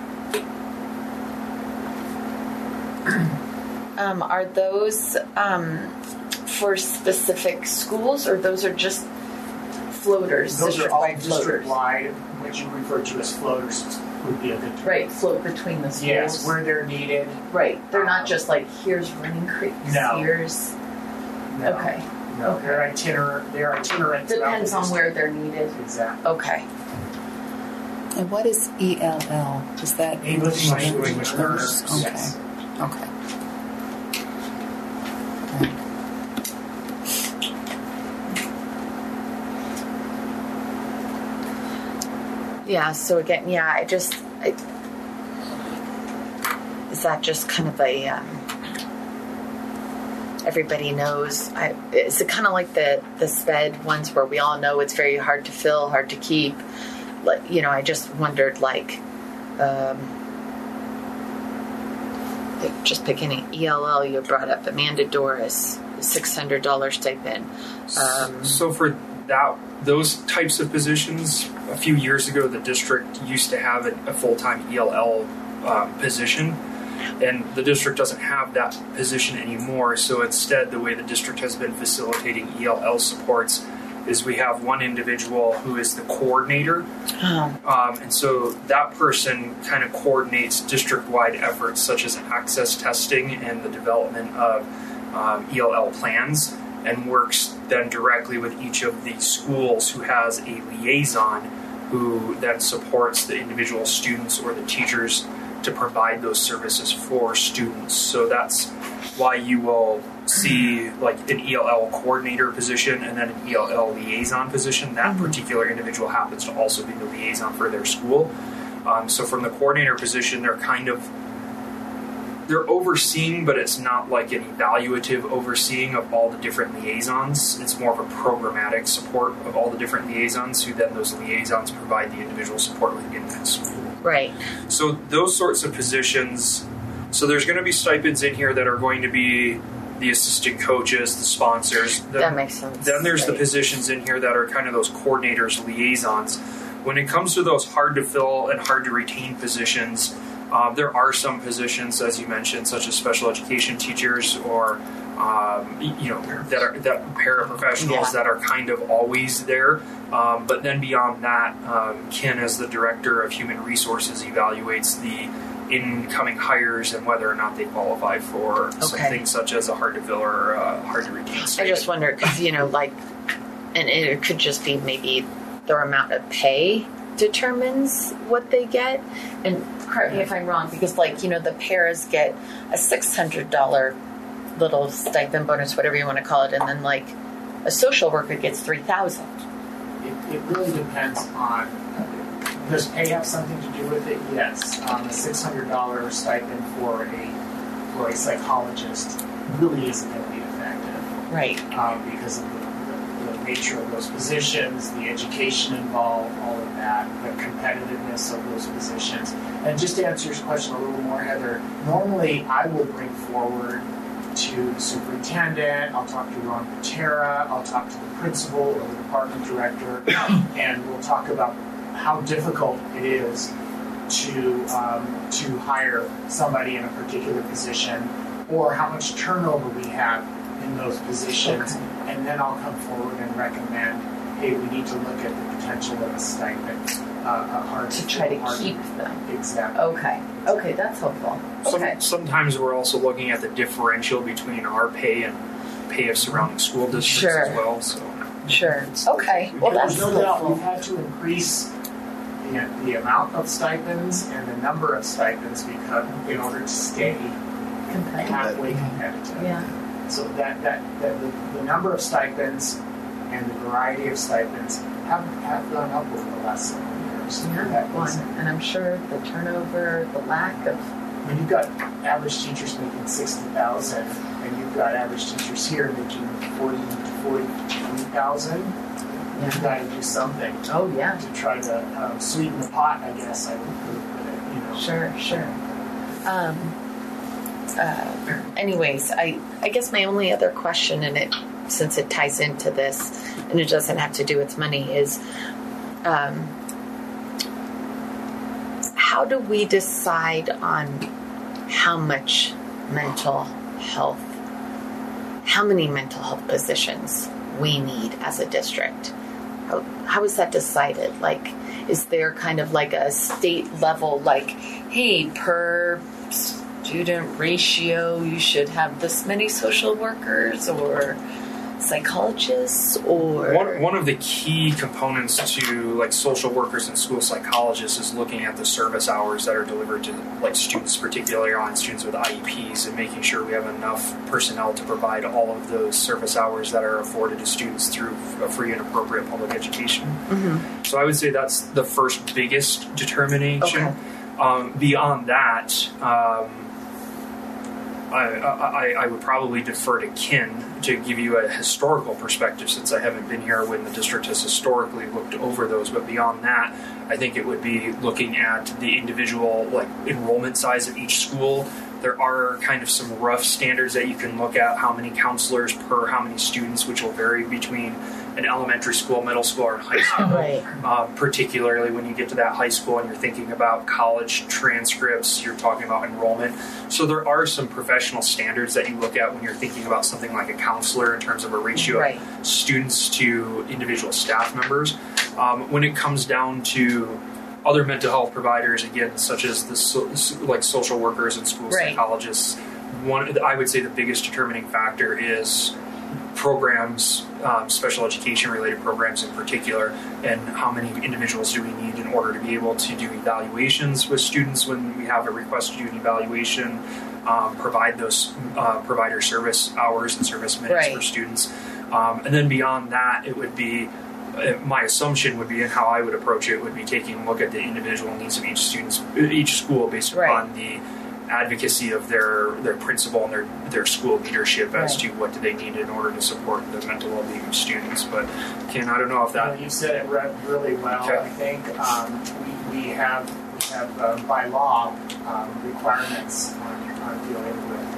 Um, are those um, for specific schools, or those are just floaters? Those are all district-wide floaters? district-wide, what you refer to as floaters would be a good term. Right, float between the schools. Yes, where they're needed. Right, they're not Um, just like, here's Running Creek, No. here's... No. Okay. No, Okay. they're itinerant. They're itinerant. throughout Depends the on where district. they're needed. Exactly. Okay. And what is E L L? Is that English language learners. Okay. Yes. Okay. Yeah, so again, yeah, I just... I, is that just kind of a... Um, everybody knows? I, is it kind of like the, the SPED ones where we all know it's very hard to fill, hard to keep? Like, you know, I just wondered, like... Um, like just picking an E L L, you brought up Amanda Doris, six hundred dollars stipend. Um, So for that, those types of positions, a few years ago, the district used to have a, a full-time E L L um, position, and the district doesn't have that position anymore. So instead, the way the district has been facilitating E L L supports is we have one individual who is the coordinator, oh, um, and so that person kind of coordinates district-wide efforts such as access testing and the development of um, E L L plans, and works then directly with each of the schools who has a liaison who then supports the individual students or the teachers to provide those services for students. So that's why you will see like an E L L coordinator position and then an E L L liaison position. That Mm-hmm. particular individual happens to also be the liaison for their school. Um, so from the coordinator position, they're kind of they're overseeing, but it's not like an evaluative overseeing of all the different liaisons. It's more of a programmatic support of all the different liaisons, who then those liaisons provide the individual support within that school. right. So those sorts of positions, so there's going to be stipends in here that are going to be the assistant coaches, the sponsors. Then, That makes sense. Then there's the Right. positions in here that are kind of those coordinators, liaisons. When it comes to those hard to fill and hard to retain positions, um, there are some positions, as you mentioned, such as special education teachers or um, you know that are that paraprofessionals Yeah. that are kind of always there. Um, but then beyond that, um, Ken, as the director of human resources, evaluates the incoming hires and whether or not they qualify for Okay. something such as a hard to fill or uh, hard to retain I stipend. just wonder, because, you know, like, and it could just be maybe their amount of pay determines what they get. And correct me if I'm wrong, because, like, you know, the paras get a six hundred dollars little stipend bonus, whatever you want to call it, and then, like, a social worker gets three thousand dollars. It, it really depends on. Does pay have something to do with it? Yes. Um, a six hundred dollars stipend for a for a psychologist really isn't going to be effective. Right. Um, because of the, the, the nature of those positions, the education involved, all of that, the competitiveness of those positions. And just to answer your question a little more, Heather, normally I will bring forward to the superintendent, I'll talk to Ron Patera, I'll talk to the principal or the department director, and we'll talk about how difficult it is to um, to hire somebody in a particular position, or how much turnover we have in those positions, and then I'll come forward and recommend, hey, we need to look at the potential of a stipend, uh, a hard To try to hard- keep them. Exactly. Okay. Okay, that's helpful. Some, Okay. sometimes we're also looking at the differential between our pay and pay of surrounding school districts Sure. as well. So Sure. Okay. Well, There's that's no doubt helpful. we've had to increase the, the amount of stipends and the number of stipends because in order to stay halfway competitive. Yeah. So that that, that the, the number of stipends and the variety of stipends have have gone up over the last several years. Yeah, That one. is- And I'm sure the turnover, the lack of when you've got average teachers making sixty thousand, and you've got average teachers here making forty to forty thousand, you've got to do something. Oh yeah. To try to um, sweeten the pot, I guess I would put it. You know. Sure, sure. Um, uh, anyways, I, I guess my only other question, and it since it ties into this, and it doesn't have to do with money, is um, how do we decide on how much mental health, how many mental health positions we need as a district? How, how is that decided? Like, is there kind of like a state level, like, hey, per student ratio, you should have this many social workers or psychologists, or one, one of the key components to like social workers and school psychologists is looking at the service hours that are delivered to like students, particularly on students with I E Ps, and making sure we have enough personnel to provide all of those service hours that are afforded to students through a free and appropriate public education. Mm-hmm. So I would say that's the first biggest determination. Okay. Um, beyond that, um, I, I, I would probably defer to Ken to give you a historical perspective, since I haven't been here when the district has historically looked over those. But beyond that, I think it would be looking at the individual like enrollment size of each school. There are kind of some rough standards that you can look at, how many counselors per how many students, which will vary between an elementary school, middle school, or high school. Right. Um, particularly when you get to that high school and you're thinking about college transcripts, you're talking about enrollment. So there are some professional standards that you look at when you're thinking about something like a counselor in terms of a ratio Right. of students to individual staff members. Um, when it comes down to other mental health providers, again, such as the so, like social workers and school Right. psychologists, one I would say the biggest determining factor is programs, um, special education related programs in particular, and how many individuals do we need in order to be able to do evaluations with students when we have a request to do an evaluation, um, provide those uh, provider service hours and service minutes Right. for students. Um, and then beyond that, it would be uh, my assumption would be, and how I would approach it would be taking a look at the individual needs of each student's each school based Right. upon the advocacy of their their principal and their their school leadership as Right. to what do they need in order to support the mental well-being of students. But Ken, I don't know if that You said it re- really well. Okay. I think um, we, we have we have uh, by law um, requirements on, on dealing with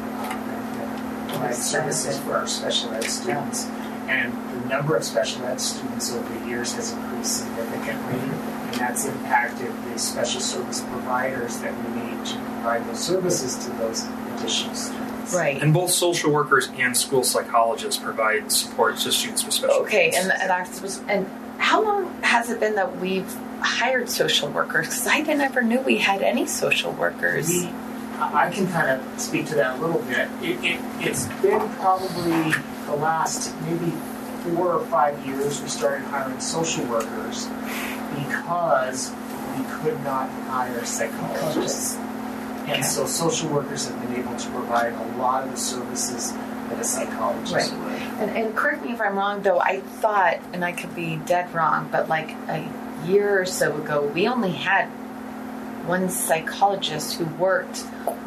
um, provide services for our special ed students, and the number of special ed students over the years has increased significantly, and that's impacted the special service providers that we need to provide those services to those additional students. Right. and both social workers and school psychologists provide support to students with special Okay, needs. and and, I was, and how long has it been that we've hired social workers? Because I never knew we had any social workers. We, I can kind of speak to that a little bit. It, it, it's been probably the last maybe four or five years we started hiring social workers because we could not hire psychologists. And so social workers have been able to provide a lot of the services that a psychologist Right. would. And, and correct me if I'm wrong, though, I thought, and I could be dead wrong, but like a year or so ago, we only had one psychologist who worked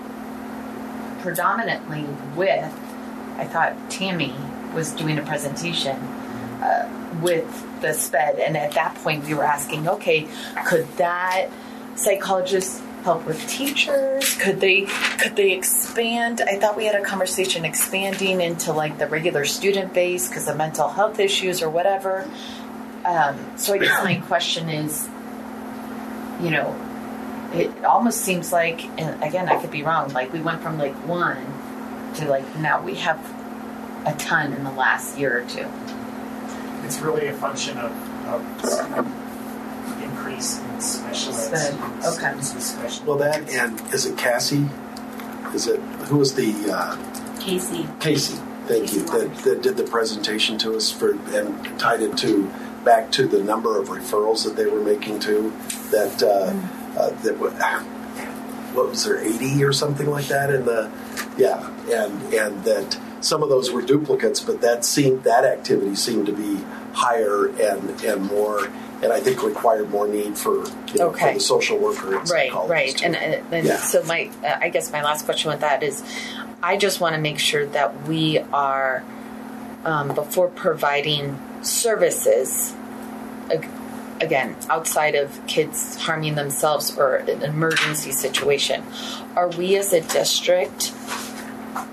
predominantly with, I thought Tammy was doing a presentation uh, with the SPED, and at that point we were asking, okay, could that psychologist help with teachers? Could they could they expand? I thought we had a conversation expanding into like the regular student base because of mental health issues or whatever. Um, so I guess my question is, you know, it almost seems like, and again, I could be wrong, like we went from like one to like now we have a ton in the last year or two. It's really a function of, of student increase in special ed Sped. students. Okay. Students with special Well, that needs. and is it Cassie? Is it who was the uh, Casey. Casey? Thank you. That, that did the presentation to us for and tied it to back to the number of referrals that they were making to that uh, uh, that wa- what was there eighty or something like that in the yeah and and that some of those were duplicates, but that seemed that activity seemed to be higher and and more. And I think required more need for, you know, Okay. for the social worker and Right, psychologist. right. too. And, and, and Yeah. so my, uh, I guess my last question with that is, I just want to make sure that we are, um, before providing services, ag- again, outside of kids harming themselves or an emergency situation, are we as a district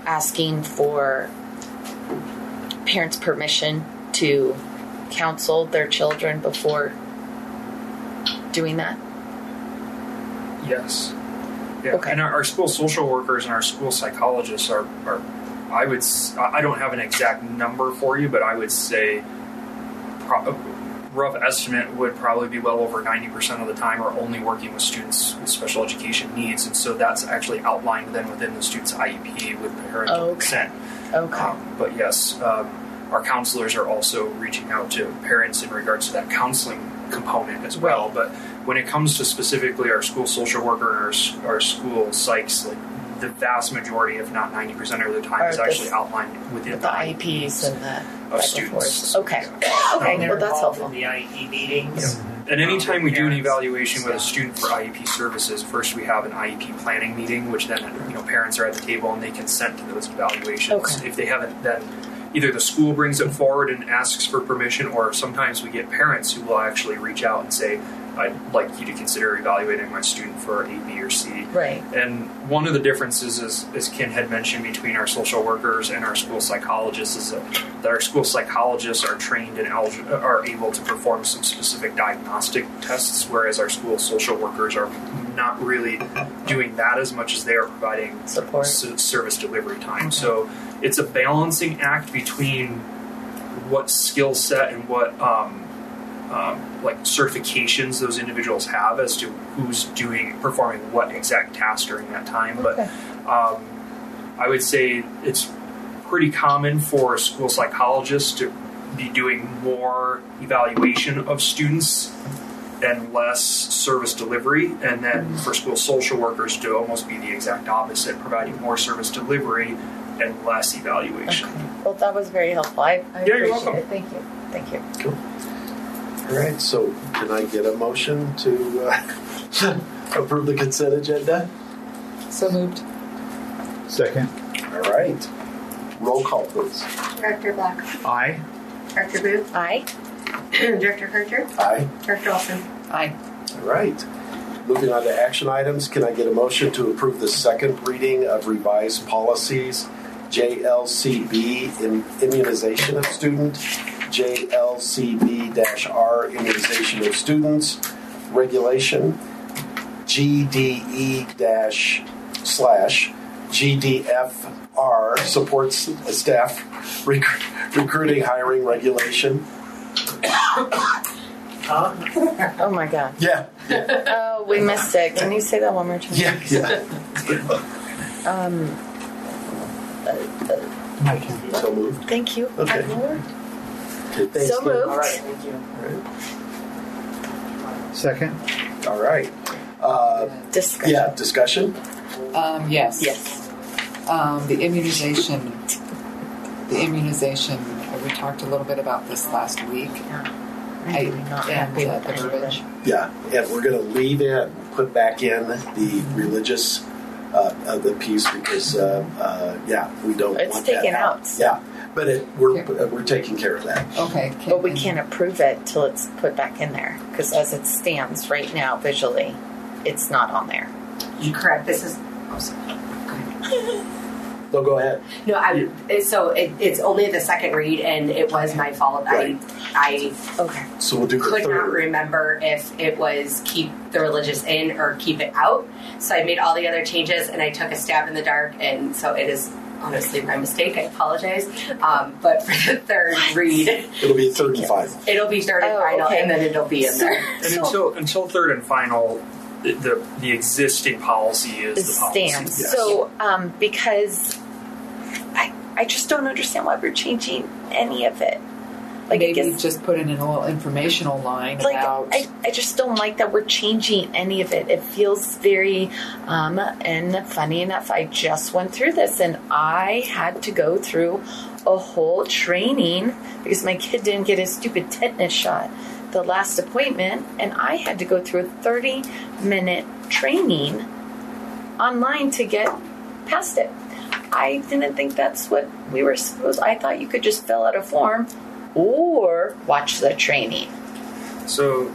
asking for parents' permission to counsel their children before doing that? Yes. Yeah. Okay. And our, our school social workers and our school psychologists are, are, I would, s- I don't have an exact number for you, but I would say, pro- rough estimate would probably be well over ninety percent of the time are only working with students with special education needs. And so that's actually outlined then within the student's I E P with parental Okay. consent. Okay. Um, but yes, um, our counselors are also reaching out to parents in regards to that counseling component as well. Right. But when it comes to specifically our school social worker and our, s- our school psychs, like the vast majority, if not ninety percent of the time, Are is this- actually outlined within With the the I E Ps and the of back and students. forth. Okay. Okay. And they're Well, that's involved helpful. in the I E P meetings. And anytime we do an Parents, evaluation with a staff. student for I E P services, first we have an I E P planning meeting, which then you know parents are at the table and they consent to those evaluations. Okay. If they haven't, then either the school brings it forward and asks for permission, or sometimes we get parents who will actually reach out and say, "I'd like you to consider evaluating my student for A, B, or C." Right. And one of the differences, is, as Ken had mentioned, between our social workers and our school psychologists is that, that our school psychologists are trained and elig- are able to perform some specific diagnostic tests, whereas our school social workers are not really doing that as much as they are providing Support. s- service delivery time. So it's a balancing act between what skill set and what um, um, like certifications those individuals have as to who's doing performing what exact task during that time. But Okay. um, I would say it's pretty common for school psychologists to be doing more evaluation of students and less service delivery, and then for school social workers to almost be the exact opposite, providing more service delivery and less evaluation. Okay. Well, that was very helpful. I, I Yeah, you're appreciate welcome. it. Thank you. Thank you. Cool. All right, so can I get a motion to uh, approve the consent agenda? So moved. Second. All right. Roll call, please. Director Black. Aye. Director Booth. Aye. Director Harger. Aye. Director Olson. Aye. All right. Moving on to action items, can I get a motion to approve the second reading of revised policies, J L C B, im- immunization of student, J L C B-R, immunization of students, regulation, G D E dash slash G D F R, supports staff rec- recruiting hiring regulation. Huh? Oh my God. Yeah. Oh, we missed it. Can you say that one more time? Yeah, yeah. Um. So moved. Thank you. Okay. Okay, thanks, So Ken. moved. All right, thank you. Second. All right. Uh, Discussion. yeah, discussion? Um, yes. Yes. Um, the immunization. The immunization. uh, We talked a little bit about this last week. I, I'm not and happy uh, with the that verbiage. Yeah, and we're going to leave in, put back in the religious uh, uh, the piece because, uh, uh, yeah, we don't It's want taken that out. Yeah, but it, we're Okay. uh, we're taking care of that. Okay. Can, But we can't approve it till it's put back in there because as it stands right now visually, it's not on there. Correct. This is. Oh, sorry. Go ahead. No, go ahead. No, I. So it, it's only the second read, and it was my fault. Right. I. I Okay. So we'll do the could not third. remember if it was keep the religious in or keep it out. So I made all the other changes and I took a stab in the dark, and so it is honestly my mistake. I apologize. Um, but for the third read, It'll be a third and final. it'll be third and Oh, final, okay. and then it'll be in So- there. And until until third and final, the the, the existing policy is It the policy. stands. Yes. So, um, because I, I just don't understand why we're changing any of it. Like, I maybe guess, just put in a little informational line like about. I, I just don't like that we're changing any of it. It feels very, um, and funny enough, I just went through this and I had to go through a whole training because my kid didn't get his stupid tetanus shot the last appointment, and I had to go through a thirty minute training online to get past it. I didn't think that's what we were supposed. I thought you could just fill out a form or watch the training. So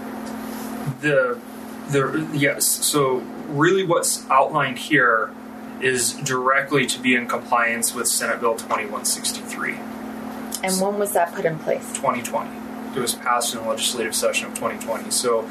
the the yes. So really, what's outlined here is directly to be in compliance with Senate Bill twenty-one sixty-three. And when was that put in place? twenty twenty. It was passed in the legislative session of twenty twenty. So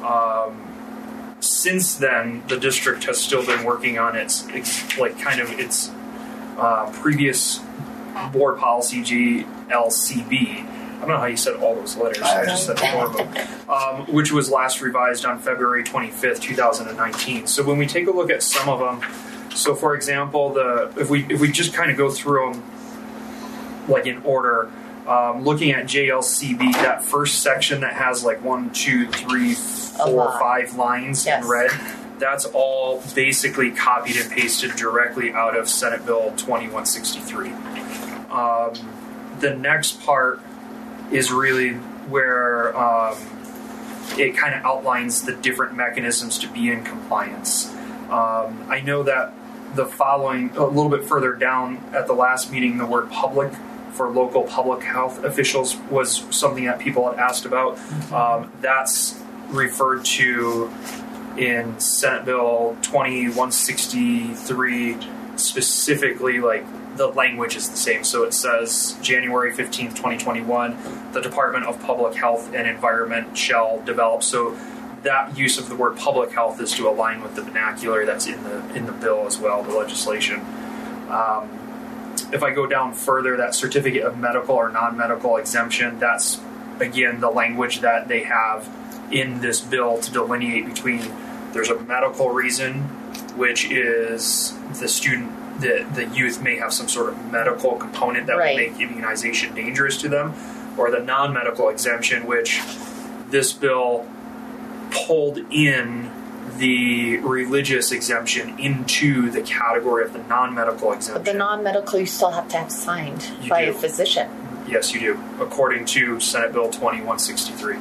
um, since then, the district has still been working on its, its like kind of its uh, previous board policy, G L C B. I don't know how you said all those letters. I just said four of them, um, which was last revised on February twenty-fifth, two thousand nineteen. So when we take a look at some of them, so for example, the if we if we just kind of go through them like in order, um, looking at J L C B, that first section that has like one, two, three, four, five lines yes. in red, that's all basically copied and pasted directly out of Senate Bill twenty-one sixty-three. Um, the next part is really where um, it kind of outlines the different mechanisms to be in compliance. Um, I know that the following, a little bit further down at the last meeting, the word public for local public health officials was something that people had asked about. Um, that's referred to in Senate Bill twenty-one sixty-three, specifically like the language is the same. So it says January fifteenth, twenty twenty-one, the Department of Public Health and Environment shall develop. So that use of the word public health is to align with the vernacular that's in the in the bill as well, the legislation. Um, if I go down further, that certificate of medical or non-medical exemption, that's, again, the language that they have in this bill to delineate between there's a medical reason, which is the student The, the youth may have some sort of medical component that right. would make immunization dangerous to them, or the non-medical exemption, which this bill pulled in the religious exemption into the category of the non-medical exemption. But the non-medical you still have to have signed you by do. a physician. Yes, you do, according to Senate Bill twenty-one sixty-three.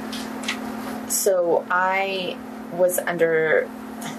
So I was under...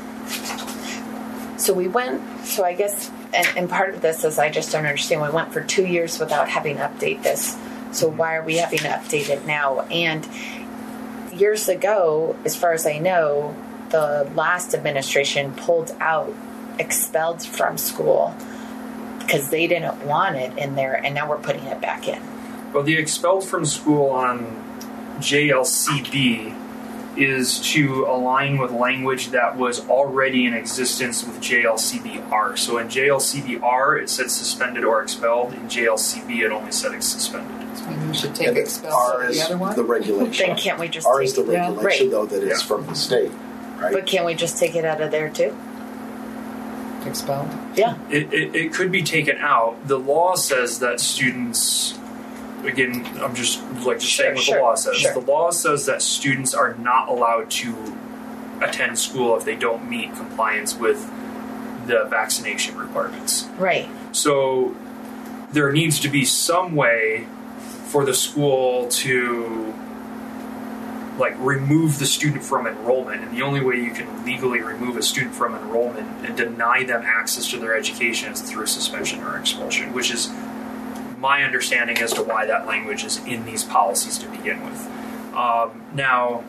So we went, so I guess, and, and part of this is I just don't understand, we went for two years without having to update this. So why are we having to update it now? And years ago, as far as I know, the last administration pulled out expelled from school because they didn't want it in there, and now we're putting it back in. Well, the expelled from school on J L C B is to align with language that was already in existence with J L C B R. So in J L C B R, it said suspended or expelled. In J L C B, it only said suspended. So maybe we should take and expelled R out of the other one? The regulation. Then can't we just R take is the regulation, yeah. right. though, that is yeah. from the state, right? But can't we just take it out of there, too? Expelled? Yeah. It, it, it could be taken out. The law says that students... Again, I'm just like just sure, saying what sure, the law says. Sure. The law says that students are not allowed to attend school if they don't meet compliance with the vaccination requirements. Right. So there needs to be some way for the school to like remove the student from enrollment, and the only way you can legally remove a student from enrollment and deny them access to their education is through suspension or expulsion, which is my understanding as to why that language is in these policies to begin with. Um, now,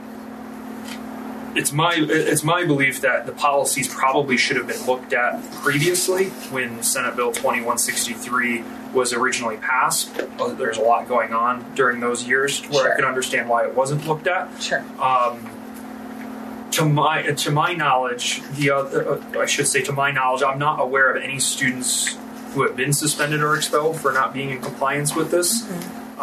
it's my it's my belief that the policies probably should have been looked at previously when Senate Bill twenty-one sixty-three was originally passed. There's a lot going on during those years where sure. I can understand why it wasn't looked at. Sure. Um, to my to my knowledge, the other, uh, I should say to my knowledge, I'm not aware of any students who have been suspended or expelled for not being in compliance with this. Mm-hmm.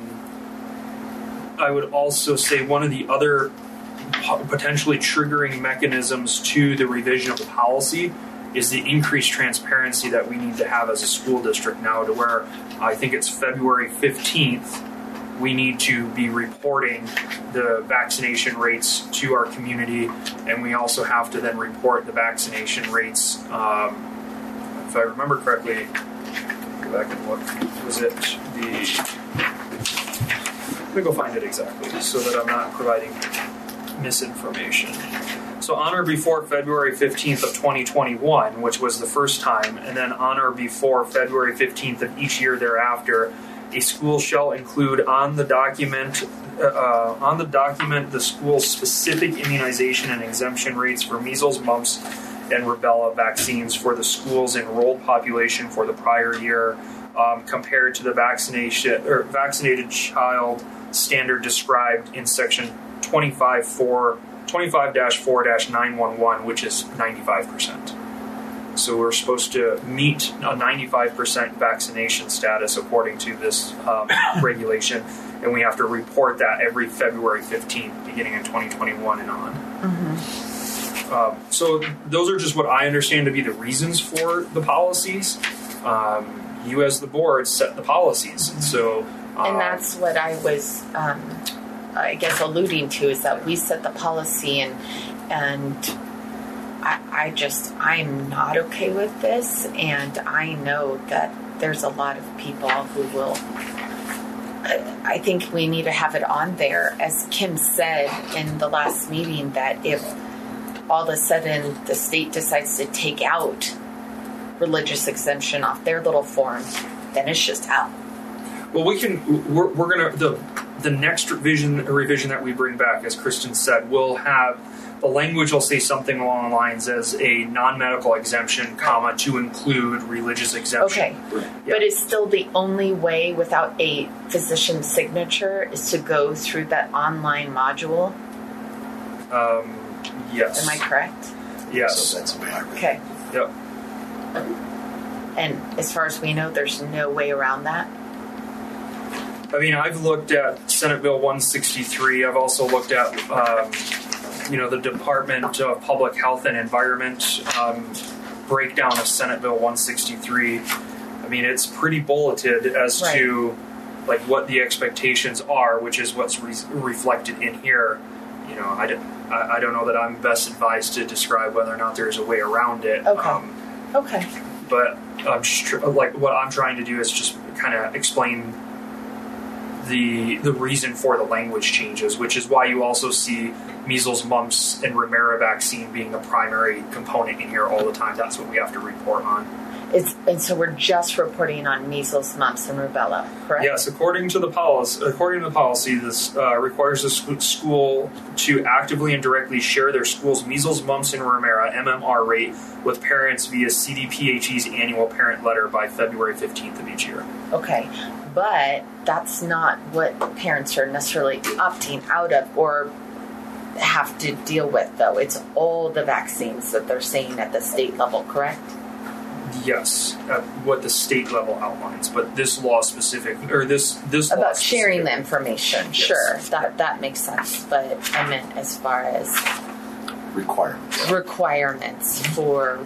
Um, I would also say one of the other potentially triggering mechanisms to the revision of the policy is the increased transparency that we need to have as a school district now, to where I think it's February fifteenth, we need to be reporting the vaccination rates to our community, and we also have to then report the vaccination rates um, if I remember correctly, go back and look, was it the, let me go find it exactly so that I'm not providing misinformation. So on or before February fifteenth of twenty twenty-one, which was the first time, and then on or before February fifteenth of each year thereafter, a school shall include on the document uh, on the document the school's specific immunization and exemption rates for measles, mumps, and rubella vaccines for the school's enrolled population for the prior year, um, compared to the vaccination or vaccinated child standard described in section twenty-five four twenty-five dash four dash nine one one, which is ninety-five percent. So we're supposed to meet a ninety-five percent vaccination status according to this um, regulation, and we have to report that every February fifteenth, beginning in twenty twenty-one and on. Mm-hmm. Um, so those are just what I understand to be the reasons for the policies. Um, you as the board set the policies, so um, and that's what I was, um, I guess, alluding to, is that we set the policy, and and. I, I just, I'm not okay with this, and I know that there's a lot of people who will, I, I think we need to have it on there, as Kim said in the last meeting, that if all of a sudden the state decides to take out religious exemption off their little form, then it's just out. Well, we can, we're, we're going to, the the next revision, revision that we bring back, as Kristen said, will have, the language will say something along the lines as a non-medical exemption, comma, to include religious exemption. Okay, yeah. But it's still the only way without a physician's signature is to go through that online module? Um, yes. Am I correct? Yes. So that's okay. Yep. And as far as we know, there's no way around that? I mean, I've looked at Senate Bill one sixty-three. I've also looked at, um, you know, the Department of Public Health and Environment um, breakdown of Senate Bill one sixty-three. I mean, it's pretty bulleted as right. to like what the expectations are, which is what's re- reflected in here. You know, I, don't, I, I don't know that I'm best advised to describe whether or not there's a way around it. Okay. Um, okay. But I'm just tr- like what I'm trying to do is just kind of explain the the reason for the language changes, which is why you also see measles, mumps, and Ramera vaccine being the primary component in here all the time. That's what we have to report on. It's, and so we're just reporting on measles, mumps, and rubella, correct? Yes, according to the policy, according to the policy, this uh, requires the sc- school to actively and directly share their school's measles, mumps, and Ramera M M R rate with parents via C D P H E's annual parent letter by February fifteenth of each year. Okay, but that's not what parents are necessarily opting out of or have to deal with, though. It's all the vaccines that they're saying at the state level, correct? Yes, at what the state level outlines, but this law specific, or this this law about specific, sharing the information. Yes. Sure, that that makes sense. But I meant as far as requirements requirements for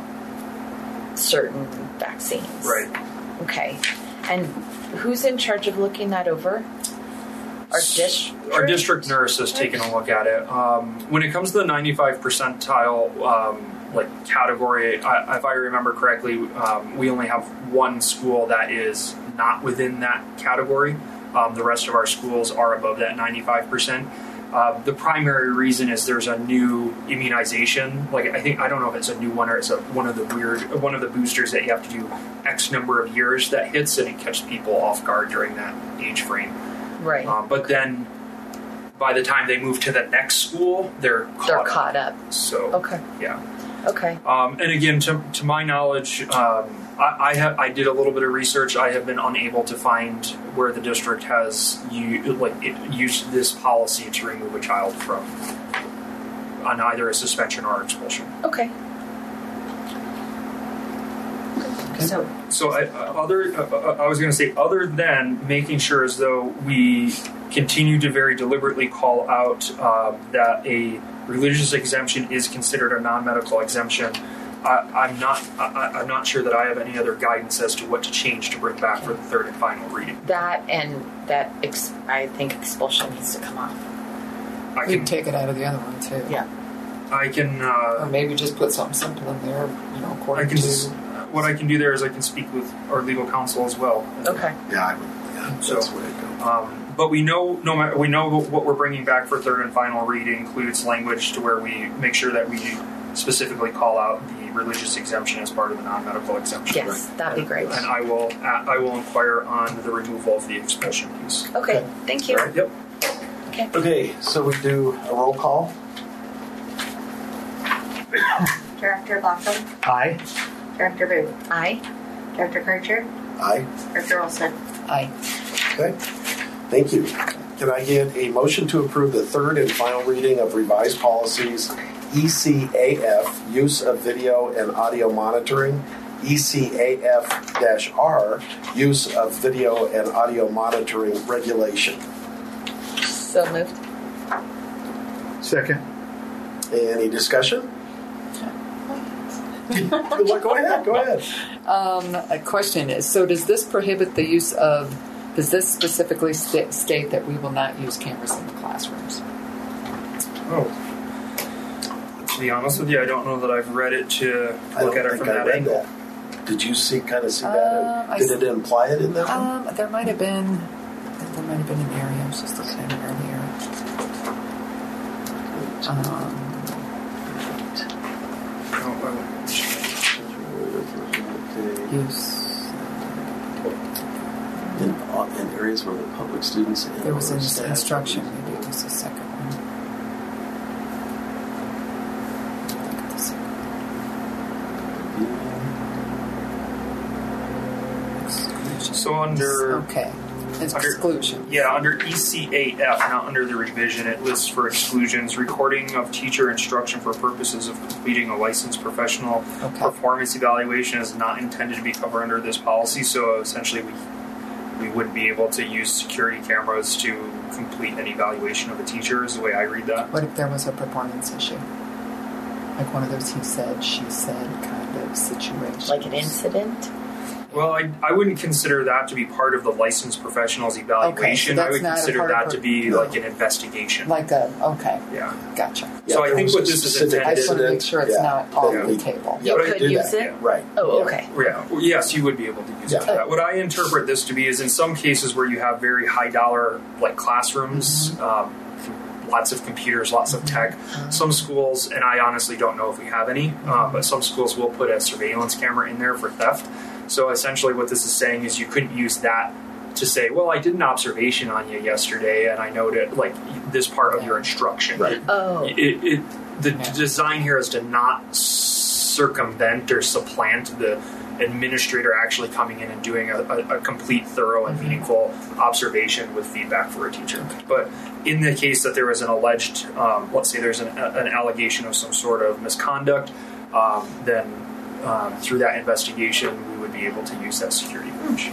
certain vaccines. Right. Okay. And who's in charge of looking that over? Our district? Our district nurse has taken a look at it. Um, when it comes to the ninety-five percentile um, like category, I, if I remember correctly, um, we only have one school that is not within that category. Um, the rest of our schools are above that ninety-five percent. Uh, the primary reason is there's a new immunization. Like I think I don't know if it's a new one or it's a, one of the weird one of the boosters that you have to do X number of years that hits, and it catches people off guard during that age frame. Right. Um, but then by the time they move to the next school, they're caught they're up. caught up. So okay. Yeah. Okay. Um, and again, to, to my knowledge, um, I, I have I did a little bit of research. I have been unable to find where the district has u- like it, used this policy to remove a child from on either a suspension or expulsion. Okay. So, so I, uh, other uh, I was going to say, other than making sure as though we continue to very deliberately call out uh, that a religious exemption is considered a non-medical exemption, I, I'm not I, I'm not sure that I have any other guidance as to what to change to bring back for the third and final reading. That and that ex- I think expulsion needs to come off. I We can can take it out of the other one too. Yeah. I can uh, Or maybe just put something simple in there, you know, I according can to. s- what I can do there is I can speak with our legal counsel as well. Okay. Yeah, I would. Yeah, So, that's the way it goes. Um, but we know, no matter, we know what we're bringing back for third and final read includes language to where we make sure that we specifically call out the religious exemption as part of the non-medical exemption. Yes, right? that'd be great. And I will, I will inquire on the removal of the expulsion piece. Okay. Thank you. All right, yep. Okay. Okay, so we do a roll call. Director Blackham, Aye. Director Booth, Aye. Director Kircher, Aye. Director Olson. Aye. Okay. Thank you. Can I get a motion to approve the third and final reading of revised policies E C A F, use of video and audio monitoring, E C A F R, use of video and audio monitoring regulation? So moved. Second. Any discussion? Go ahead. Go ahead. Um, a question is, so does this prohibit the use of, does this specifically st- state that we will not use cameras in the classrooms? Oh. To be honest with you, I don't know that I've read it to I look don't at it think from I that read angle. that. Did you see kind of see Um, that? I Did s- it imply it in that one? Um, there might have been, there might have been an area, I was just looking at it earlier. Um, use. In, in areas where the public students and There was or an staff- instruction, maybe it was the second one. Look at the second. Exclusion. So under Okay. It's under- exclusion. Yeah, under E C A F, not under the revision, it lists for exclusions recording of teacher instruction for purposes of completing a licensed professional Okay. performance evaluation is not intended to be covered under this policy. So essentially, we we wouldn't be able to use security cameras to complete an evaluation of a teacher. Is the way I read that. What if there was a performance issue? Like one of those he said, she said kind of situations. Like an incident? Well, I, I wouldn't consider that to be part of the licensed professional's evaluation. that's I would not a consider part of that her- to be No. like an investigation. Like a, okay, yeah. gotcha. So I there think was what a this is specific I just want to make incident. sure it's Yeah. not on Yeah. the table. Yeah, You we could do use that. it? Right. Oh, Yeah. okay. Yeah. Well, yes, you would be able to use it for Yeah. that. What I interpret this to be is in some cases where you have very high dollar like classrooms, Mm-hmm. um, lots of computers, lots of tech. Some schools, and I honestly don't know if we have any, uh, but some schools will put a surveillance camera in there for theft. So essentially what this is saying is you couldn't use that to say, well, I did an observation on you yesterday and I noted like this part of your instruction. Right. Oh. It, it, the design here is to not circumvent or supplant the administrator actually coming in and doing a, a, a complete, thorough, and meaningful observation with feedback for a teacher. But in the case that there was an alleged, um, let's say there's an, an allegation of some sort of misconduct, um, then um, through that investigation, we would be able to use that security footage.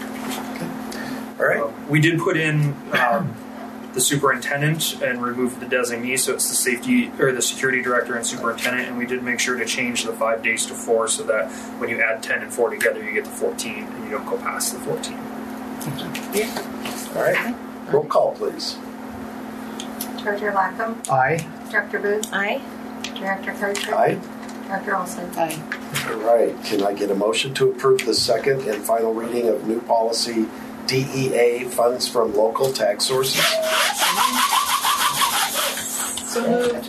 All right. Uh, we did put in um, the superintendent and remove the designee, so it's the safety or the security director and superintendent. And we did make sure to change the five days to four, so that when you add ten and four together, you get the fourteen, and you don't go past the fourteen. All right. Roll call, please. Director Blackham, Aye. Director Booth, Aye. Director Kircher, Aye. Director Olson. Aye. All right. Can I get a motion to approve the second and final reading of new policy D E A, funds from local tax sources? So moved.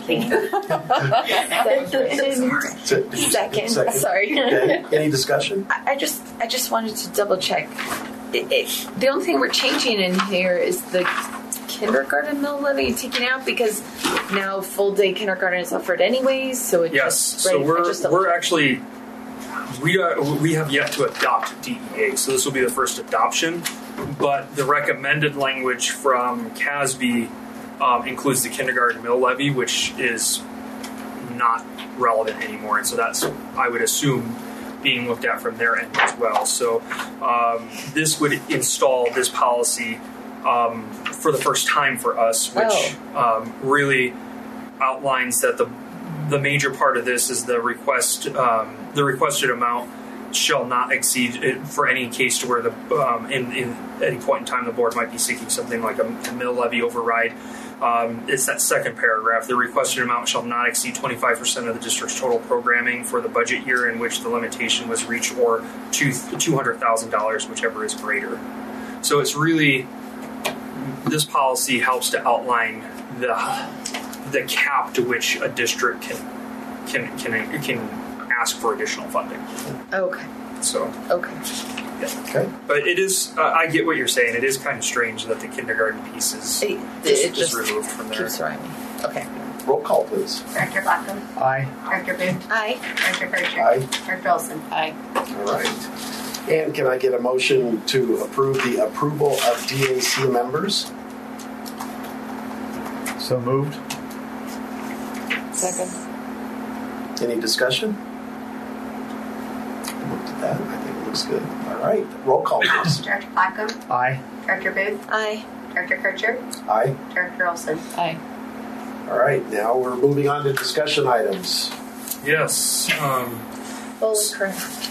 Second. Sorry. Okay. Any discussion? I I just, I just wanted to double check. It, it, the only thing we're changing in here is the kindergarten mill levy taken out because now full day kindergarten is offered anyways. So it Yes, just, so right, I we're just double we're checked. actually we are we have yet to adopt D E A, so this will be the first adoption. But the recommended language from C A S B um, includes the kindergarten mill levy, which is not relevant anymore, and so that's I would assume being looked at from their end as well. So um, this would install this policy um, for the first time for us, which Oh. um, really outlines that the the major part of this is the request um, the requested amount shall not exceed it for any case to where the um, in, in any point in time the board might be seeking something like a, a mill levy override. Um, it's that second paragraph. The requested amount shall not exceed twenty-five percent of the district's total programming for the budget year in which the limitation was reached, or two hundred thousand dollars, whichever is greater. So it's really, this policy helps to outline the the cap to which a district can can can can ask for additional funding. Okay. So Okay. Okay. But it is, uh, I get what you're saying. It is kind of strange that the kindergarten piece is, It, is, it just is removed from there. keeps throwing me. Okay. Roll call, please. Director Blackham. Aye. Director Booth. Aye. Director Kircher. Aye. Director Olson. Aye. All right. And can I get a motion to approve the approval of D A C members? So moved. Second. Any discussion? Looked at that. I think it looks good. All right. Roll call, please. Director Blackham. Aye. Director Booth. Aye. Director Kircher. Aye. Director Olson. Aye. All right. Now we're moving on to discussion items. Yes. Um, Holy crap.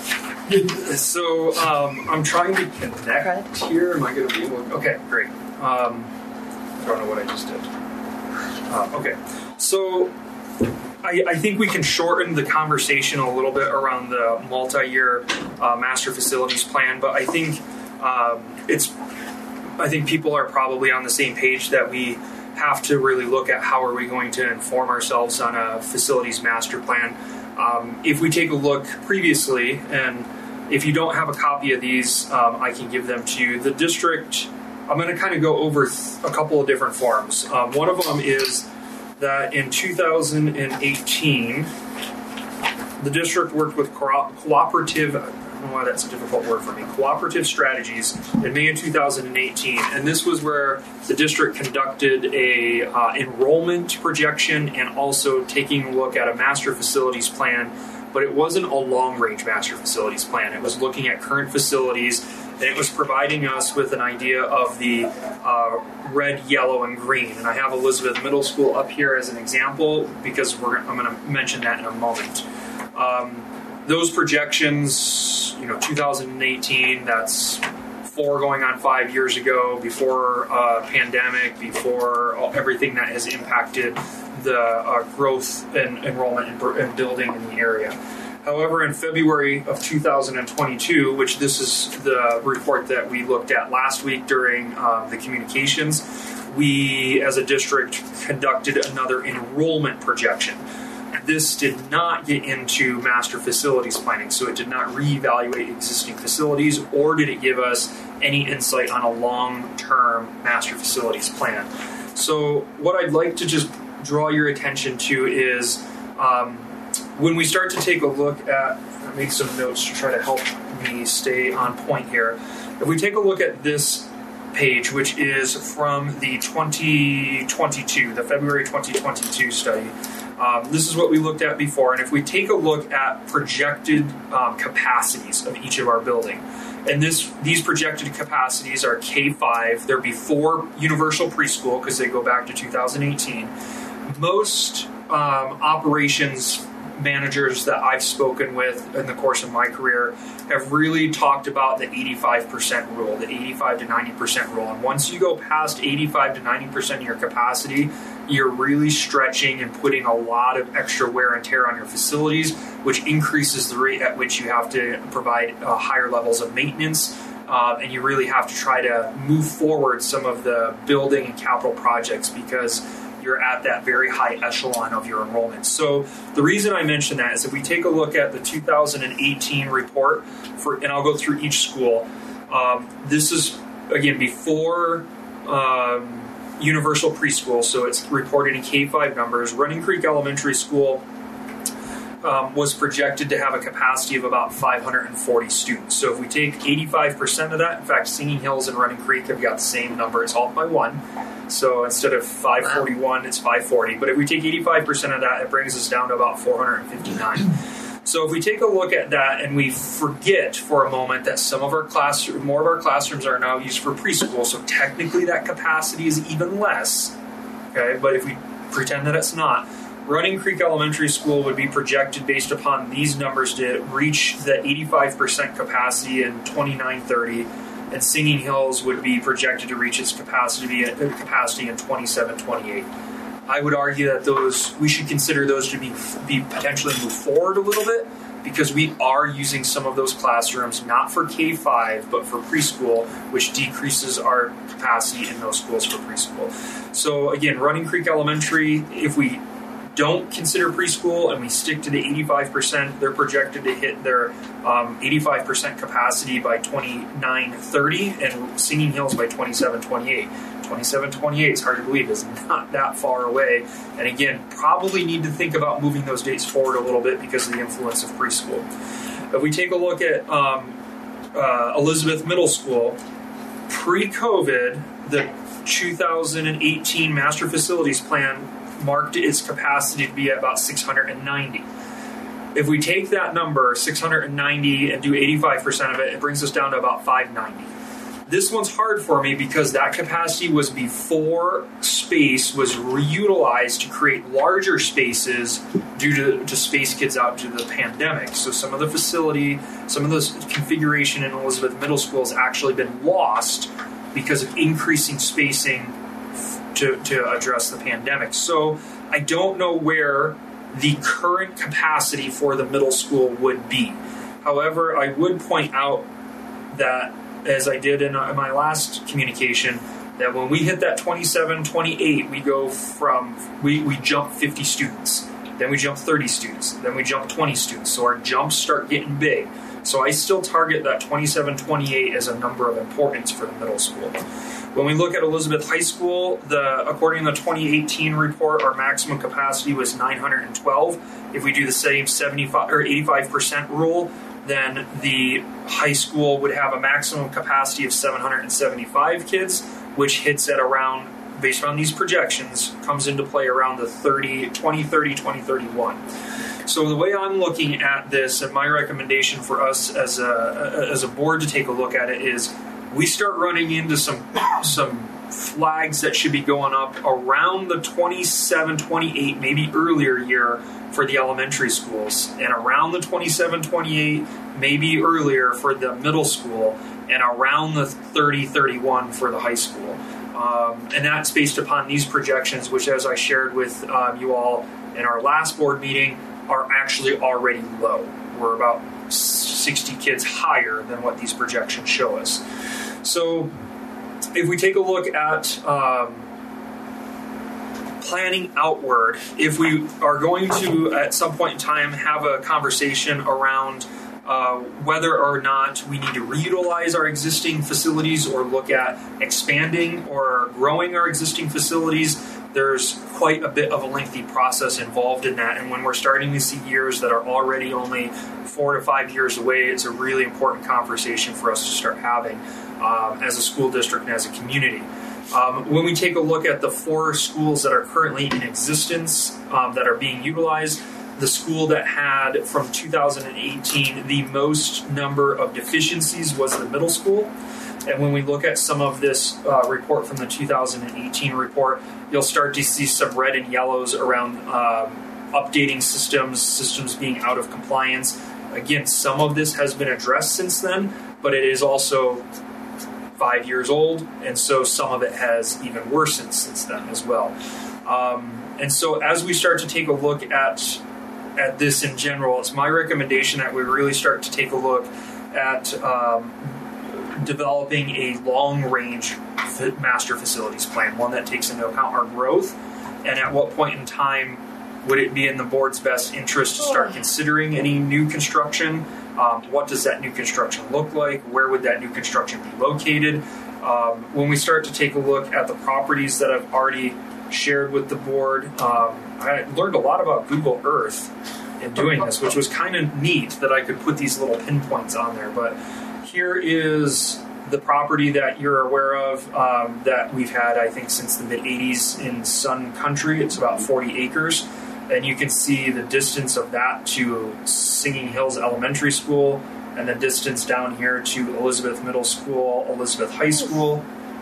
so um, I'm trying to connect here. Am I going to be able to? Okay, great. Um, I don't know what I just did. Uh, okay. So I, I think we can shorten the conversation a little bit around the multi-year uh, master facilities plan, but I think um, it's I think people are probably on the same page that we have to really look at how are we going to inform ourselves on a facilities master plan. Um, if we take a look previously, and if you don't have a copy of these, um, I can give them to you. The district, I'm going to kind of go over th- a couple of different forms. Um, one of them is that in two thousand eighteen, the district worked with co- cooperative, I don't know why that's a difficult word for me, cooperative strategies in May of two thousand eighteen. And this was where the district conducted a uh, enrollment projection and also taking a look at a master facilities plan. But it wasn't a long-range master facilities plan. It was looking at current facilities, and it was providing us with an idea of the uh, red, yellow, and green. And I have Elizabeth Middle School up here as an example because we're, I'm going to mention that in a moment. Um, those projections, you know, two thousand eighteen, that's four going on five years ago, before uh, pandemic, before all, everything that has impacted the uh, growth and enrollment and, and building in the area. However, in February of two thousand twenty-two, which this is the report that we looked at last week during uh, the communications, we as a district conducted another enrollment projection. This did not get into master facilities planning, so it did not reevaluate existing facilities, or did it give us any insight on a long-term master facilities plan. So what I'd like to just draw your attention to is um, when we start to take a look at, I made some notes to try to help me stay on point here. If we take a look at this page, which is from the twenty twenty-two, the February twenty twenty-two study, um, this is what we looked at before. And if we take a look at projected um, capacities of each of our building, and this these projected capacities are K five, they're before universal preschool because they go back to two thousand eighteen. Most um, operations managers that I've spoken with in the course of my career have really talked about the eighty-five percent rule, the eighty-five to ninety percent rule. And once you go past eighty-five to ninety percent of your capacity, you're really stretching and putting a lot of extra wear and tear on your facilities, which increases the rate at which you have to provide uh, higher levels of maintenance. Uh, and you really have to try to move forward some of the building and capital projects because you're at that very high echelon of your enrollment. So the reason I mention that is if we take a look at the two thousand eighteen report, for, and I'll go through each school, um, this is, again, before um, universal preschool, so it's reported in K five numbers. Running Creek Elementary School um, was projected to have a capacity of about five hundred forty students. So if we take eighty-five percent of that, in fact, Singing Hills and Running Creek have got the same number, it's off by one. So instead of five forty-one, it's five forty. But if we take eighty-five percent of that, it brings us down to about four hundred fifty-nine. So if we take a look at that and we forget for a moment that some of our classrooms, more of our classrooms are now used for preschool, so technically that capacity is even less. Okay, but if we pretend that it's not, Running Creek Elementary School would be projected based upon these numbers to reach the eighty-five percent capacity in twenty-nine thirty. And Singing Hills would be projected to reach its capacity capacity in twenty-seven twenty-eight. I would argue that those we should consider those to be be potentially move forward a little bit because we are using some of those classrooms not for K five but for preschool, which decreases our capacity in those schools for preschool. So again, Running Creek Elementary, if we don't consider preschool and we stick to the eighty-five percent, they're projected to hit their um, eighty-five percent capacity by twenty-nine thirty and Singing Hills by twenty-seven twenty-eight. twenty-seven twenty-eight, it's hard to believe, is not that far away. And again, probably need to think about moving those dates forward a little bit because of the influence of preschool. If we take a look at um, uh, Elizabeth Middle School, pre-COVID, the two thousand eighteen Master Facilities Plan marked its capacity to be at about six hundred ninety. If we take that number, six hundred ninety, and do eighty-five percent of it, it brings us down to about five ninety. This one's hard for me because that capacity was before space was reutilized to create larger spaces due to, to space kids out due to the pandemic. So some of the facility, some of the configuration in Elizabeth Middle School has actually been lost because of increasing spacing to, to address the pandemic. So I don't know where the current capacity for the middle school would be. However, I would point out that, as I did in my last communication, that when we hit that twenty-seven twenty-eight, we go from, we, we jump fifty students, then we jump thirty students, then we jump twenty students. So our jumps start getting big. So I still target that twenty-seven twenty-eight as a number of importance for the middle school. When we look at Elizabeth High School, the according to the twenty eighteen report, our maximum capacity was nine hundred twelve. If we do the same seventy-five or eighty-five percent rule, then the high school would have a maximum capacity of seven hundred seventy-five kids, which hits at around, based on these projections, comes into play around the thirty, twenty thirty, twenty thirty-one. So the way I'm looking at this, and my recommendation for us as a as a board to take a look at it, is we start running into some some flags that should be going up around the twenty-seven twenty-eight, maybe earlier year for the elementary schools, and around the twenty-seven twenty-eight, maybe earlier for the middle school, and around the thirty thirty-one for the high school. Um, and that's based upon these projections, which, as I shared with um, you all in our last board meeting, are actually already low. We're about sixty kids higher than what these projections show us. So if we take a look at um, planning outward, if we are going to, at some point in time, have a conversation around uh, whether or not we need to reutilize our existing facilities or look at expanding or growing our existing facilities, there's quite a bit of a lengthy process involved in that. And when we're starting to see years that are already only four to five years away, it's a really important conversation for us to start having um, as a school district and as a community. Um, when we take a look at the four schools that are currently in existence um, that are being utilized, the school that had from two thousand eighteen the most number of deficiencies was the middle school. And when we look at some of this uh, report from the two thousand eighteen report, you'll start to see some red and yellows around um, updating systems, systems being out of compliance. Again, some of this has been addressed since then, but it is also five years old, and so some of it has even worsened since then as well. Um, and so as we start to take a look at at this in general, it's my recommendation that we really start to take a look at um, developing a long-range master facilities plan, one that takes into account our growth, and at what point in time would it be in the board's best interest to start considering any new construction? Um, what does that new construction look like? Where would that new construction be located? Um, when we start to take a look at the properties that I've already shared with the board, um, I learned a lot about Google Earth in doing this, which was kind of neat that I could put these little pinpoints on there. But here is the property that you're aware of um, that we've had, I think, since the mid-eighties in Sun Country. It's about forty acres. And you can see the distance of that to Singing Hills Elementary School, and the distance down here to Elizabeth Middle School, Elizabeth High School,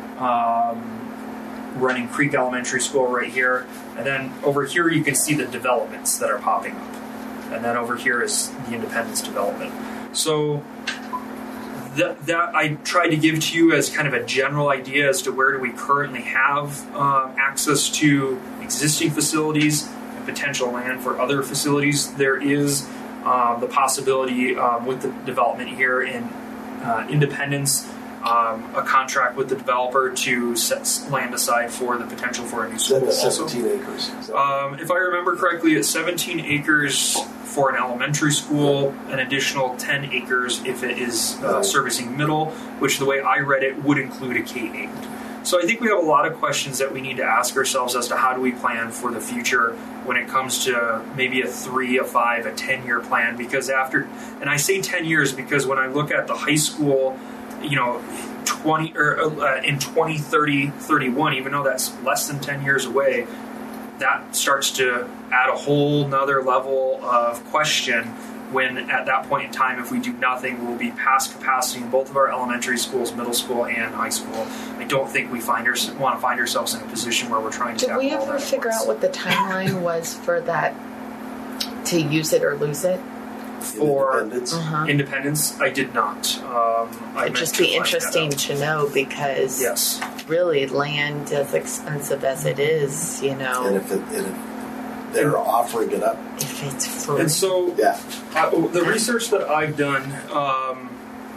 um, Running Creek Elementary School right here. And then over here you can see the developments that are popping up. And then over here is the Independence development. So that, that I tried to give to you as kind of a general idea as to where do we currently have um, access to existing facilities, potential land for other facilities. There is um, the possibility um, with the development here in uh, Independence um, a contract with the developer to set land aside for the potential for a new Is school. that the also. seventeen acres? Is that- Um, if I remember correctly, it's seventeen acres for an elementary school, an additional ten acres if it is uh, servicing middle, which the way I read it would include a K eight. So I think we have a lot of questions that we need to ask ourselves as to how do we plan for the future when it comes to maybe a three, a five, a ten-year plan. Because after, and I say ten years because when I look at the high school, you know, twenty or uh, in twenty thirty, thirty-one, even though that's less than ten years away, that starts to add a whole nother level of question when at that point in time, if we do nothing, we'll be past capacity in both of our elementary schools, middle school, and high school. I don't think we find our, want to find ourselves in a position where we're trying to Did tackle we all ever that at figure once. out what the timeline was for that, to use it or lose it? For Independence? Uh-huh. Independence, I did not. Um, I It'd meant just to be find that interesting out. to know because Yes. really land as expensive as it is, you And know, if, it, and if they're offering it up, if it's free. And so yeah. uh, the research that I've done, um,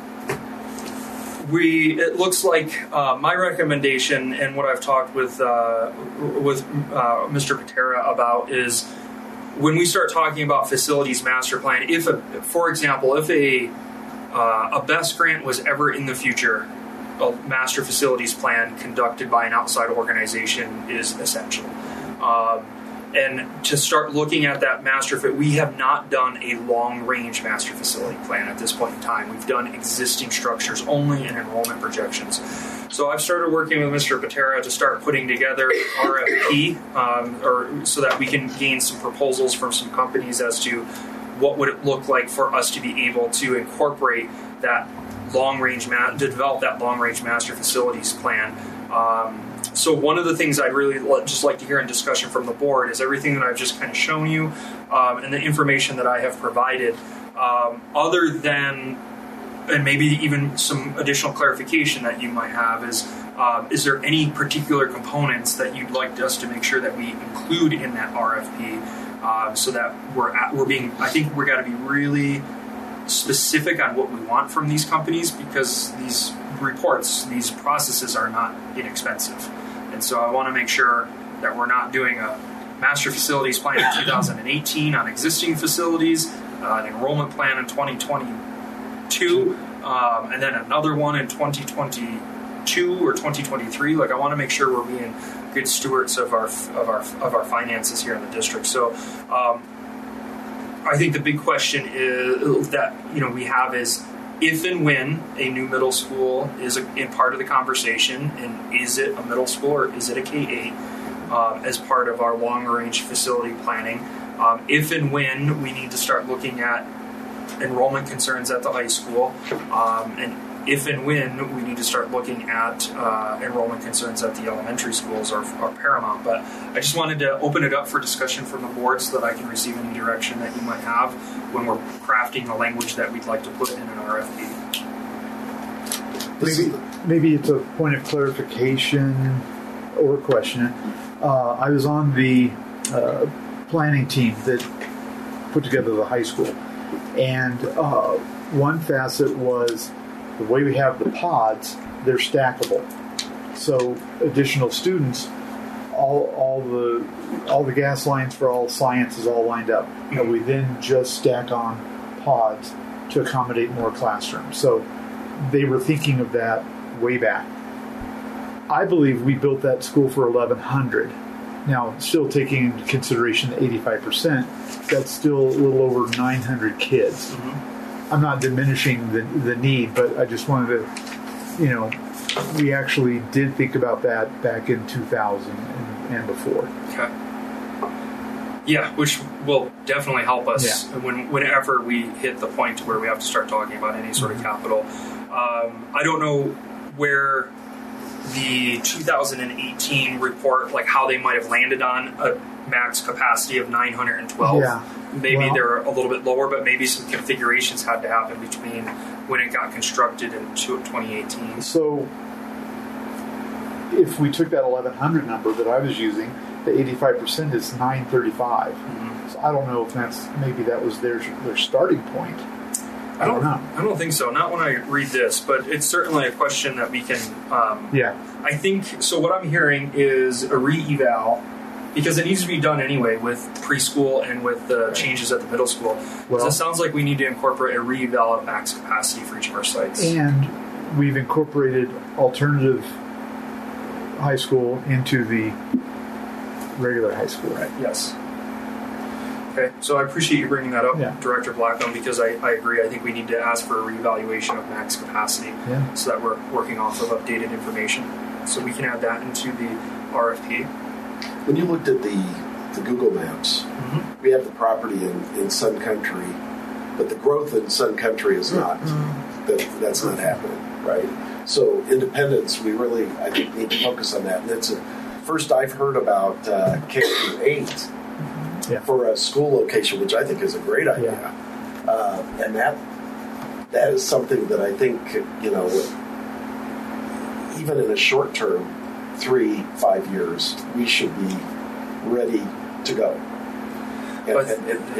we it looks like uh, my recommendation and what I've talked with uh, with uh, Mister Patera about is when we start talking about facilities master plan. If, a, for example, if a uh, a BEST grant was ever in the future, a master facilities plan conducted by an outside organization is essential. Um, And to start looking at that master fit, we have not done a long-range master facility plan at this point in time. We've done existing structures only and enrollment projections. So I've started working with Mister Patera to start putting together R F P, um, or so that we can gain some proposals from some companies as to what would it look like for us to be able to incorporate that long-range ma- to develop that long-range master facilities plan. Um, So one of the things I'd really li- just like to hear in discussion from the board is everything that I've just kind of shown you um, and the information that I have provided, um, other than, and maybe even some additional clarification that you might have is, um, is there any particular components that you'd like us to make sure that we include in that R F P um, so that we're at, we're being, I think we're got to be really specific on what we want from these companies because these reports, these processes are not inexpensive. And so I want to make sure that we're not doing a master facilities plan in two thousand eighteen on existing facilities, uh, an enrollment plan in twenty twenty-two, um, and then another one in twenty twenty-two or twenty twenty-three. Like I want to make sure we're being good stewards of our of our of our finances here in the district. So um, I think the big question is that you know we have is if and when a new middle school is a, in part of the conversation, and is it a middle school or is it a K eight um, as part of our long-range facility planning? Um, if and when we need to start looking at enrollment concerns at the high school, um, and if and when we need to start looking at uh, enrollment concerns at the elementary schools are, are paramount. But I just wanted to open it up for discussion from the board so that I can receive any direction that you might have when we're crafting the language that we'd like to put in an R F P. Maybe, maybe it's a point of clarification or question. Uh, I was on the uh, planning team that put together the high school, and uh, one facet was the way we have the pods, they're stackable. So additional students, all all the all the gas lines for all science is all lined up. And we then just stack on pods to accommodate more classrooms. So they were thinking of that way back. I believe we built that school for eleven hundred. Now, still taking into consideration the eighty-five percent, that's still a little over nine hundred kids. Mm-hmm. I'm not diminishing the, the need, but I just wanted to, you know, we actually did think about that back in two thousand and, and before. Okay. Yeah, which will definitely help us Yeah. when whenever we hit the point where we have to start talking about any sort of capital. Um, I don't know where the two thousand eighteen report, like how they might have landed on a max capacity of nine hundred twelve. Yeah. Maybe Well- they're a little bit lower, but maybe some configurations had to happen between when it got constructed in twenty eighteen. So if we took that eleven hundred number that I was using, the eighty-five percent is nine thirty-five. Mm-hmm. So I don't know if that's, maybe that was their their starting point. I don't know. I don't think so. Not when I read this, but it's certainly a question that we can. Um, yeah. I think so. What I'm hearing is a re-eval, because it needs to be done anyway with preschool and with the changes at the middle school. Well, so it sounds like we need to incorporate a re-eval of max capacity for each of our sites. And we've incorporated alternative high school into the regular high school. Right. Yes. Okay, so I appreciate you bringing that up, yeah. Director Blackman, because I, I agree. I think we need to ask for a reevaluation of max capacity yeah. so that we're working off of updated information. So we can add that into the R F P. When you looked at the, the Google Maps, mm-hmm. we have the property in, in Sun Country, but the growth in Sun Country is not. Mm-hmm. That, that's not happening, right? So Independence, we really, I think, need to focus on that. And it's a, first I've heard about uh, K through eight. Yeah. For a school location, which I think is a great idea, yeah. uh, and that that is something that I think, you know, even in a short term, three, five years, we should be ready to go. And, but, and, and,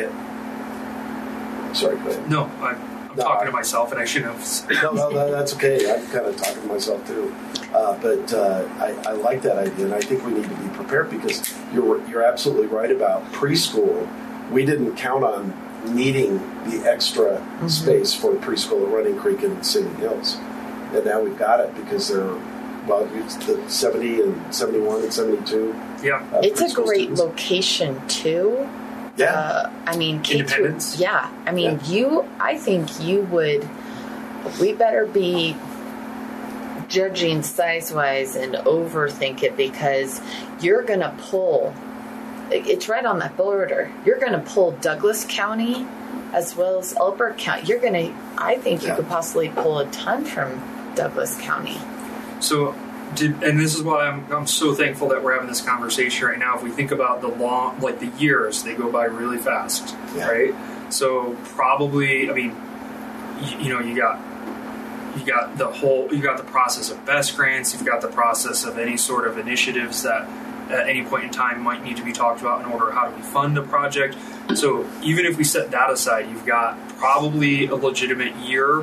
and, sorry, go ahead. No, I'm, I'm no, talking I, to myself, and I shouldn't have. no, no, no, that's okay. I'm kind of talking to myself too. Uh, but uh, I, I like that idea, and I think we need to be prepared because you're you're absolutely right about preschool. We didn't count on needing the extra mm-hmm. space for preschool at Running Creek and Singing Hills, and now we've got it because they're well, it's the seventy and seventy-one and seventy-two. Yeah, uh, it's a great students. Location too. Yeah, uh, I mean, K Independence. Through, yeah, I mean, yeah. you. I think you would. We better be judging size-wise and overthink it because you're going to pull, it's right on that border, you're going to pull Douglas County as well as Elbert County. You're going to, I think you yeah. could possibly pull a ton from Douglas County. So, did, and this is why I'm, I'm so thankful that we're having this conversation right now. If we think about the long, like the years, they go by really fast, yeah. right? So probably, I mean, you, you know, you got You got the whole, you got the process of BEST grants, you've got the process of any sort of initiatives that at any point in time might need to be talked about in order how do we fund a project. So even if we set that aside, you've got probably a legitimate year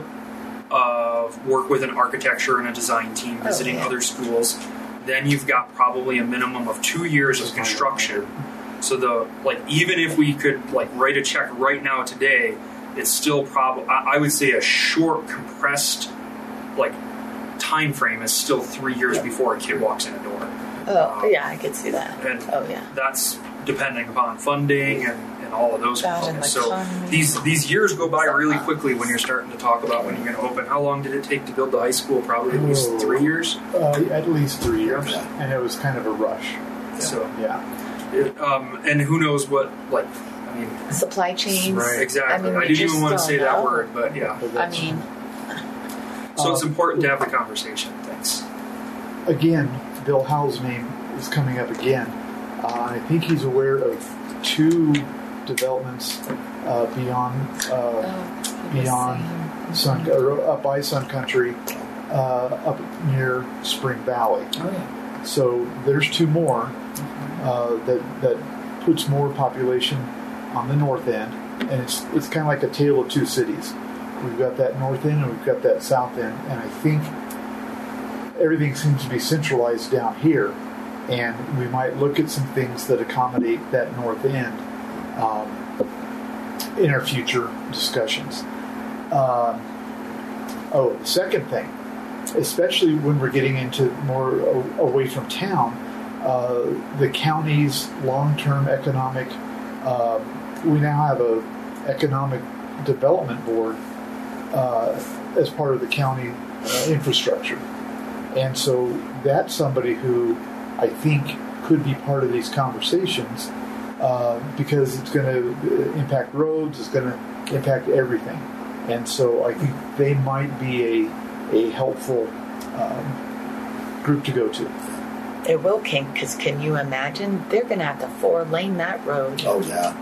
of work with an architecture and a design team visiting oh, yeah. other schools. Then you've got probably a minimum of two years of construction. So the, like, even if we could like write a check right now today, it's still probably, I would say a short compressed like time frame is still three years yeah. before a kid walks in a door. Oh um, yeah, I could see that. And oh yeah, that's depending upon funding and, and all of those components. So economy. these these years go by really quickly when you're starting to talk about when you're going to open. How long did it take to build the high school? Probably at least three years. Uh, at least three years, yeah. and it was kind of a rush. Yeah. So yeah, it, um, and who knows what like. I mean, supply chains. Right, exactly. I, mean, I didn't even want to say know. that word, but yeah. I mean, so it's important to have the conversation. Thanks. Again, Bill Howell's name is coming up again. Uh, I think he's aware of two developments uh, beyond uh, oh, beyond Sun or up by Sun Country, uh, up near Spring Valley. Oh yeah. So there's two more uh, that that puts more population on the north end, and it's it's kind of like a tale of two cities. We've got that north end and we've got that south end, and I think everything seems to be centralized down here, and we might look at some things that accommodate that north end um, in our future discussions. Um, oh, the second thing, especially when we're getting into more away from town, uh, the county's long-term economic uh, we now have a economic development board uh, as part of the county uh, infrastructure. And so that's somebody who I think could be part of these conversations uh, because it's going to impact roads, it's going to impact everything. And so I think they might be a, a helpful um, group to go to. It will, King, because can you imagine? They're going to have to four-lane that road. Oh, yeah.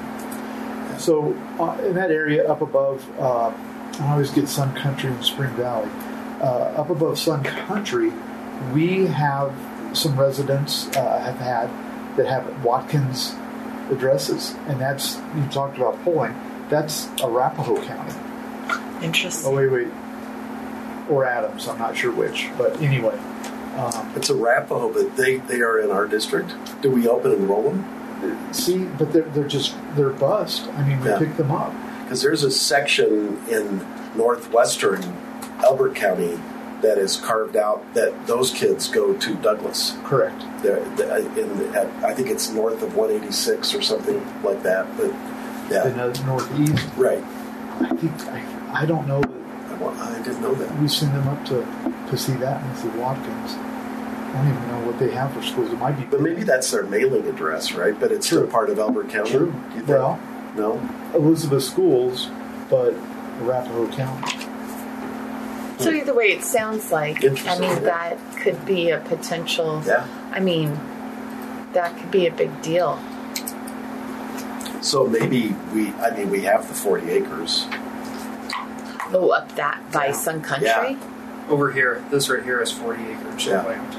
So uh, in that area up above, uh, I always get Sun Country and Spring Valley. Uh, up above Sun Country, we have some residents uh, have had that have Watkins addresses, and that's, you talked about polling, that's Arapahoe County. Interesting. Oh, wait, wait. Or Adams, I'm not sure which. But anyway. Um, It's Arapahoe, but they, they are in our district. Do we open enroll them? see, but they're, they're just, they're bust. I mean, we Yeah. pick them up. Because there's a section in northwestern Elbert County that is carved out that those kids go to Douglas. Correct. They're, they're in, at, I think it's north of one eighty-six or something like that. But yeah, In the northeast. right. I think, I, I don't know that I, wa- I didn't know that. we send them up to, to see that and see Watkins. I don't even know what they have for schools. It might be. But maybe that's their mailing address, right? But it's True. still part of Elbert County. True. Do you think? Well, No. Elizabeth Schools, but Arapahoe County. So either way, it sounds like, I Interesting, mean, yeah. that could be a potential, Yeah. I mean, that could be a big deal. So maybe we. I mean, we have the forty acres. Oh, up that by Yeah. Sun Country? Yeah. Over here, this right here is forty acres Yeah. of land.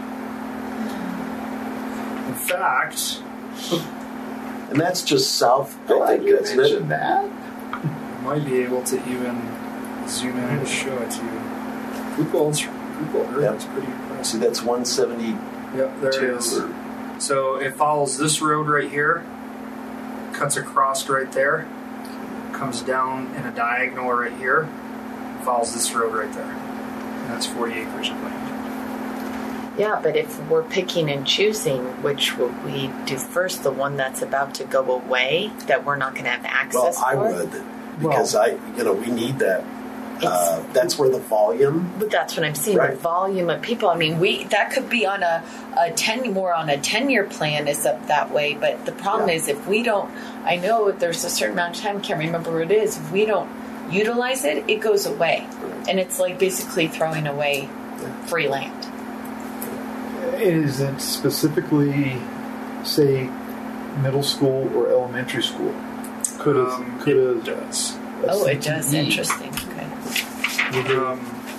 In fact, And that's just south, I Glad think, you isn't mentioned it? that. I might be able to even zoom in and show it to you. Google's Google Earth Yep. is pretty See, impressive. that's one seventy-two. Yep, there it is. or- So it follows this road right here, cuts across right there, comes down in a diagonal right here, follows this road right there. And that's forty acres of land. Yeah, but if we're picking and choosing, which will we do first, the one that's about to go away, that we're not going to have access Well, I for? would because I, you know, we need that. Uh, that's where the volume. But that's what I'm saying. Right. The volume of people. I mean, we that could be on a, a ten more on a ten year plan is up that way. But the problem Yeah. is if we don't. I know there's a certain amount of time. Can't remember what it is. If we don't utilize it, it goes away, and it's like basically throwing away free land. Is it specifically, say, middle school or elementary school? Could a, Um, could a, it does. a Oh, it does. C T E Interesting. Okay. Um,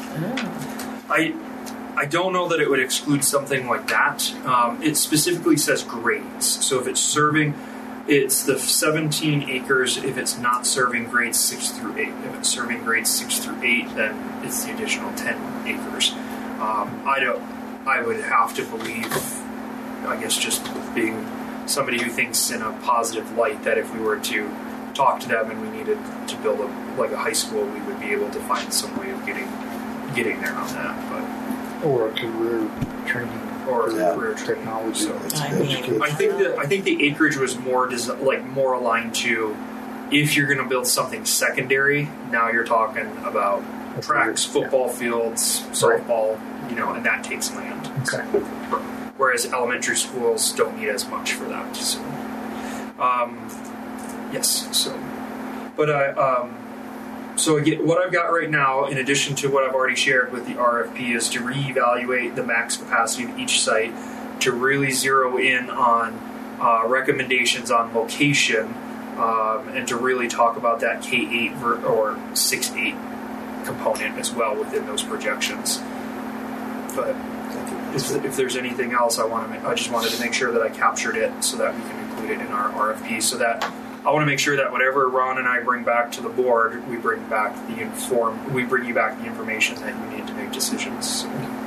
I I don't know that it would exclude something like that. Um, it specifically says grades. So if it's serving, it's the seventeen acres. If it's not serving grades six through eight, if it's serving grades six through eight, then it's the additional ten acres. Um, I don't. I would have to believe. I guess just being somebody who thinks in a positive light that if we were to talk to them and we needed to build a like a high school, we would be able to find some way of getting getting there on that. But or a career training or Yeah. career training. technology. So I mean, education. I think that I think the acreage was more des- like more aligned to if you're going to build something secondary. Now you're talking about tracks, football fields, softball, you know, and that takes land. Okay. Whereas elementary schools don't need as much for that. So, um, yes. So, but I. Um, So again, what I've got right now, in addition to what I've already shared with the R F P, is to reevaluate the max capacity of each site, to really zero in on uh, recommendations on location, um, and to really talk about that K eight ver- or six eight component as well within those projections. But if, if there's anything else, I want to, I just wanted to make sure that I captured it so that we can include it in our R F P, so that. I want to make sure that whatever Ron and I bring back to the board, we bring back the inform, we bring you back the information that you need to make decisions.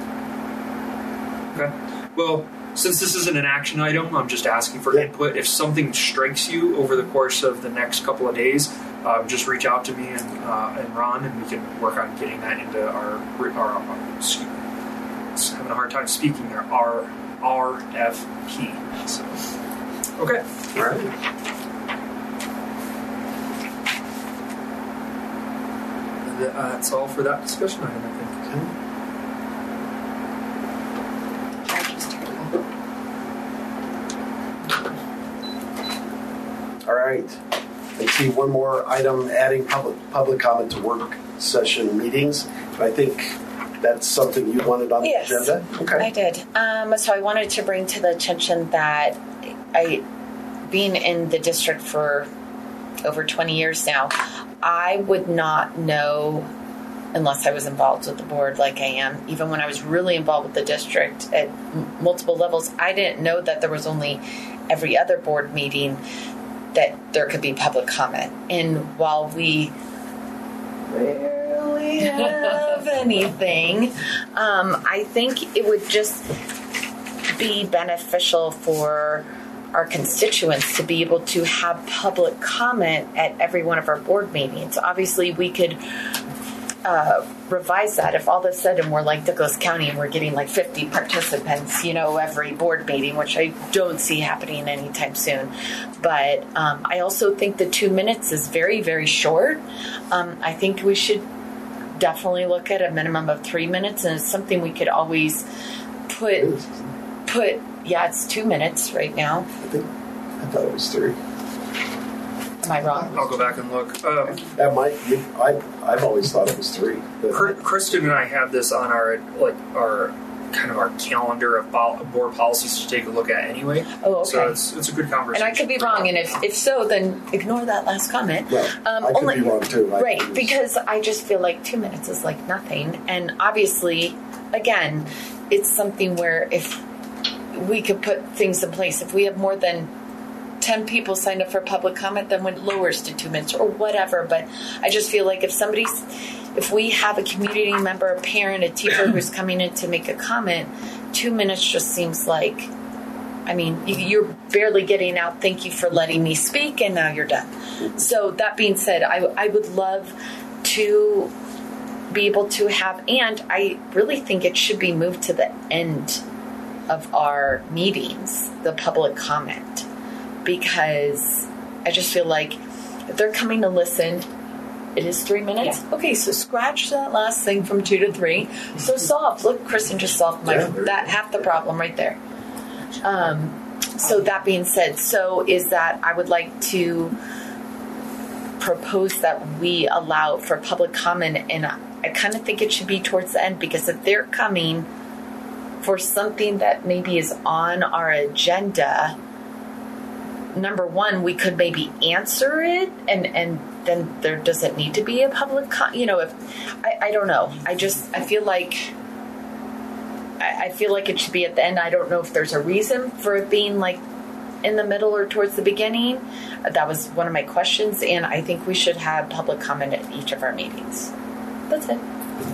Okay. Well, since this isn't an action item, I'm just asking for Yeah. input. If something strikes you over the course of the next couple of days, um, just reach out to me and uh, and Ron, and we can work on getting that into our our. our excuse me, it's having a hard time speaking there. Our R F P. So, okay. All right. That's all for that discussion item, I think. All right. I see one more item, adding public public comment to work session meetings. I think that's something you wanted on the Yes, agenda. Okay. I did. Um, so I wanted to bring to the attention that I, being in the district for over twenty years now, I would not know unless I was involved with the board like I am. Even when I was really involved with the district at m- multiple levels, I didn't know that there was only every other board meeting that there could be public comment. And while we have anything. Um, I think it would just be beneficial for our constituents to be able to have public comment at every one of our board meetings. Obviously, we could uh, revise that if all of a sudden we're like Douglas County and we're getting like fifty participants, you know, every board meeting, which I don't see happening anytime soon. But um, I also think the two minutes is very, very short. Um, I think we should definitely look at a minimum of three minutes, and it's something we could always put put. Yeah, it's two minutes right now. I think I thought it was three. Am I wrong? I'll go back and look. Um, That might. I I've always thought it was three. But Kr- Kristen and I have this on our like our kind of our calendar of pol- board policies to take a look at anyway. Oh, okay. So it's it's a good conversation. And I could be wrong, and if, if so, then ignore that last comment. Well, Um, I could only- be wrong too. I Right, was- because I just feel like two minutes is like nothing. And obviously, again, it's something where if we could put things in place, if we have more than ten people signed up for public comment, then it lowers to two minutes or whatever. But I just feel like if somebody's, if we have a community member, a parent, a teacher who's coming in to make a comment, two minutes just seems like, I mean, you- you're barely getting out, thank you for letting me speak, and now you're done. So that being said, I, I would love to be able to have, and I really think it should be moved to the end of our meetings, the public comment, because I just feel like if they're coming to listen, it is three minutes. Yeah. Okay, so scratch that last thing from two to three. So solved. Look, Kristen just solved my Yeah, there you that go. half the problem right there. Um, so that being said, so is that I would like to propose that we allow for public comment, and I, I kind of think it should be towards the end, because if they're coming for something that maybe is on our agenda, number one, we could maybe answer it, and, and then there doesn't need to be a public, con- you know, if, I, I don't know. I just, I feel like, I, I feel like it should be at the end. I don't know if there's a reason for it being like in the middle or towards the beginning. Uh, That was one of my questions, and I think we should have public comment at each of our meetings. That's it.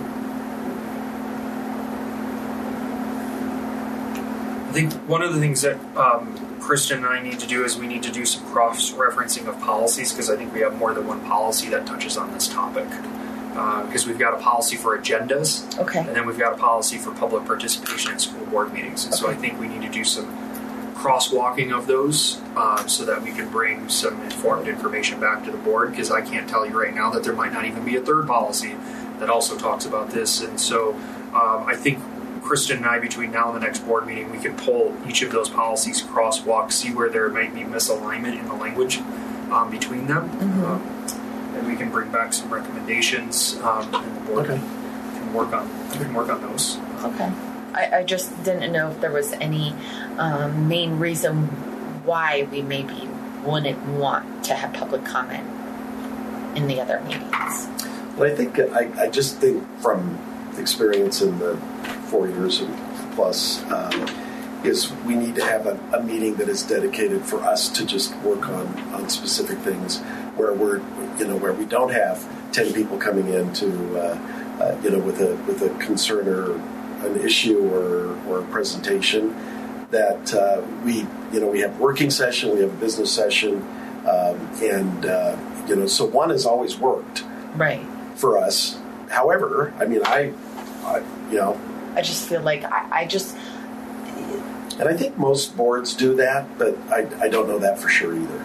I think one of the things that um, Kristen and I need to do is we need to do some cross-referencing of policies, because I think we have more than one policy that touches on this topic. Because uh, we've got a policy for agendas, Okay. and then we've got a policy for public participation in school board meetings. And so I think we need to do some crosswalking of those um, so that we can bring some informed information back to the board, because I can't tell you right now that there might not even be a third policy that also talks about this. And so um, I think Kristen and I, between now and the next board meeting, we can pull each of those policies, crosswalk, see where there might be misalignment in the language um, between them. Mm-hmm. Um, and we can bring back some recommendations, um, and the board Okay. can work on can work on those. Okay. I, I just didn't know if there was any um, main reason why we maybe wouldn't want to have public comment in the other meetings. But I think I, I just think from experience in the four years and plus um, is we need to have a, a meeting that is dedicated for us to just work on, on specific things where we're you know where we don't have ten people coming in to uh, uh, you know with a with a concern or an issue or or a presentation, that uh, we you know we have working session, we have a business session, um, and uh, you know so one has always worked Right. for us. However, I mean I, I you know. I just feel like I, I just, And I think most boards do that, but I, I don't know that for sure either.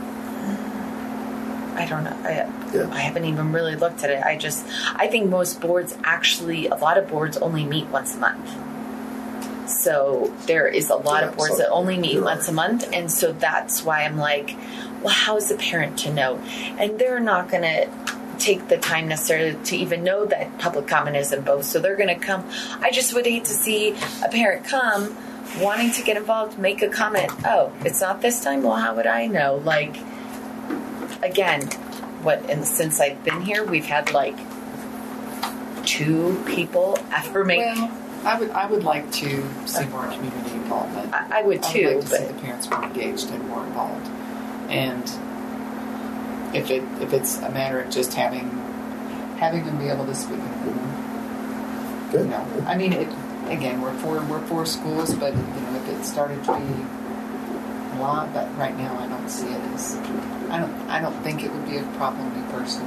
I don't know. I, Yeah. I haven't even really looked at it. I just, I think most boards actually, a lot of boards only meet once a month. So there is a lot Yeah, of boards so that only meet you're once right. a month. And so that's why I'm like, well, how is the parent to know? And they're not going to take the time necessarily to even know that public comment is in both. So they're going to come. I just would hate to see a parent come wanting to get involved, make a comment. Oh, it's not this time? Well, how would I know? Like, again, what, and since I've been here, we've had like two people ever make. Well, I would I would like to see more community involvement. I, I would I too, would like to but see the parents more engaged and more involved. And if it if it's a matter of just having having them be able to speak. Good. You know, I mean, it, again, we're for we're for schools, but you know, if it started to be a lot, but right now I don't see it as. I don't. I don't think it would be a problem me personally.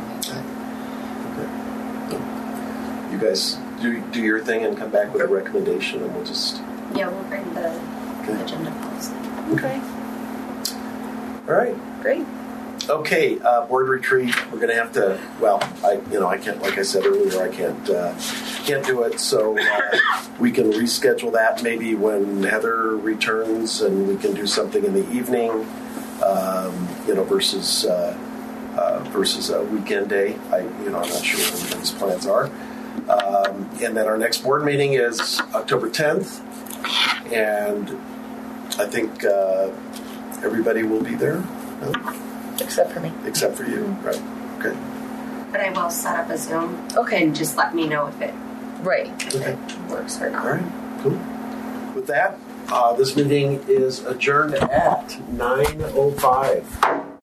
But. You guys do do your thing and come back with a recommendation, and we'll just. Yeah, we'll bring the Okay. agenda policy. Okay. All right. Great. Okay, uh, board retreat. We're going to have to. Well, I you know I can't. Like I said earlier, I can't uh, can't do it. So uh, we can reschedule that maybe when Heather returns, and we can do something in the evening. Um, you know, versus uh, uh, versus a weekend day. I you know I'm not sure what everybody's plans are. Um, and then our next board meeting is October tenth, and I think uh, everybody will be there. No? Except for me. Except for you, right? Okay. But I will set up a Zoom. Okay. And just let me know if it, Right. if it works or not. All right. Cool. With that, uh, this meeting is adjourned at nine oh five.